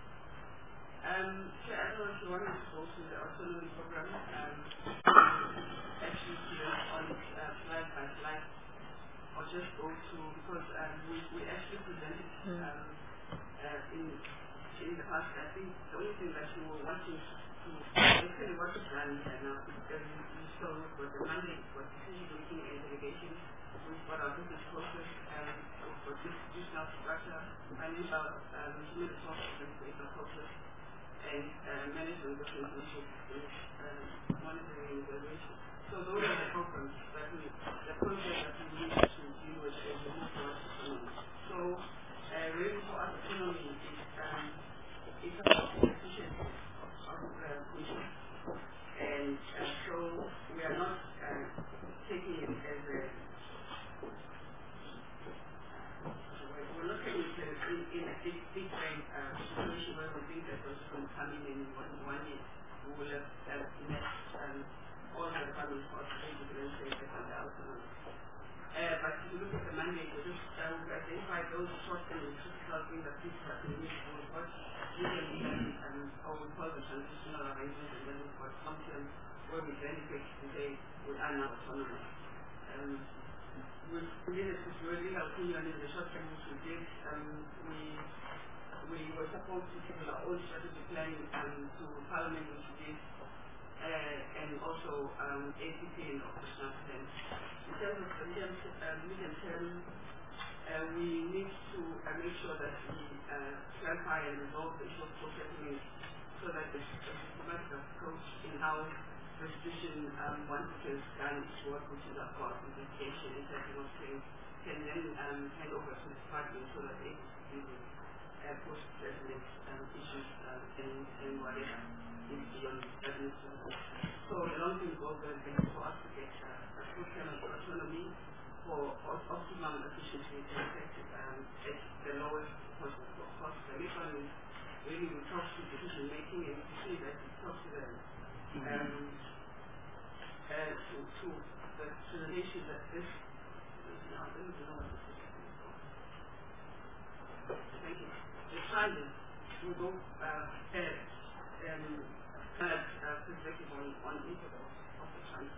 So I don't know if you want to go to the autonomy program, actually on slide by slide, or just go to, because we actually presented in the past. I think the only thing that you were wanting to basically what is done here now is you saw what the mandate for decision making and delegation, we've got our business process, and we've got institutional structure, financial human resources and data process, and management of information systems, monitoring and evaluation. So those are the programs that the project that we need to deal with as we move towards autonomy. So really for us, autonomy is about the efficiency of the function. And so we are not taking it as a we're looking at it in a big way national arrangements, and then we've got Contium, where we benefit today we are now autonomous. With the legal opinion in the short term which we did, we were supposed to table our own strategic plan to Parliament, which we did, and also ACP and operational plan. In terms of the medium term, we need to make sure that we clarify and resolve the issue of processing so that the systematic approach in how restitution, once it is done, its work, which is of course investigation and setting of things, can then hand over to the department so that they can deal with post-settlement issues and whatever is beyond administration. So the long term goal is for us to get a full term of autonomy for optimum efficiency and effective at the lowest possible cost. The next one is really we talk to decision making, and we see that we talk to them to the issue that this thank you. The trial will go perspective on intervals of the trial.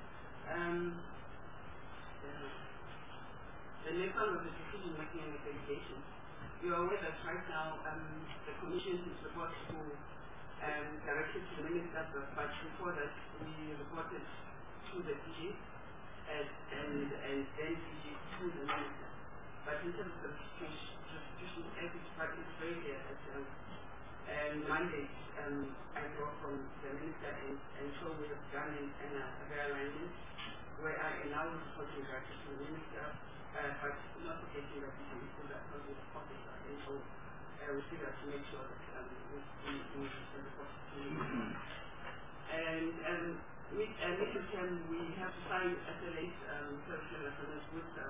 The next one was the decision making and accreditation. You are aware that right now the Commission is supposed to directed to the Minister, but before that we reported to the DG and then DG to the Minister. But in terms of the restitution ethics practice, it's very clear that mandate I draw from the Minister, and so we have done a very alignment where I am now reporting directly to the Minister, but not forgetting that we still that public officer, and so we still have to make sure that we report to the Minister. And midterm, we have to sign SLAs, service level agreements with the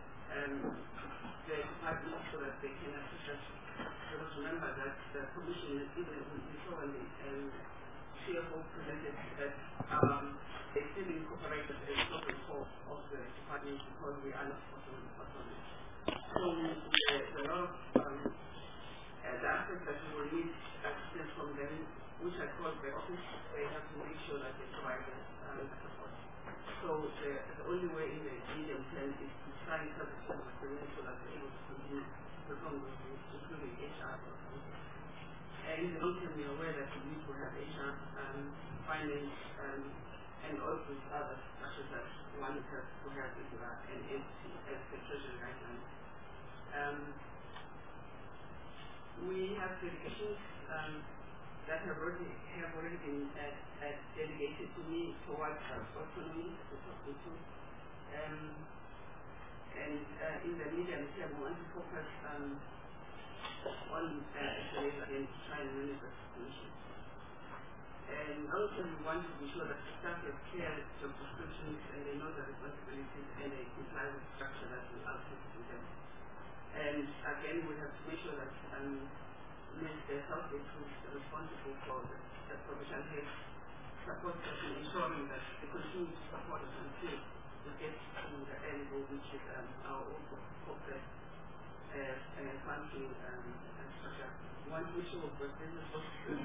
department so that they can assist us. Because remember that the Commission, even we saw when the CFO presented that they still incorporated the total cost of the department because we are not autonomous. So there's a lot of the aspects that we will need assistance from them, which I call the office. They have to make sure that they provide us support. So the only way in the medium term is to sign service agreement so that we're able to continue to perform those things, including HR. And in the long term, we're aware that we need to have HR, finance, and also others, such as that one has to have an entity as the treasury right now. We have dedications that have already been delegated to me towards autonomy, as we talked to. And in the medium term, we want to focus on SLAs against trying to manage the situation. And also we want to be sure that the staff have clear job descriptions and they know the responsibilities and they comply with the structure that we output to them. And again, we have to make sure that Mr. Southgate, who is responsible for the provision head, supports us in ensuring that they continue to support us until we get to the end goal, which is our own corporate function structure. One issue of the business was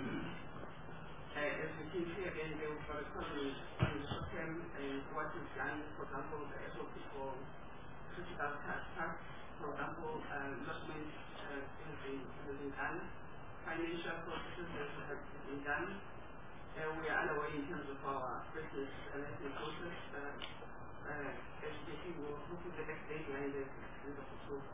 as we can see again, there was a recovery in the short term and what is done, for example, the SOP for critical tasks, for example, lodgement has been done, financial processes have been done. We are underway in terms of our business analysis process. As you can see, we're hoping the next deadline is the end of October.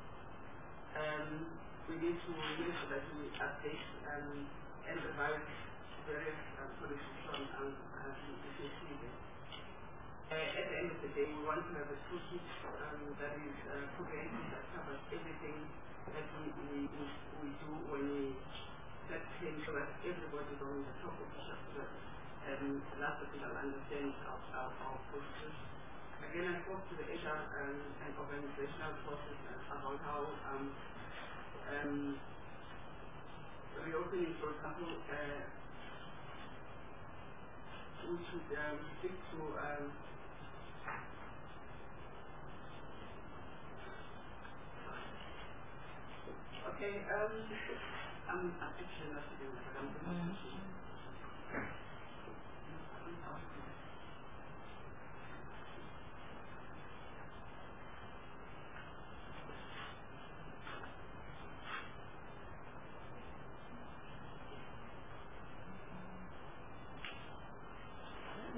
We need to make sure that we update and revise various policies on ECC. At the end of the day, we want to have a toolkit that is comprehensive, that covers everything that we do when we set things so that everybody is on the top of the shop, so that last official understands our processes. Again, I spoke to the HR and organizational process about how reopening, for example, we should stick to okay, I'm actually not doing that, but I'm going to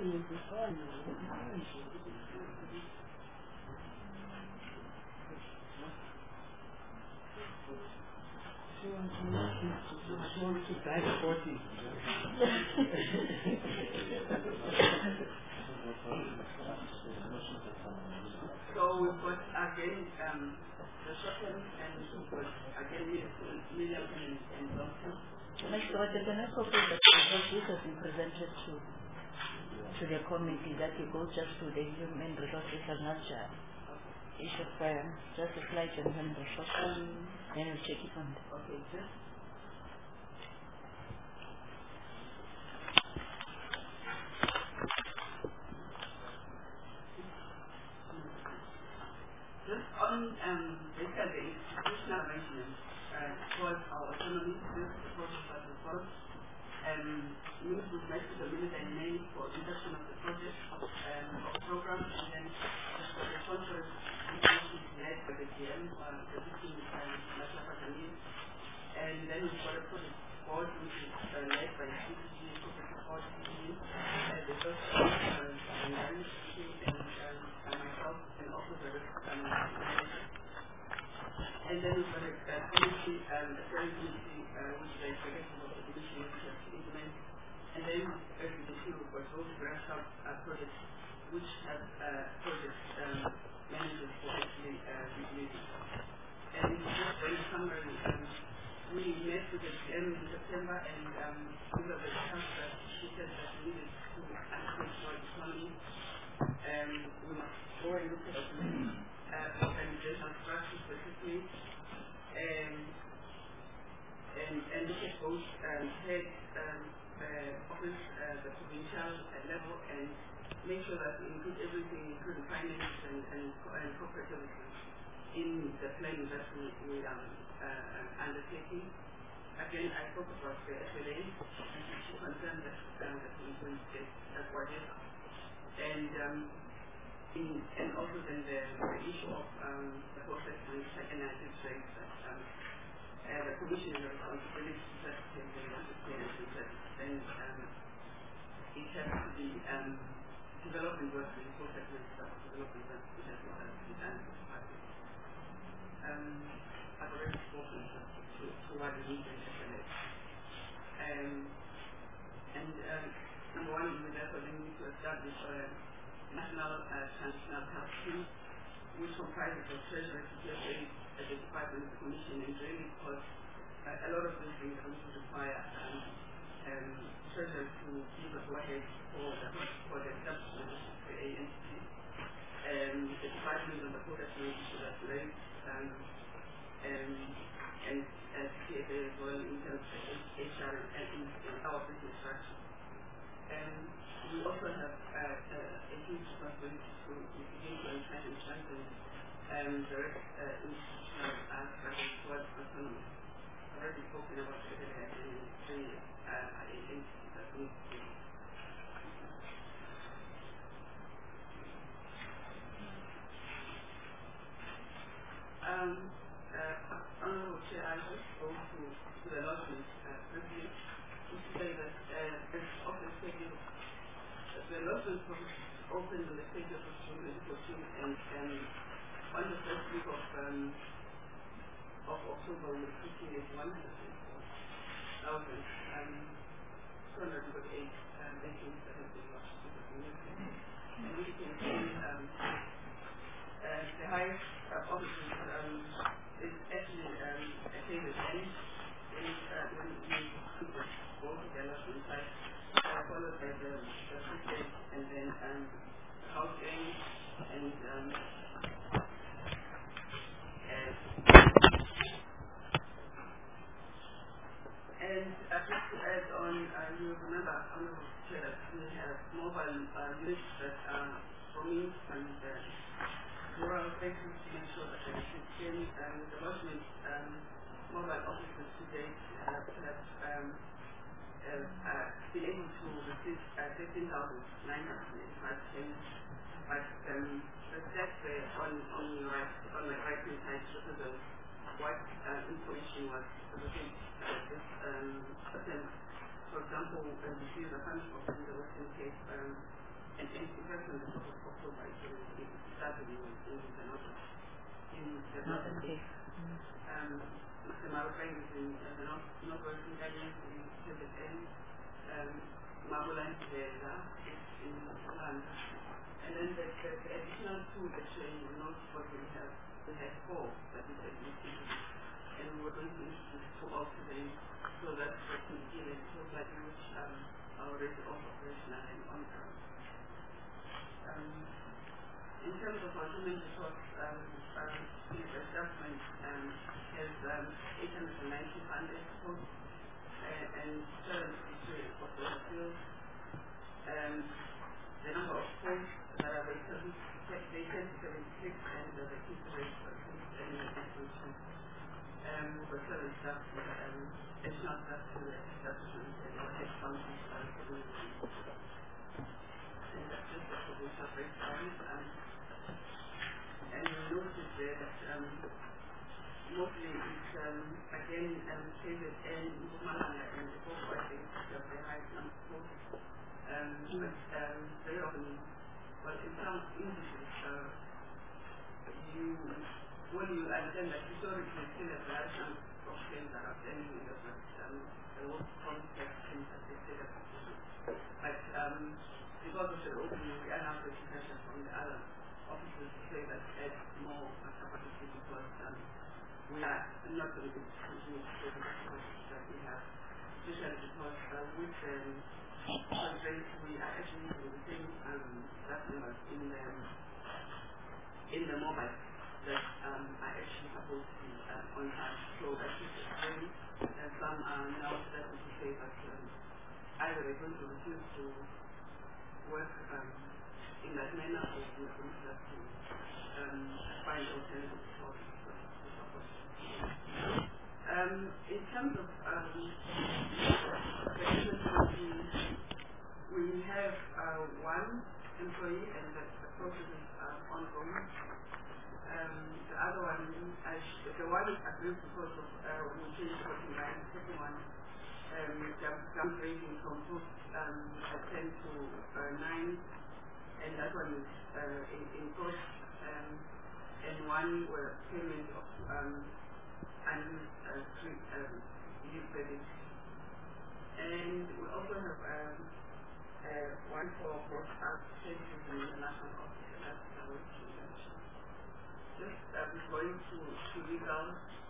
So we've got again the short term and we've got again medium term and long term. Mr. Water, can I propose that because this has been presented to the committee that you go just to the human resources and not issue fire, just a slide on human resources, then we'll check it on the Okay, just on basically the institutional arrangement towards our autonomy, this is the process that we follow. Means we've met with the military name for induction of the project of program, and then the conference is led by the GM, the team National Academy, and then we've got a project board which is led by the CCG, corporate support team, the first and myself, and also the manager. And then we've got a committee, a steering committee, which is the executive of the commission, which has to implement. And then as you can see, we've got both branch out projects, which have project managers for actually reviewing. And just very summary, we met with the GM in September, and these are the tasks that she said that we needed to activate our economy. We must go and look at the organizational structure specifically, and look at both head office, the provincial level, and make sure that we include everything, including finance and corporate services, in the planning that we are undertaking. Again, I spoke about the SLA, and she confirmed that the commission did what it is. And also then the issue of the process and second and third rates that the commission has a responsibility to set the that then it has to be development work in process and development work which has not been done in the past. I've already spoken to what we need in SLA. Number one, we therefore need to establish National Transitional Health Scheme, which comprises of Treasury, Secretary, the Department of the Commission, and really because a lot of these things also require Treasury to give us what is for the establishment of the ANC. The Department of the Product Management that rates and CFA as well in terms of HR and our business structure. We also have a huge responsibility to begin to enhance and strengthen direct institutional structure towards autonomy. I've already spoken about the entities that we need to do. Honorable Chair, I just go to the lodgement briefly to say that as often stated, the lodgement process opened on the 20th of June 2014, and on the first week of October we were looking at 104,248 vacancies that have been lodged with the community. And we can see the highest offices is actually a famous end when we go to the lodgement site, followed by the food and then the house gang and just to add on, you remember, Honorable Chair, that we have mobile units that are roaming and rural places to make sure that they should change with the lodgement mobile offices today have been able to receive 15,985 payments, but the stats there on the right-hand side represent what information was received this September. For example, when we see the funds of the Western Cape and in fact on the 4th of October, it started in the north, in the northern case. Mr. Marufeng is in the northwestern Guardians in KZN, Mabulan Tibela is in Uganda. And then the additional two that you will notice what we have 4 that is existing. And we were going to introduce 2 also today. So that's what we did, and so like which are already operational and on ground. In terms of our human resource adjustment has 890 funded posts and 73 of the fields. The number of posts that are vacant, they tend to 76 and the vacancy rate for we've got 7 staff, additional staff to the establishment and our head functions are and that's just the provincial breakdown. And you notice there that mostly it's again KZN, Mpumalanga and the Boko, I think have the highest number of posts. But very often, well, in some instances, when you understand that historically still a large number of things that are standing in the most complex things that they set up. But because of the opening, we are now getting pressure from the other officers to say that add more capacity because we are not going to continue to show the capacity that we have, especially because with constraints we are actually using the same staff members in the mobile that are actually supposed to be on time. So that is very, some are now starting to say that either they're going to refuse to work in that manner or we're going to have to find alternative sources to support. In terms of we have 1 employee and the process is ongoing. The other one, the one is agreed because of we changed 49. The second one, downgrading from post 10 to 9, and that one is in cost, and one were payment of leave credit. And we also have one for broadcast services in the national office, and that's just going to legal.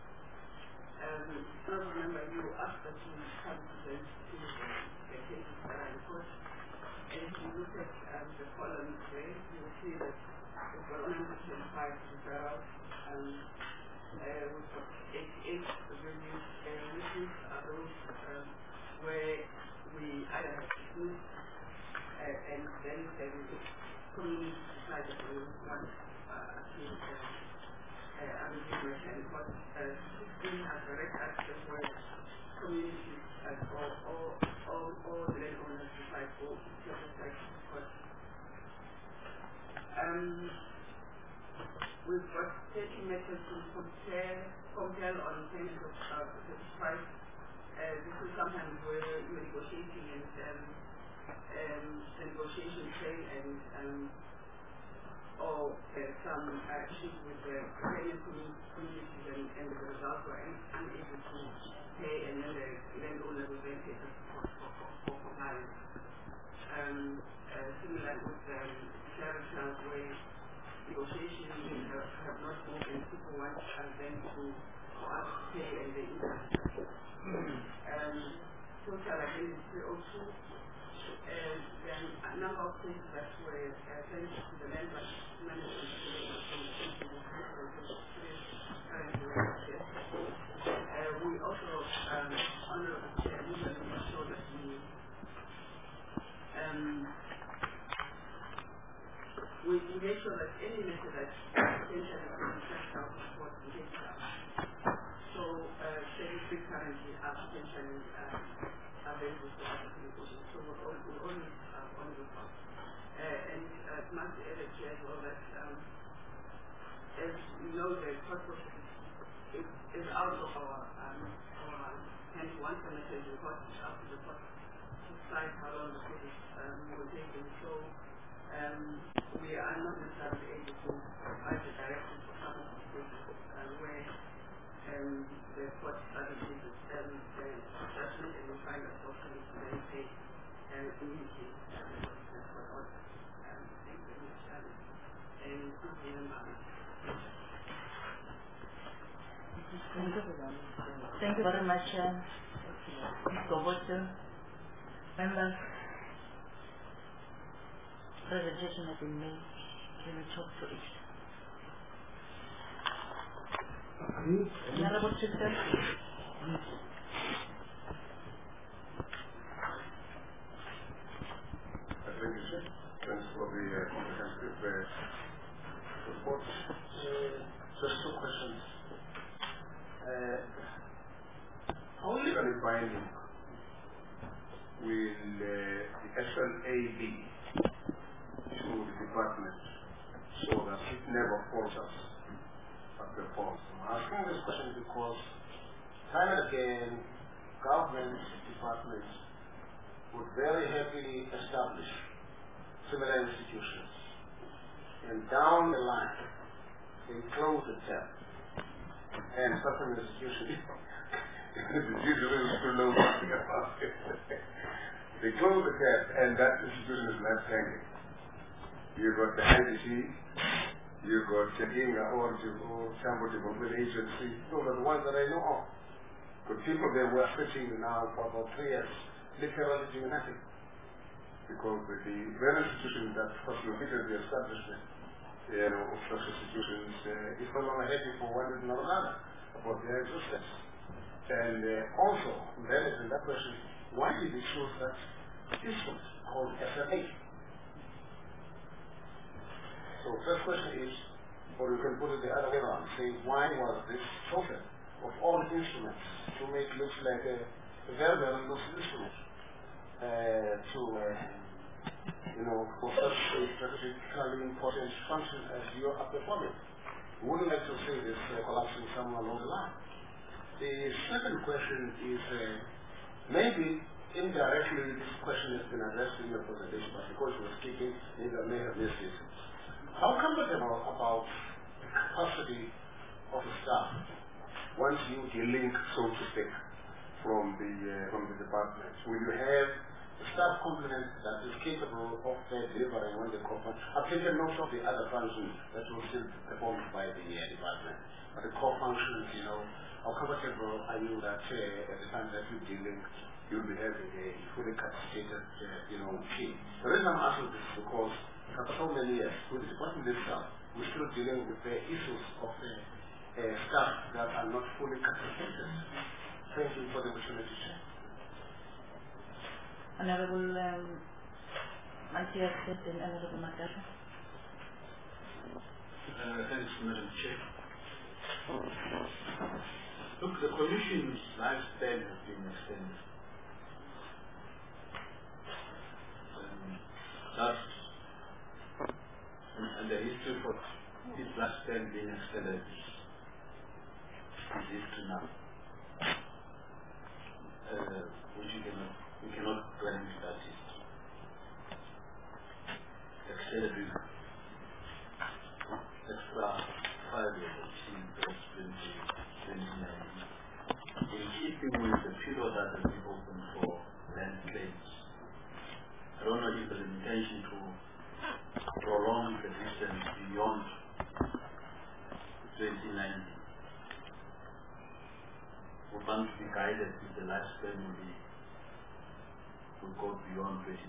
Remember, you asked that you come to the cases that are in court. And if you look at the columns there, you will see that we've got 125 referrals. We've got 88 reviews. Reviews are those where we either have to and then the community decide that we want to because 16 have direct access where communities or the landowners decide for we've got 30 methods to compare on terms of the price. This is sometimes where you're negotiating and the negotiation fail and or some issues with the Ukrainian communities and the result were unable to pay and then the landowner will then pay for compliance. Similar with Claritas where negotiations have not moved and people want them for us to pay and they total again is 302. Then a number of cases that were sent to the land management we also honorable chair usually make sure that we make sure that any method that potentially can check out what we take out. So 33 currently are potentially available for other negotiations. So we're always on the top. And Mark added here as well that as you know the court process is out of our hand. Once the method is reported out to the court to decide how long the case will take. And so much, Ms. Goboto. Members, presentation has been made. Can we talk to it? Honorable Sister. Thanks for the comprehensive report. Just two questions. How legally binding will the SLA be to the department so that it never falls us at the point? I'm asking this question because time and again, government departments would very happily establish similar institutions, and down the line they close the tap, and certain institutions they close the tap and that institution is left hanging. You've got the IDC, you've got Chadinga or Chamber Development Agency. Those are the ones that I know of. But people there were sitting now for about 3 years, literally doing nothing. Because the very institution that facilitated the establishment of such institutions is no longer happy for one reason or another about their existence. And also, there is that question, why did they choose that instrument called SLA? So first question is, or you can put it the other way around, say why was this chosen of all instruments to make it look like a very, very loose instrument for such a strategically important function as you are performing? We wouldn't like to see this collapsing somewhere along the line. The second question is maybe indirectly this question has been addressed in your presentation, but because you were speaking, maybe I may have missed it. How comfortable about the capacity of the staff once you delink, so to speak, from the department? Will you have a staff complement that is capable of delivering when the corporate? I've taken note of the other functions that will still be performed by the department, but the core functions, how comfortable are you that at the time that you delink, you'll be having a fully capacitated, team? The reason I'm asking this is because after so many years, with the department itself, we're still dealing with the issues of staff that are not fully capacitated. Thank you for the opportunity. Honorable Matthias and Honorable Makasha. Thanks, Madam Chair. Look, the Commission's lifespan has been extended. And the history for its lifespan being extended is history now. Which we cannot claim that it's extended with extra 5 years until 2019. In keeping with the period that has been open for land claims. I don't know if there's an intention to prolong the distance beyond 2019. We want to be guided if the lifespan will go beyond 2019.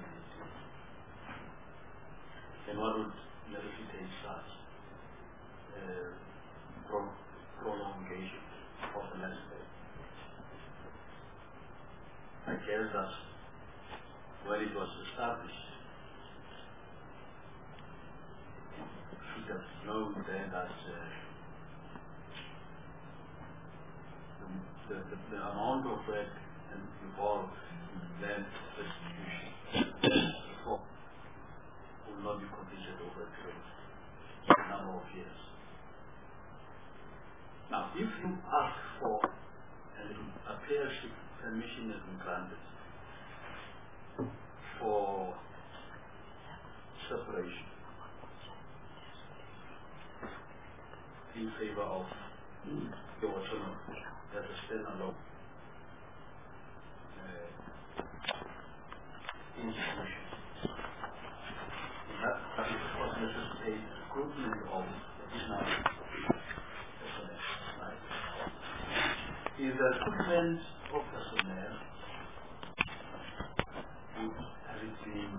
And what would necessitate such prolongation of the lifespan? I guess that when it was established, should have known then that the amount of work involved in land restitution will not be completed over a number of years. Now, if you ask for, and it appears permission has been granted for separation in favor of the autonomy as a standalone institution. That is, of course, necessitate recruitment of additional personnel. Right? Is that recruitment of personnel, has it been,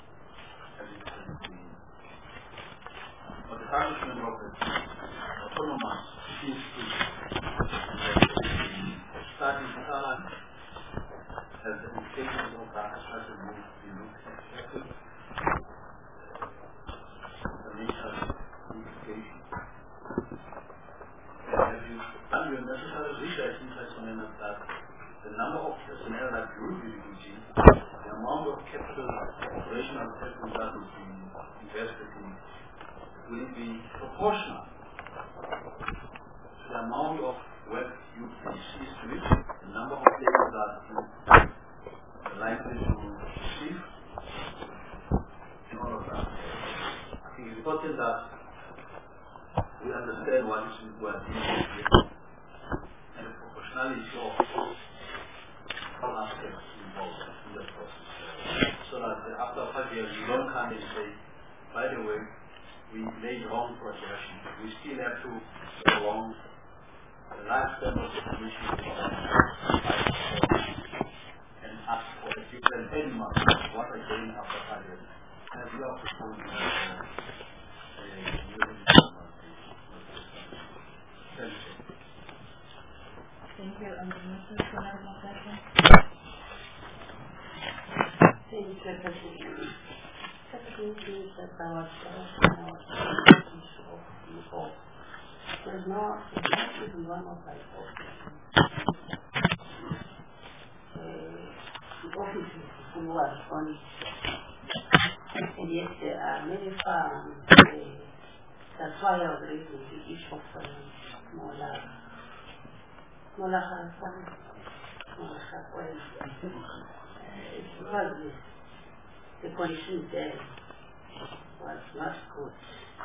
or the establishment of the autonomous institute starting talent as the indications of that started move to look at the nature of education. Have you done your necessary research in such a manner that the number of personnel that you will be recruiting, the amount of capital, operational capital that will be invested in, will it be proportional to the amount of work you cease to it, the number of people that you are likely to receive, and all of that? I think it's important that we understand what is we are dealing with and the proportionality of all aspects involved in the process. So that after 5 years you don't come and say, by the way, we made wrong projection. We still have to go along the lifespan of the commission and ask for a different benchmark. What again after 5 years? As we are proposing Thank you. And Mrs. Kunal, Thank you, Secretary. Secretary that I was of there's not even one of my the offices who are on, and yet there are many farms. That's why I was raising the issue of it's because the condition there was not good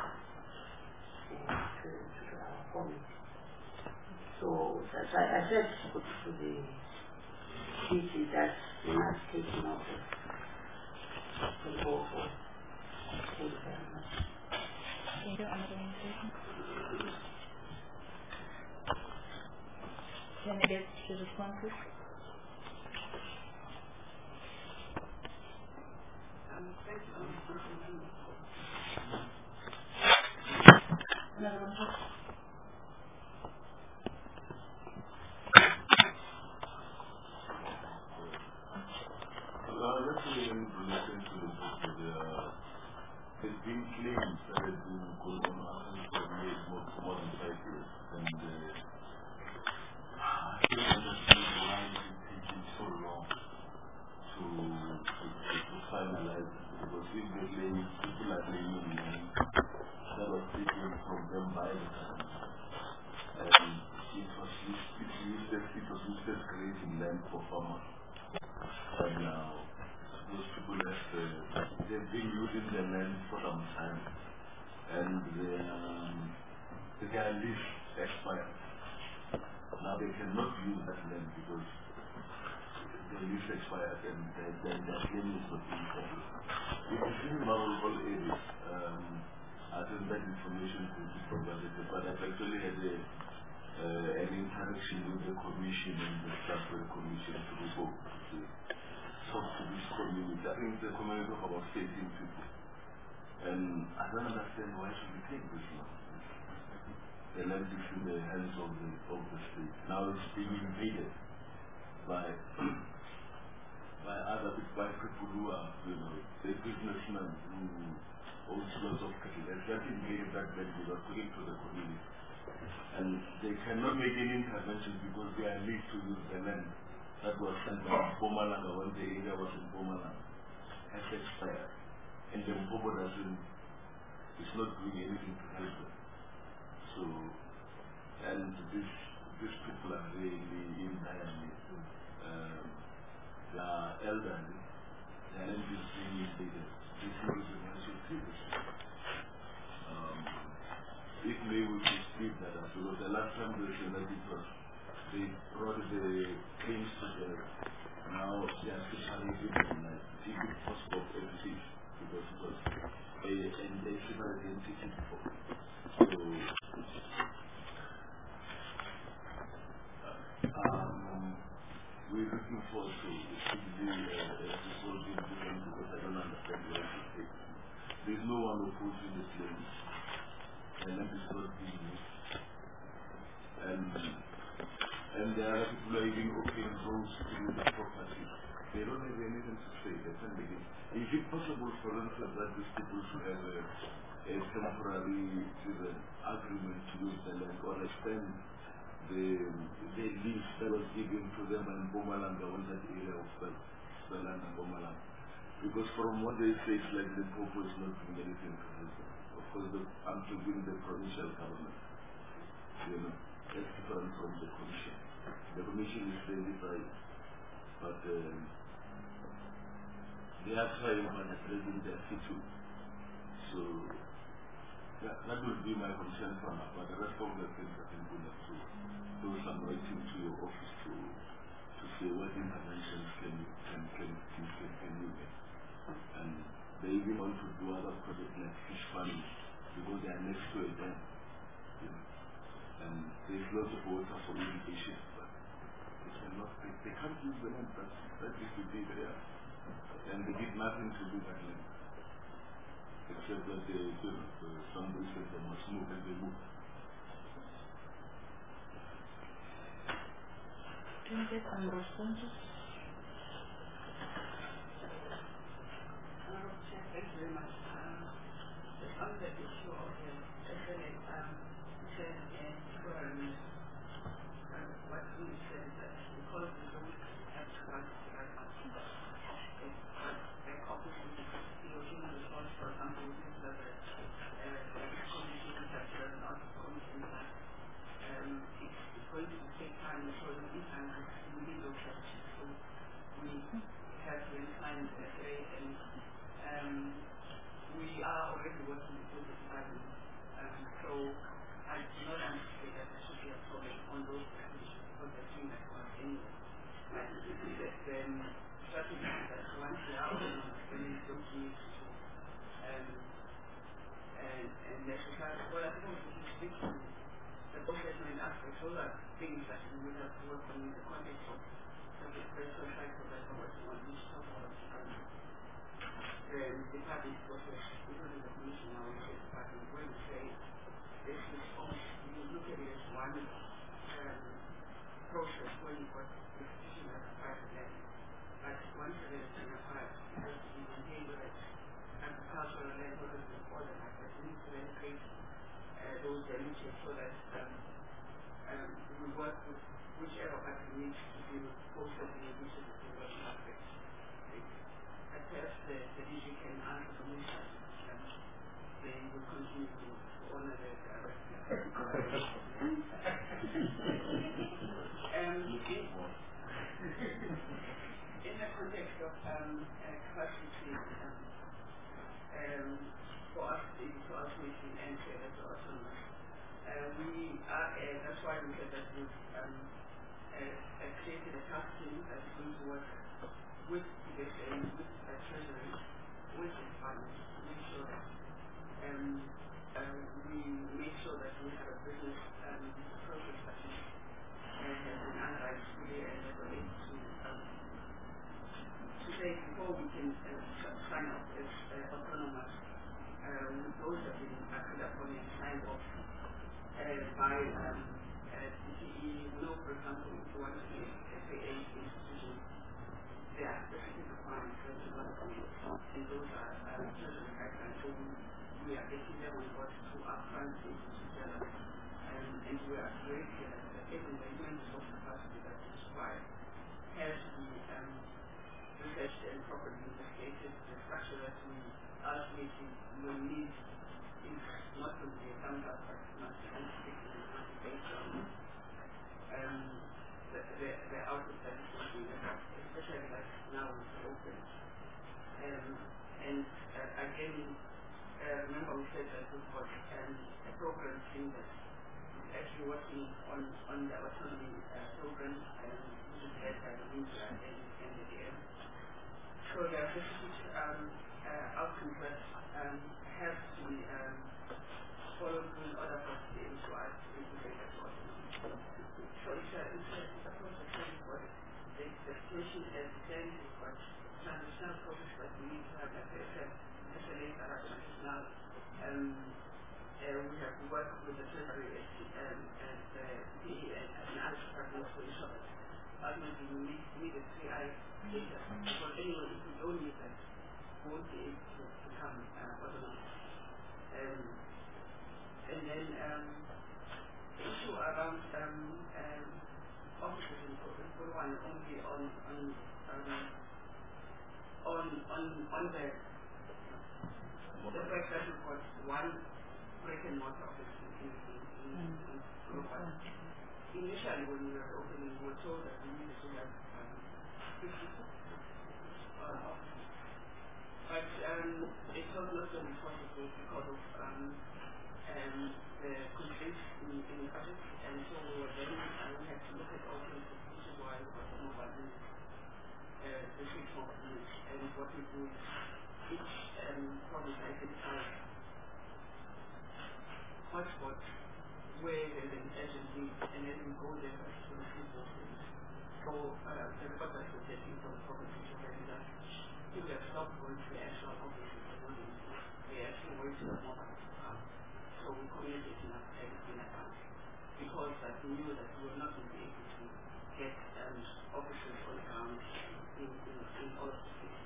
to our community. So that's why I said to the DG that we must take notice and go for. Thank you very much. Thank you. Another one, can I get the responses? Another one, please. There's been claims that have been going on for more than 5 years, and I don't understand why it is taking so long to finalize it, because if they claim, people are claiming money that was taken from them by the government, and it was useless grazing land for farmers, and now those people they've been using the land for some time, and their lease expired. Now they cannot use that land because the lease expired and their claim is not being settled. It is in vulnerable areas. I think that information could be provided, but I've actually had an interaction with the commission and the staff of the commission to report to talk to this community. I think it's a community of about 18 people. And I don't understand why should we take this long. The land is in the hands of the state. Now it's being invaded by people who are, the businessmen who own lots of cattle. They've just invaded that land without putting to the community. And they cannot make any intervention because they are leased to use the land that was sent by Mpumalanga when the area was in Mpumalanga has expired, and the Mpobo is not doing anything to help them. So, and these people are really in dire need. They are elderly, their land is being invaded. This is the mentioned previously. If maybe we should speak that up, because the last time they brought the claims together. Now they are specializing in if it's possible entities, because it was a separate entity before. So we're looking forward to resolving this one because I don't understand why it takes. There's no one opposing the claim. And that is not being used. And the other people are even opening roads to the property. They don't have anything to say. They can't begin. Is it possible for instance that these people should have a temporary agreement to use the land or extend the lease that was given to them in Bomaland or that area of the land in Bomaland? Because from what they say, it's like the Popo is not doing anything to them. Of course, I'm talking the provincial government. You know, that's different from the commission. The commission is fairly private, but they are trying on addressing their situ. So that would be my concern from us. But the rest of the things I think we have to do some writing to your office to say what interventions can you make. And they even want to do other projects like fish farming because they are next to a dam. You know. And there's lots of water for irrigation, but they can't use the land that used to be there. And they did nothing to do that land. Except that somebody said they must move and they move. Can you get some responses? Thank you very much. Just on the issue of the SLA, what we said is that because we don't have capacity right now, back office the human resource, for example, we think that the commission that not commission that it's going to take time, so in the meantime we need those services. So we have to sign the FA and we are already working with the department. So I do not anticipate that there should be a problem on those conditions because they're doing that for us anyway. And the strategy is that once we are open, then we don't need to and necessarily, well, I think we can speak to the professional aspects, all that things that we would have to work on in the context of the special cycle that we're working on, which talk about the party process, including the commission, our department, when we say this is almost, you look at it as one process when you've got the decision as a private land. But once it is acquired, it has to be maintained, whether it's agricultural land, whether it's all the like that. We need to then create those initiatives so that we work with whichever party needs to do both of the initiatives in working aspects. Perhaps the DG can answer the mission, they will continue to honor the in the context of capacity for us to ultimately enter as autonomous, we are, that's why we said that we've created a task team that is going to work with PSA, with Treasury, with the department to make sure that we make sure that we have a business process that is has been analyzed fully and related to say before we can sign off as autonomous, those have been acted upon and signed off by DTE. We know, for example, if you want to be FAA institution, there are specific requirements for the and those are treasury guidelines. So we are getting them on board to upfront together, and we are very clear that even the human resource capacity that is required has to be researched and properly investigated. The structure that we ultimately will need is not going to be a thumbs up, but must be based on the output that is working, especially like now it's open. And again, remember we said that we've got a program team that is actually working on the autonomy program, which is led by the Minister and the DM. So there are specific outcomes that have to be followed in order for us to be able to integrate that autonomy. So it's a process that is important. the situation as it stands is what transitional process that we need to have as SLA now. We have to work with the Treasury and the other departments to ensure that ultimately we need a 3I data. Because anyway, if we don't need that, we won't be able to become autonomous. And then the issue around offices in Purwan only on the fact that we've got one brick and mortar office in Purwan. Initially, when we were opening, we were told that we needed to have 50 offices. But it was not so possible because of the constraints in the budget, and so we had to look at alternatives, which is why we got the mobile units, the 6 mobile units, and what we do is each province identifies hotspots where there's an urgent need, and then we go there to receive those things. So the report that we're getting from the province is already that people have stopped going to the actual offices, they actually wait for the mobile. So we communicated everything about because we knew that we were not going to be able to get officers on the ground in all of the places.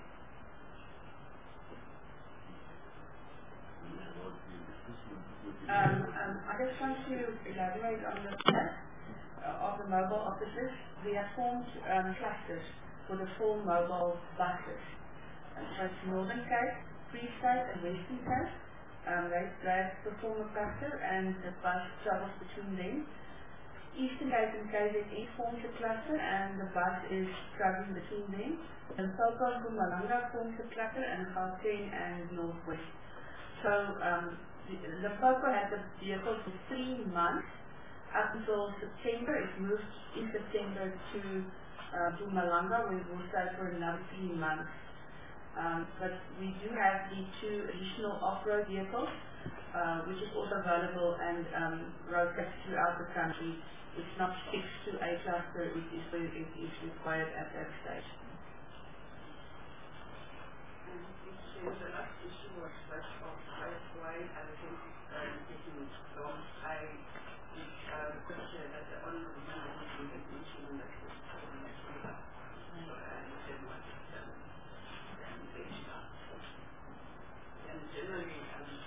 I just want to elaborate on the plan of the mobile offices. We have formed clusters for the 4 mobile buses. So it's Northern Cape, Free State and Western Cape. They perform a cluster and the bus travels between them. Eastern Cape and KZN forms a cluster and the bus is traveling between them. And Limpopo and Mpumalanga forms a cluster and Gauteng and Northwest. So Limpopo had the vehicle for 3 months up until September. It moved in September to Mpumalanga where it will stay for another 3 months. But we do have the 2 additional off-road vehicles, which is also available and rotated throughout the country. It's not fixed to a cluster, it is where it is required at that stage. The last issue was that of why I think taking long. I question that the honorable member who had mentioned that this is the next one. So I understand what and generally,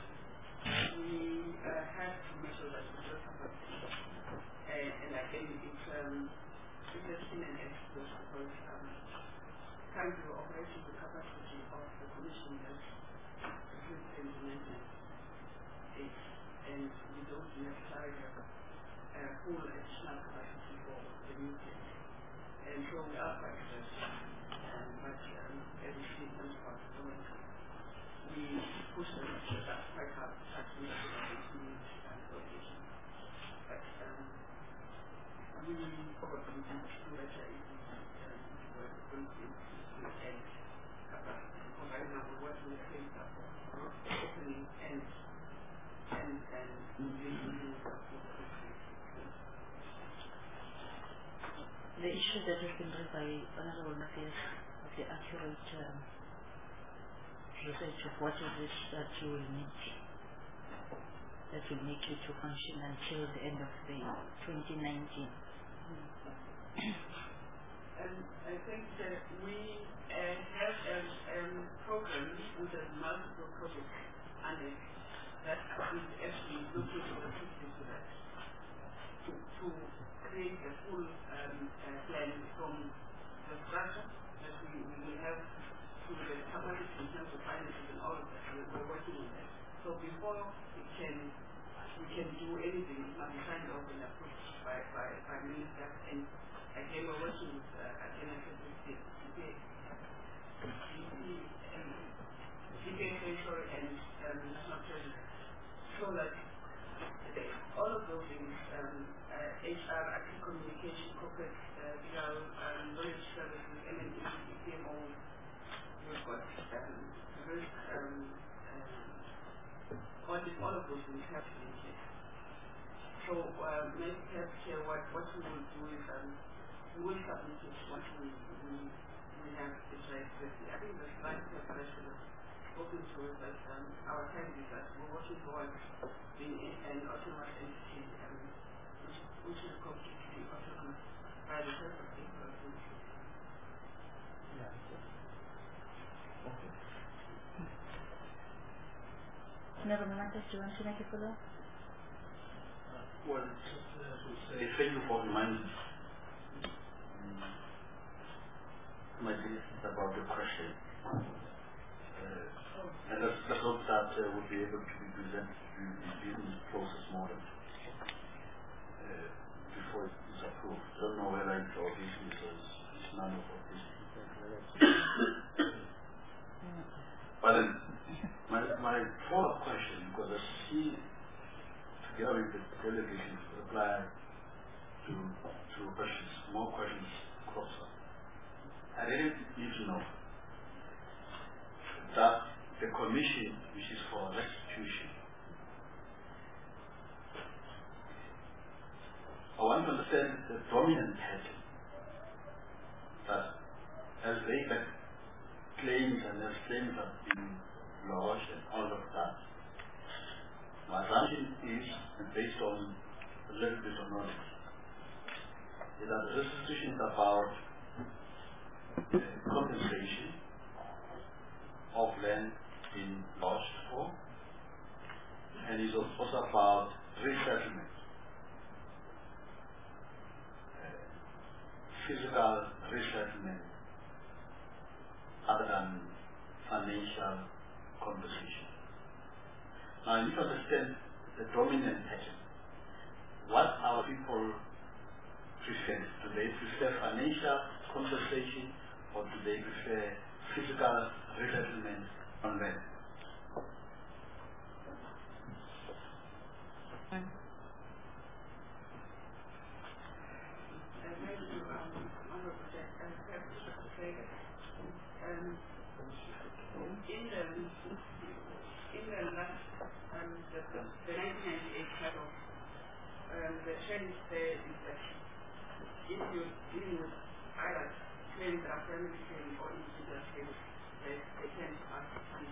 we have to make sure that we don't have and I think it's interesting and excellent because trying to operate the capacity of the Commission has increased implemented it, and we don't necessarily have full additional capacity for the new case. And so we are quite stressed, but as we see in terms of our performance, we push them quite hard to make sure that they need location. But we probably need to do better if we were going to end capacity. Because right now we're working with things that are opening and the issue that has been raised by Honorable Matthias of the accurate research of what is it that you will need, that will make you to function until the end of the 2019. I think that we have a program with multiple projects under it that is actually looking for assistance to that, to create a full plan from the structure that we will have to the capacity in terms of finances and all of that. We're working on that. So before we can do anything, it must be signed off and approved by Minister. And again, we're working with and National Treasury, so that all of those things, HR, active communication, corporate, legal, knowledge services, M&E, PMO, we've got risk, audit, all of those things have to be in place. So maybe perhaps what we will do is we will submit it once we have it right with I think the slide that I should have spoken to is that our time is that we're working towards being an autonomous entity, which is completely autonomous by the sense of April 2016. Yeah. Okay. Never mind, do you want to make a follow-up? Well, just to say thank you for reminding my decisions about the question. And let's hope that we'll be able to be presented to the business process model before it is approved. I don't know whether it's our business or it's none of our business. But then, my follow-up question, because I see together with the delegation to reply to questions, more questions crops up. I really need to know that the commission, which is for restitution, I want to understand the dominant pattern that as they make claims and as claims have been lodged and all of that, my assumption is, and based on a little bit of knowledge, is that the restitution is about compensation of land being lodged for, and is also about resettlement, physical resettlement other than financial compensation. Now, I need to understand the dominant pattern. What our people prefer? Do they prefer financial compensation, or do they prefer physical resettlement on land? In the last, the 1998 cutoff, the trend there is that if you're dealing with either claims that are family claims or individual claims, they tend to ask these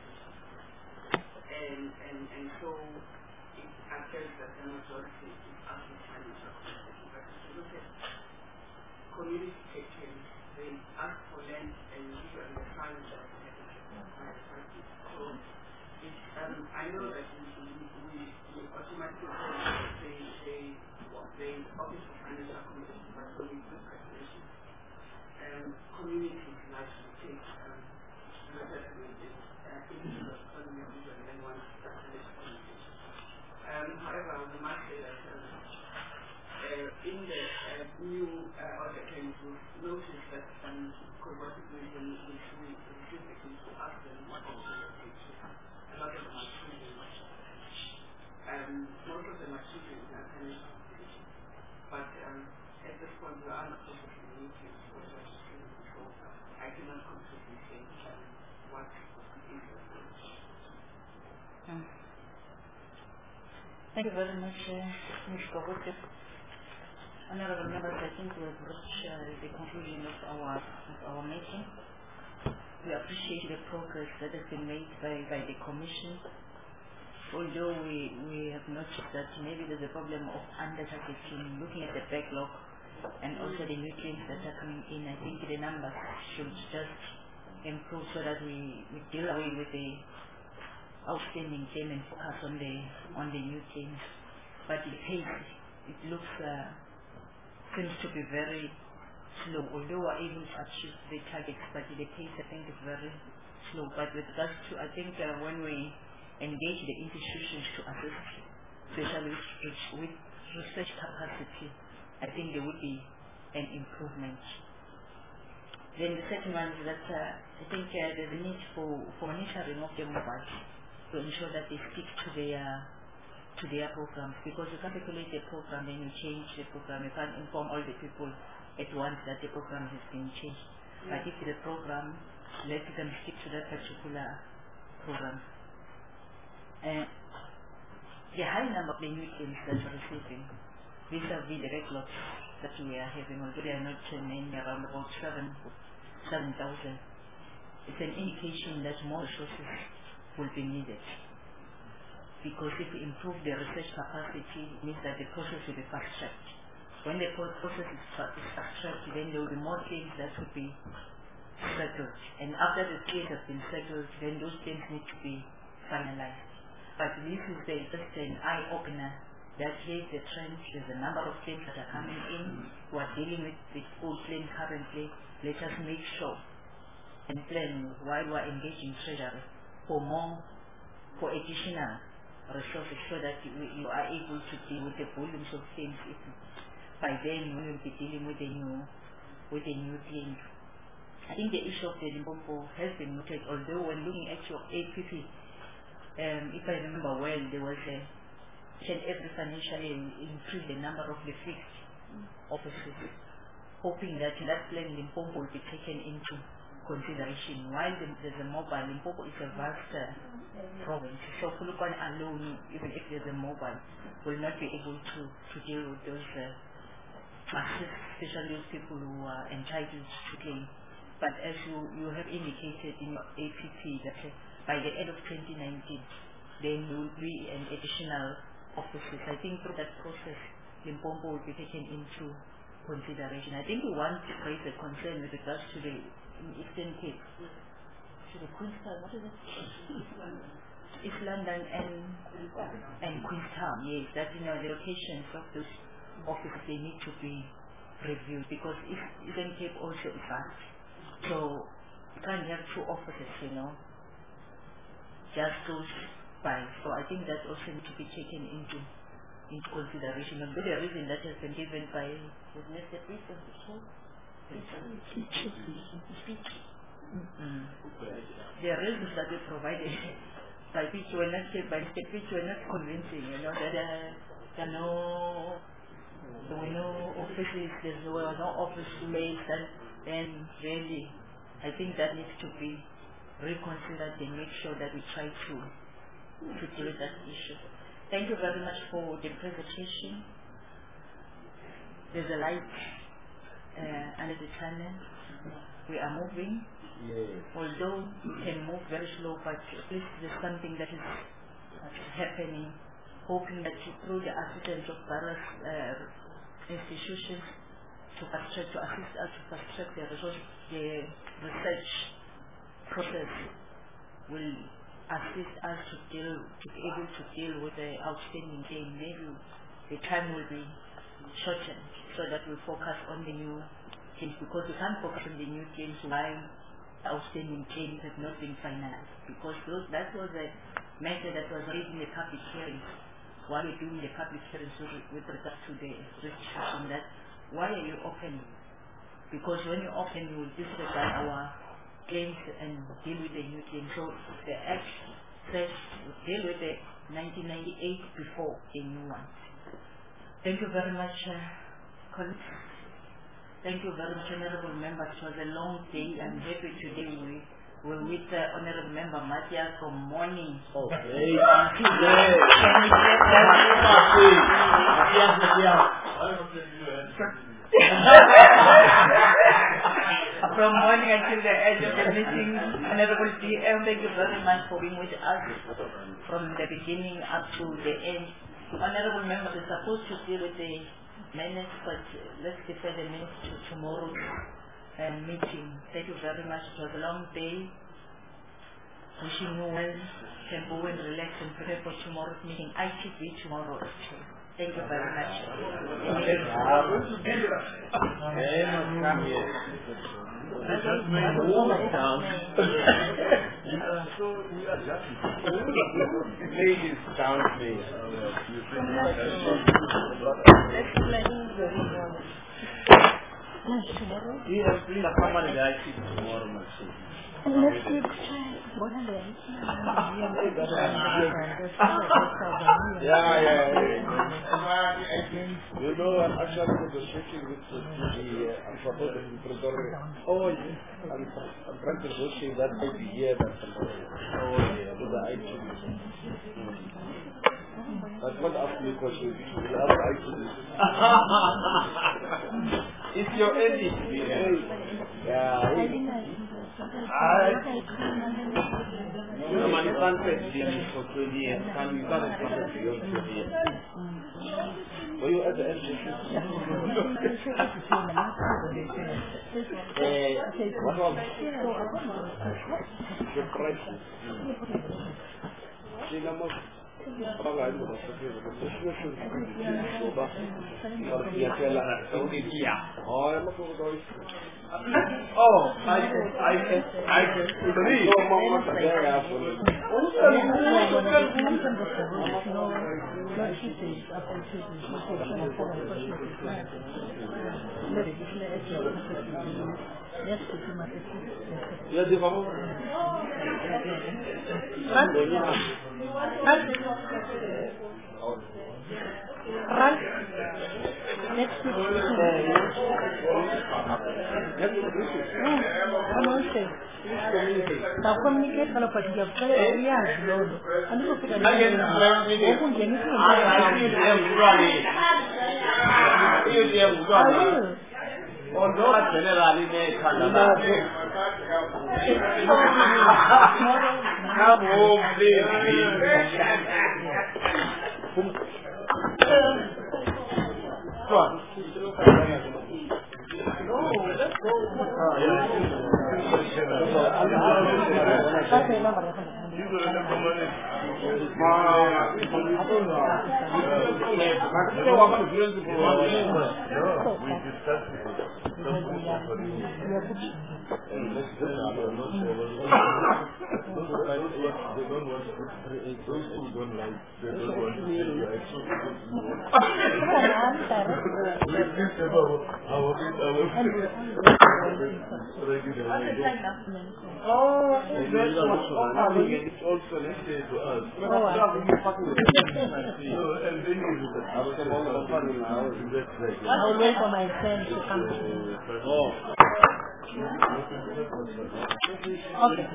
and so it appears that the majority is asking financial compensation. But if you look at community claims, they ask for land and usually the funds that they have to so I know that we automatically they obviously financial compensation, but when we do calculations, communities largely take resettlement individual economy usually and one financial compensation. However, we must say that in the new order claims, we've noticed that converted when we receive the claims to ask them what is the case. A lot of them are children. Most of them are children in our financial compensation. But at this point, we are not processing new claims for registration, so I cannot completely say what is the case. Thank you very much, Ms. Kowalski. Honorable members, I think we have reached the conclusion of our meeting. We appreciate the progress that has been made by the Commission. Although we have noticed that maybe there's a problem of under-targeting, looking at the backlog and also the new claims that are coming in, I think the numbers should just improve so that we deal away with the outstanding claim and focus on the new claims. But the pace, it looks seems to be very slow, although we're able to achieve the targets, but the pace I think is very slow. But with regards to, I think when we engage the institutions to assist, especially with research capacity, I think there would be an improvement. Then the second one is that I think there's a need for monitoring of the mobiles to ensure that they stick to their programs, because you can't calculate the program then you change the program. You can't inform all the people at once that the program has been changed. But if the program, let them stick to that particular program. The high number of the new claims that you're receiving vis-a-vis the backlogs that we are having, although they are not many, around about 7,000. It's an indication that more resources will be needed. Because if we improve the research capacity, it means that the process will be fast-tracked. When the process is fast-tracked, then there will be more claims that will be settled. And after the claims have been settled, then those claims need to be finalized. But this is just an eye-opener that here's the trend, there's a number of claims that are coming in. We are dealing with the old claims currently. Let us make sure and plan while we are engaging Treasury for additional resources so that you are able to deal with the volumes of claims. By then we will be dealing with a new claim. I think the issue of the Limpopo has been noted, although when looking at your APP, if I remember well, there was every financial year increase the number of the fixed offices, hoping that that plan Limpopo will be taken into consideration. While there's a mobile, Limpopo is a vast province, so Polokwane alone, even if there's a mobile, will not be able to deal with those especially those people who are entitled to claim. But as you have indicated in your APP that by the end of 2019, there will be an additional offices. I think through that process, Limpopo will be taken into consideration. I think we want to raise a concern with regards to the Eastern Cape. To the Queenstown, what is it? East London and Queenstown, yes. That, the locations of those offices, they need to be reviewed because Eastern Cape also is vast. So you can't have two offices, just those by. So I think that also needs to be taken into consideration. And the reason that has been given by Mr. Peter, the reasons that we provided by which were not convincing, that there were no offices, there were no office space, and really, I think that needs to be reconsidered and make sure that we try to deal with that issue. Thank you very much for the presentation. There's a light under the tunnel. We are moving. Yes. Although we can move very slow, but at least there's something that is happening. Hoping that through the assistance of various institutions to assist us to fast-track the research process will assist us to be able to deal with the outstanding claim. Maybe the time will be shortened so that we focus on the new claims, because we can't focus on the new claims while the outstanding claims have not been finalized, because that was a matter that was raised in the public hearings while we're doing the public hearings with regard to the restitution. That why are you opening? Because when you open, you will disregard our claims and deal with the new claims. So the Act says deal with the 1998 before a new one. Thank you very much, colleagues. Thank you very much, honorable members. It was a long day. I'm happy today we will meet honorable member Matthias from morning. From morning until the end of the meeting, honorable DM, thank you very much for being with us from the beginning up to the end. Honorable members are supposed to deal with the minutes, but let's defer the minutes to tomorrow's meeting. Thank you very much. It was a long day. Wishing you well. Can go and relax and prepare for tomorrow's meeting. ITV tomorrow. Thank you very much. Ladies down, please. Yeah, please come on, guys. Tomorrow, Let's keep You know, I'm actually negotiating with the Alphabet and Oh, yes. I'm trying to negotiate that maybe here, that tomorrow. Oh, yeah, with the IT. But what ask me a question? Will I like to this? It's your ending. Yeah. Man, you can't say this for 20 years. You can't expect beyond 20 years. Were you at the end? What was the crisis? Oh, I communicate kalau pada dia ya belum. Anu kok kita I'll wait for my friend to come to me. Okay.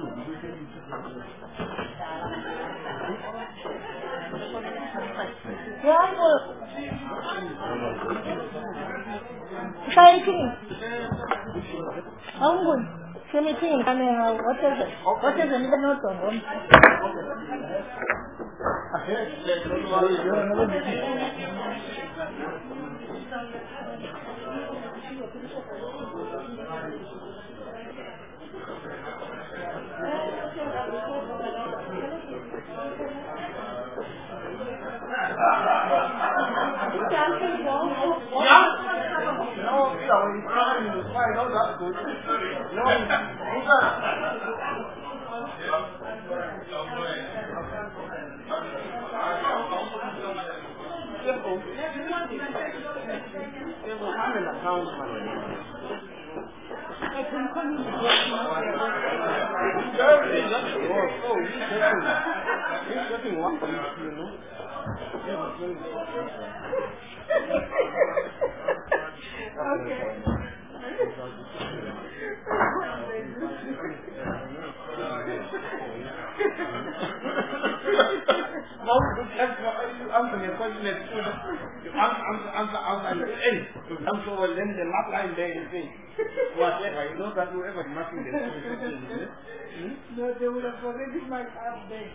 No, they would have already marked up there.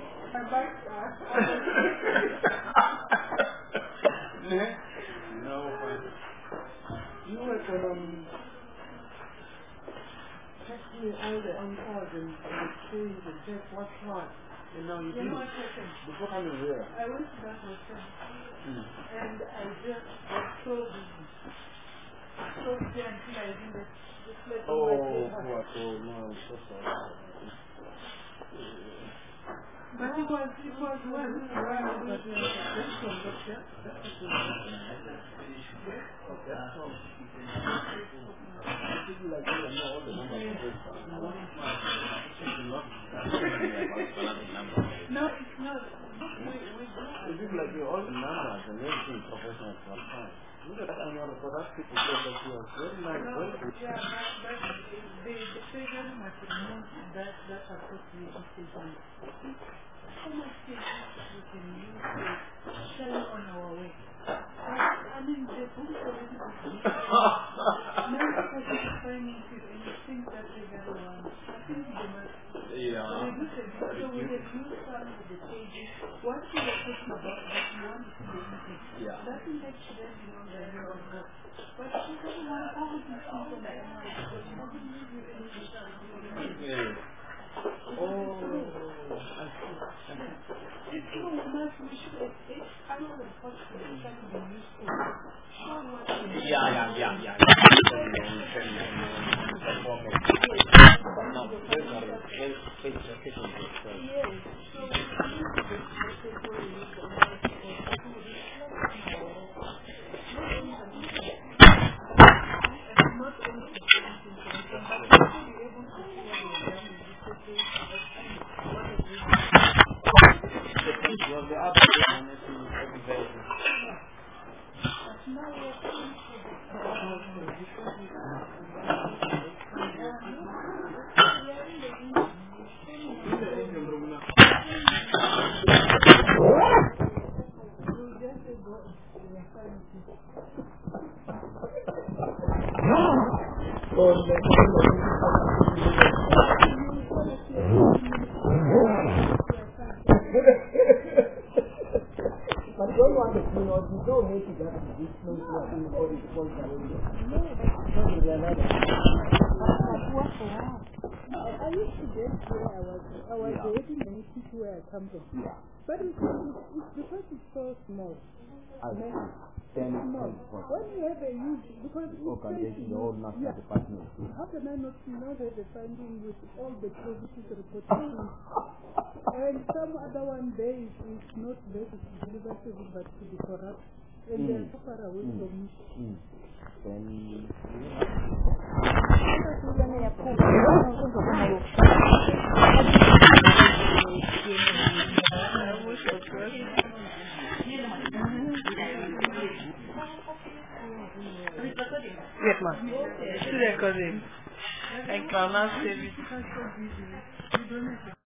No, you were text me all the answers and exchange and check what's what. And now you did. Before coming here. I went to that hotel. And I just got so busy. So busy until I didn't just let no, I'm so sorry. But it was one No, it's not. Is it like all the numbers and everything professional for time? Look at that, I'm not for that people say that you are very nice. But the figure must remove that association statement. How much you can use it what we were talking about that one benefit, Yeah. doesn't make sense, you know, the area of work. But she doesn't want all of these things on the line because she doesn't need you any Yes. Oh, I see. It's so much we should expect annual reports to be useful. Show what we Yeah. But don't want to clean out, you don't need to just disclose what you all is called calendar. No, I used to get where I was waiting and see where I come from. Yeah. But it's because it's so small. I see. It's small. When you have a huge, because organization, the whole national department. How can I not have the funding with all the provinces reporting? And some other one there is not there to deliver service but to be corrupt. And they're so far away from me. Then Yes, ma'am. Still recording. And Clown service.